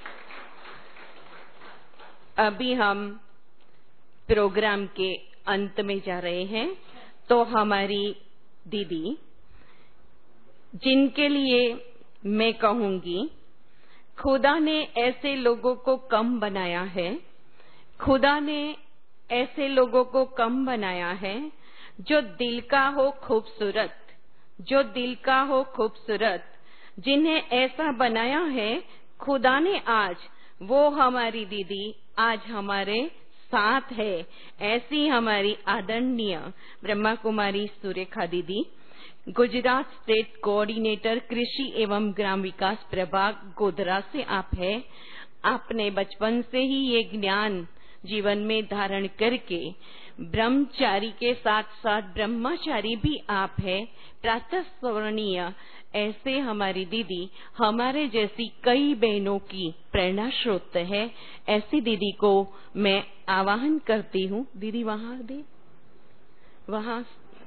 अभी हम प्रोग्राम के अंत में जा रहे हैं, तो हमारी दीदी, जिनके लिए मैं कहूंगी खुदा ने ऐसे लोगों को कम बनाया है, खुदा ने ऐसे लोगों को कम बनाया है जो दिल का हो खूबसूरत, जो दिल का हो खूबसूरत, जिन्हें ऐसा बनाया है खुदा ने। आज वो हमारी दीदी आज हमारे साथ है। ऐसी हमारी आदरणीय ब्रह्मा कुमारी सुरेखा दीदी, गुजरात स्टेट कोऑर्डिनेटर कृषि एवं ग्राम विकास प्रभाग गोधरा से आप है। आपने बचपन से ही ये ज्ञान जीवन में धारण करके ब्रह्मचारी के साथ साथ ब्रह्मचारी भी आप है, प्रातः स्मरणीय। ऐसे हमारी दीदी हमारे जैसी कई बहनों की प्रेरणा स्रोत है। ऐसी दीदी को मैं आवाहन करती हूँ। दीदी वहां दे, वहां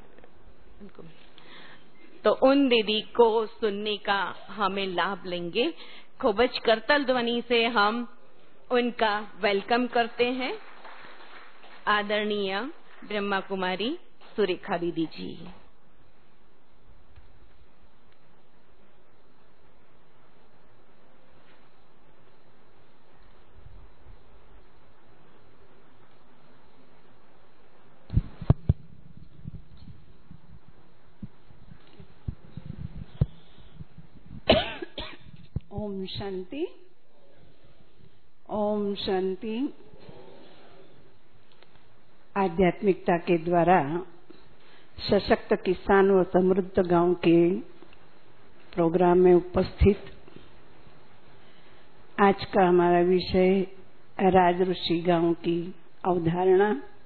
तो उन दीदी को सुनने का हमें लाभ लेंगे। खूबच करतल ध्वनि से हम उनका वेलकम करते हैं। आदरणीय ब्रह्मा कुमारी सुरेखा दीदी जी। ओम शांति। ओम शांति। आध्यात्मिकता के द्वारा सशक्त किसान व समृद्ध गांव के प्रोग्राम में उपस्थित आज का हमारा विषय राजऋषि गांव की अवधारणा।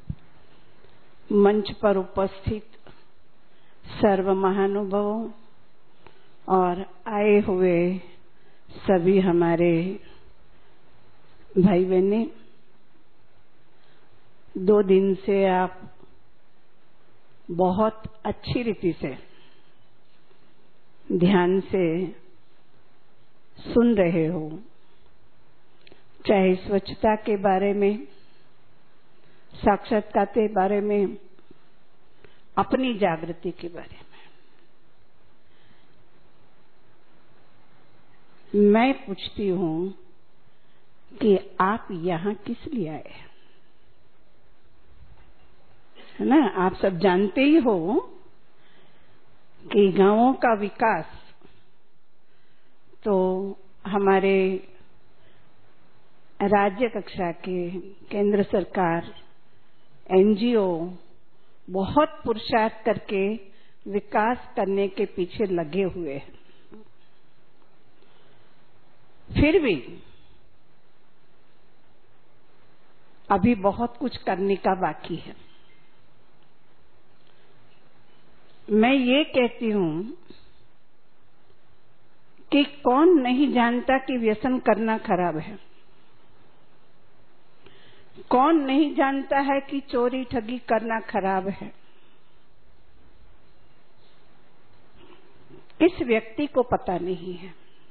मंच पर उपस्थित सर्व महानुभावों और आए हुए सभी हमारे भाई बहने, दो दिन से आप बहुत अच्छी रीति से ध्यान से सुन रहे हो, चाहे स्वच्छता के बारे में, साक्षरता के बारे में, अपनी जागृति के बारे में। मैं पूछती हूँ कि आप यहाँ किस लिए आए? है ना, आप सब जानते ही हो कि गांवों का विकास तो हमारे राज्य कक्षा के, केंद्र सरकार, एनजीओ बहुत पुरुषार्थ करके विकास करने के पीछे लगे हुए हैं। फिर भी अभी बहुत कुछ करने का बाकी है। मैं ये कहती हूँ कि कौन नहीं जानता कि व्यसन करना खराब है? कौन नहीं जानता है कि चोरी ठगी करना खराब है? इस व्यक्ति को पता नहीं है।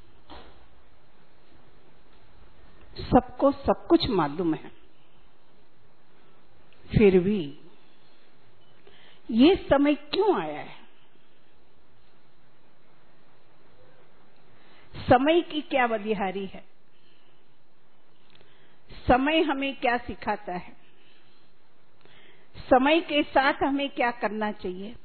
सबको सब कुछ मालूम है। फिर भी ये समय क्यों आया है? समय की क्या बलिहारी है? समय हमें क्या सिखाता है? समय के साथ हमें क्या करना चाहिए?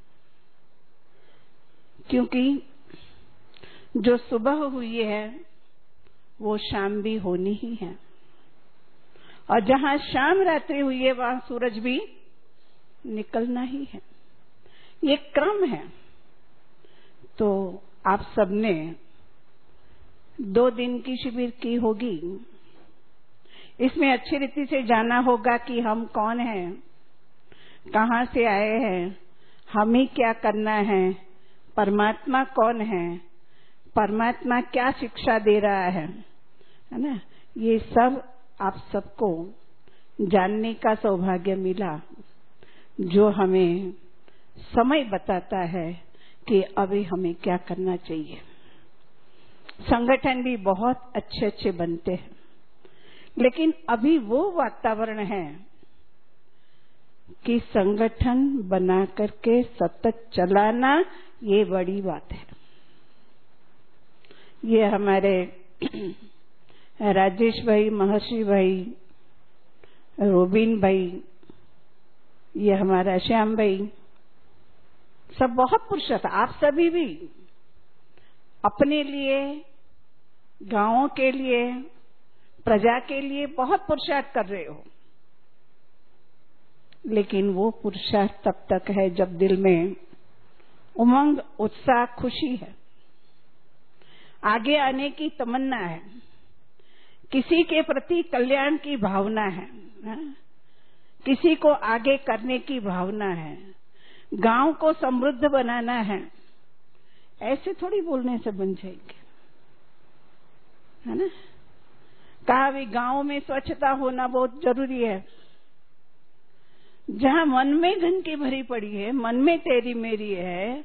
क्योंकि जो सुबह हुई है वो शाम भी होनी ही है, और जहां शाम रात्रि हुई है वहां सूरज भी निकलना ही है। ये क्रम है। तो आप सबने दो दिन की शिविर की होगी। इसमें अच्छी रीति से जाना होगा कि हम कौन हैं, कहाँ से आए हैं, हमें क्या करना है, परमात्मा कौन है, परमात्मा क्या शिक्षा दे रहा है, है ना। ये सब आप सबको जानने का सौभाग्य मिला, जो हमें समय बताता है कि अभी हमें क्या करना चाहिए। संगठन भी बहुत अच्छे अच्छे बनते हैं, लेकिन अभी वो वातावरण है कि संगठन बना करके सतत चलाना ये बड़ी बात है। ये हमारे राजेश भाई, महर्षि भाई, रोबिन भाई, ये हमारा श्याम भाई, सब बहुत पुरुषार्थ। आप सभी भी अपने लिए, गांवों के लिए, प्रजा के लिए बहुत पुरुषार्थ कर रहे हो। लेकिन वो पुरुषार्थ तब तक है जब दिल में उमंग, उत्साह, खुशी है, आगे आने की तमन्ना है, किसी के प्रति कल्याण की भावना है, किसी को आगे करने की भावना है, गांव को समृद्ध बनाना है। ऐसे थोड़ी बोलने से बन जाएंगे, है ना। कहा भी गांव में स्वच्छता होना बहुत जरूरी है। जहां मन में गंदगी भरी पड़ी है, मन में तेरी मेरी है,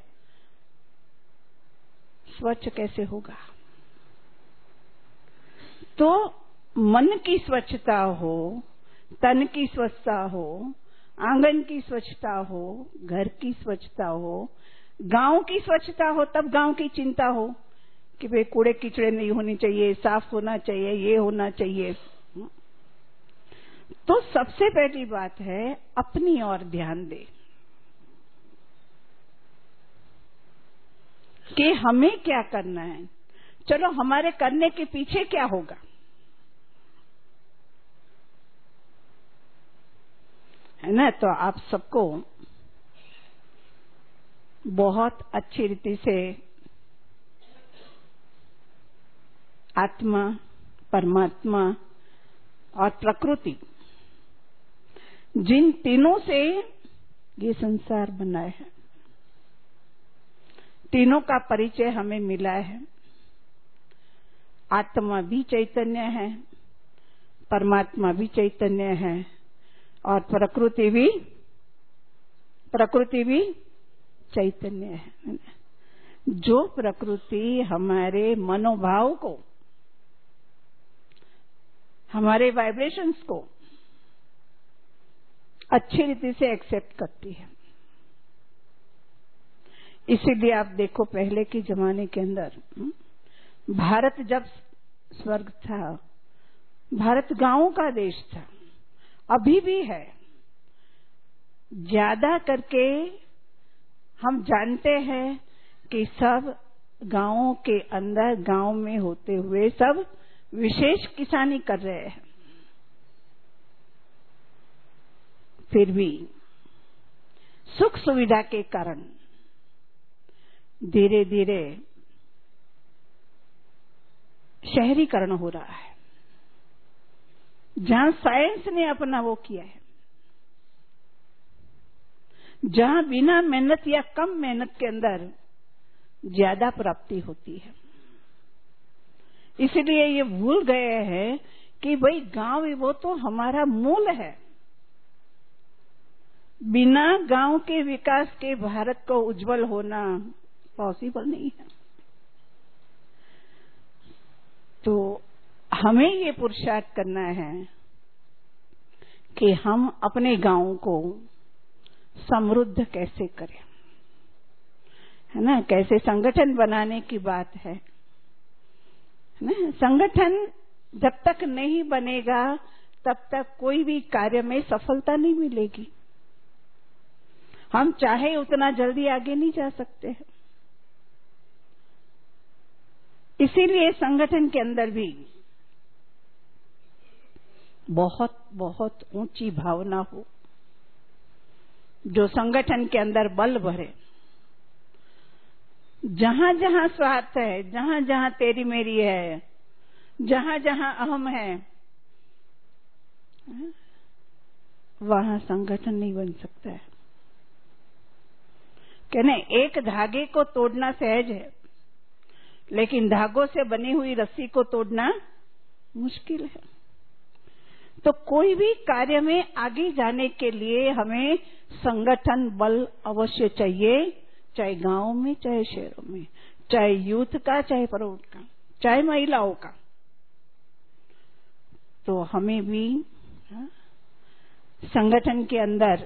स्वच्छ कैसे होगा? तो मन की स्वच्छता हो, तन की स्वच्छता हो, आंगन की स्वच्छता हो, घर की स्वच्छता हो, गांव की स्वच्छता हो, तब गांव की चिंता हो कि भाई कूड़े कीचड़े नहीं होनी चाहिए, साफ होना चाहिए, ये होना चाहिए। तो सबसे पहली बात है अपनी ओर ध्यान दे कि हमें क्या करना है। चलो, हमारे करने के पीछे क्या होगा, है ना। तो आप सबको बहुत अच्छी रीति से आत्मा परमात्मा और प्रकृति, जिन तीनों से ये संसार बना है, तीनों का परिचय हमें मिला है। आत्मा भी चैतन्य है, परमात्मा भी चैतन्य है और प्रकृति भी प्रकृति भी चैतन्य है। जो प्रकृति हमारे मनोभाव को, हमारे वाइब्रेशंस को अच्छी रीति से एक्सेप्ट करती है। इसीलिए आप देखो, पहले के जमाने के अंदर भारत जब स्वर्ग था, भारत गांवों का देश था, अभी भी है। ज्यादा करके हम जानते हैं कि सब गांवों के अंदर, गांव में होते हुए सब विशेष किसानी कर रहे हैं। फिर भी सुख सुविधा के कारण धीरे धीरे शहरीकरण हो रहा है। जहां साइंस ने अपना वो किया है, जहां बिना मेहनत या कम मेहनत के अंदर ज्यादा प्राप्ति होती है। इसलिए ये भूल गए हैं कि भाई गांव वो तो हमारा मूल है। बिना गांव के विकास के भारत को उज्जवल होना पॉसिबल नहीं है। तो हमें ये पुरुषार्थ करना है कि हम अपने गांव को समृद्ध कैसे करें, है ना। कैसे संगठन बनाने की बात है, है ना। संगठन जब तक नहीं बनेगा तब तक कोई भी कार्य में सफलता नहीं मिलेगी। हम चाहे उतना जल्दी आगे नहीं जा सकते। इसीलिए संगठन के अंदर भी बहुत बहुत ऊंची भावना हो, जो संगठन के अंदर बल भरे। जहां जहां स्वार्थ है, जहां जहां तेरी मेरी है, जहां जहां अहम है, वहां संगठन नहीं बन सकता है। कहने एक धागे को तोड़ना सहज है, लेकिन धागों से बनी हुई रस्सी को तोड़ना मुश्किल है। तो कोई भी कार्य में आगे जाने के लिए हमें संगठन बल अवश्य चाहिए, चाहे गांव में, चाहे शहरों में, चाहे यूथ का, चाहे प्रौढ़ का, चाहे महिलाओं का। तो हमें भी हा? संगठन के अंदर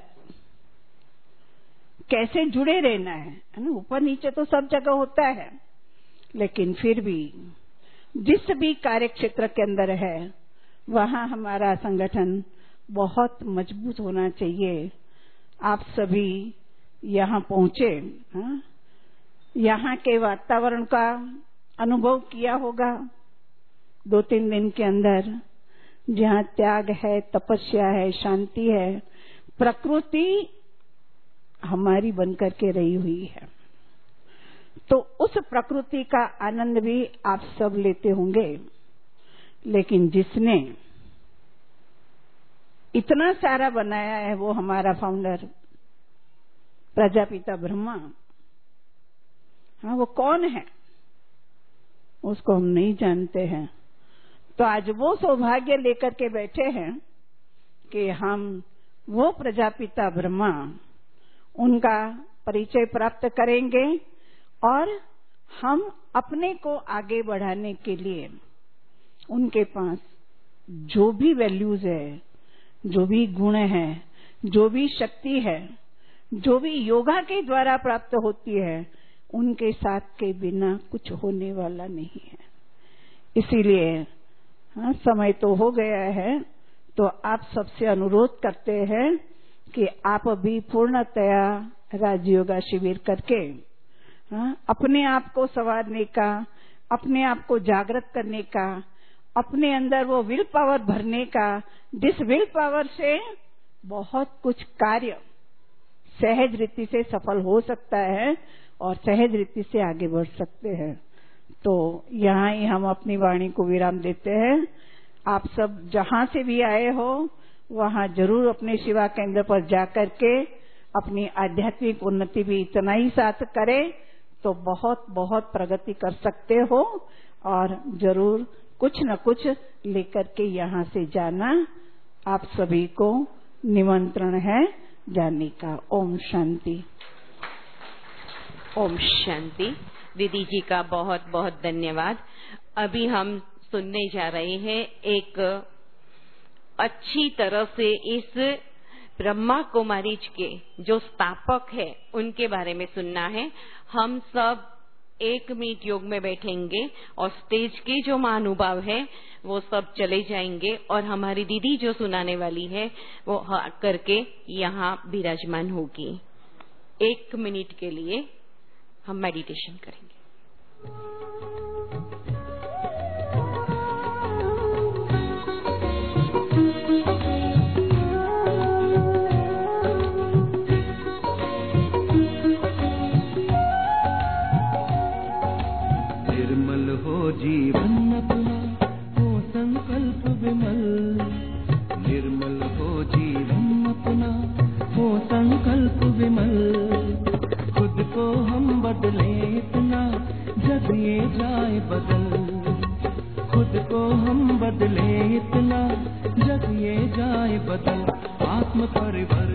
कैसे जुड़े रहना है, है ना। ऊपर नीचे तो सब जगह होता है, लेकिन फिर भी जिस भी कार्य क्षेत्र के अंदर है वहां हमारा संगठन बहुत मजबूत होना चाहिए। आप सभी यहाँ पहुंचे, हाँ? यहाँ के वातावरण का अनुभव किया होगा दो तीन दिन के अंदर, जहाँ त्याग है, तपस्या है, शांति है, प्रकृति हमारी बनकर के रही हुई है। तो उस प्रकृति का आनंद भी आप सब लेते होंगे। लेकिन जिसने इतना सारा बनाया है वो हमारा फाउंडर प्रजापिता ब्रह्मा। हाँ, वो कौन है उसको हम नहीं जानते हैं। तो आज वो सौभाग्य लेकर के बैठे हैं कि हम वो प्रजापिता ब्रह्मा, उनका परिचय प्राप्त करेंगे और हम अपने को आगे बढ़ाने के लिए उनके पास जो भी वैल्यूज है, जो भी गुण है, जो भी शक्ति है, जो भी योगा के द्वारा प्राप्त होती है, उनके साथ के बिना कुछ होने वाला नहीं है। इसीलिए हाँ, समय तो हो गया है, तो आप सबसे अनुरोध करते हैं कि आप भी पूर्णतया राजयोगा शिविर करके हाँ, अपने आप को संवारने का, अपने आप को जागृत करने का, अपने अंदर वो विल पावर भरने का, जिस विल पावर से बहुत कुछ कार्य सहज रीति से सफल हो सकता है और सहज रीति से आगे बढ़ सकते हैं। तो यहाँ ही हम अपनी वाणी को विराम देते हैं। आप सब जहाँ से भी आए हो वहाँ जरूर अपने सेवा केंद्र पर जाकर के अपनी आध्यात्मिक उन्नति भी इतना ही साथ करें तो बहुत बहुत प्रगति कर सकते हो, और जरूर कुछ न कुछ लेकर के यहाँ से जाना। आप सभी को निमंत्रण है जाने का। ओम शांति। ओम शांति। दीदी जी का बहुत बहुत धन्यवाद। अभी हम सुनने जा रहे हैं एक अच्छी तरह से इस ब्रह्मा कुमारी के जो स्थापक है उनके बारे में सुनना है। हम सब एक मिनट योग में बैठेंगे और स्टेज के जो महानुभाव है वो सब चले जाएंगे और हमारी दीदी जो सुनाने वाली है वो करके यहाँ विराजमान होगी। एक मिनट के लिए हम मेडिटेशन करेंगे। निर्मल हो जीवन अपना, हो संकल्प विमल। निर्मल हो जीवन अपना, हो संकल्प विमल। खुद को हम बदले इतना, जग ये जाए बदल। खुद को हम बदले इतना, जग ये जाए बदल। आत्म परिवर्तन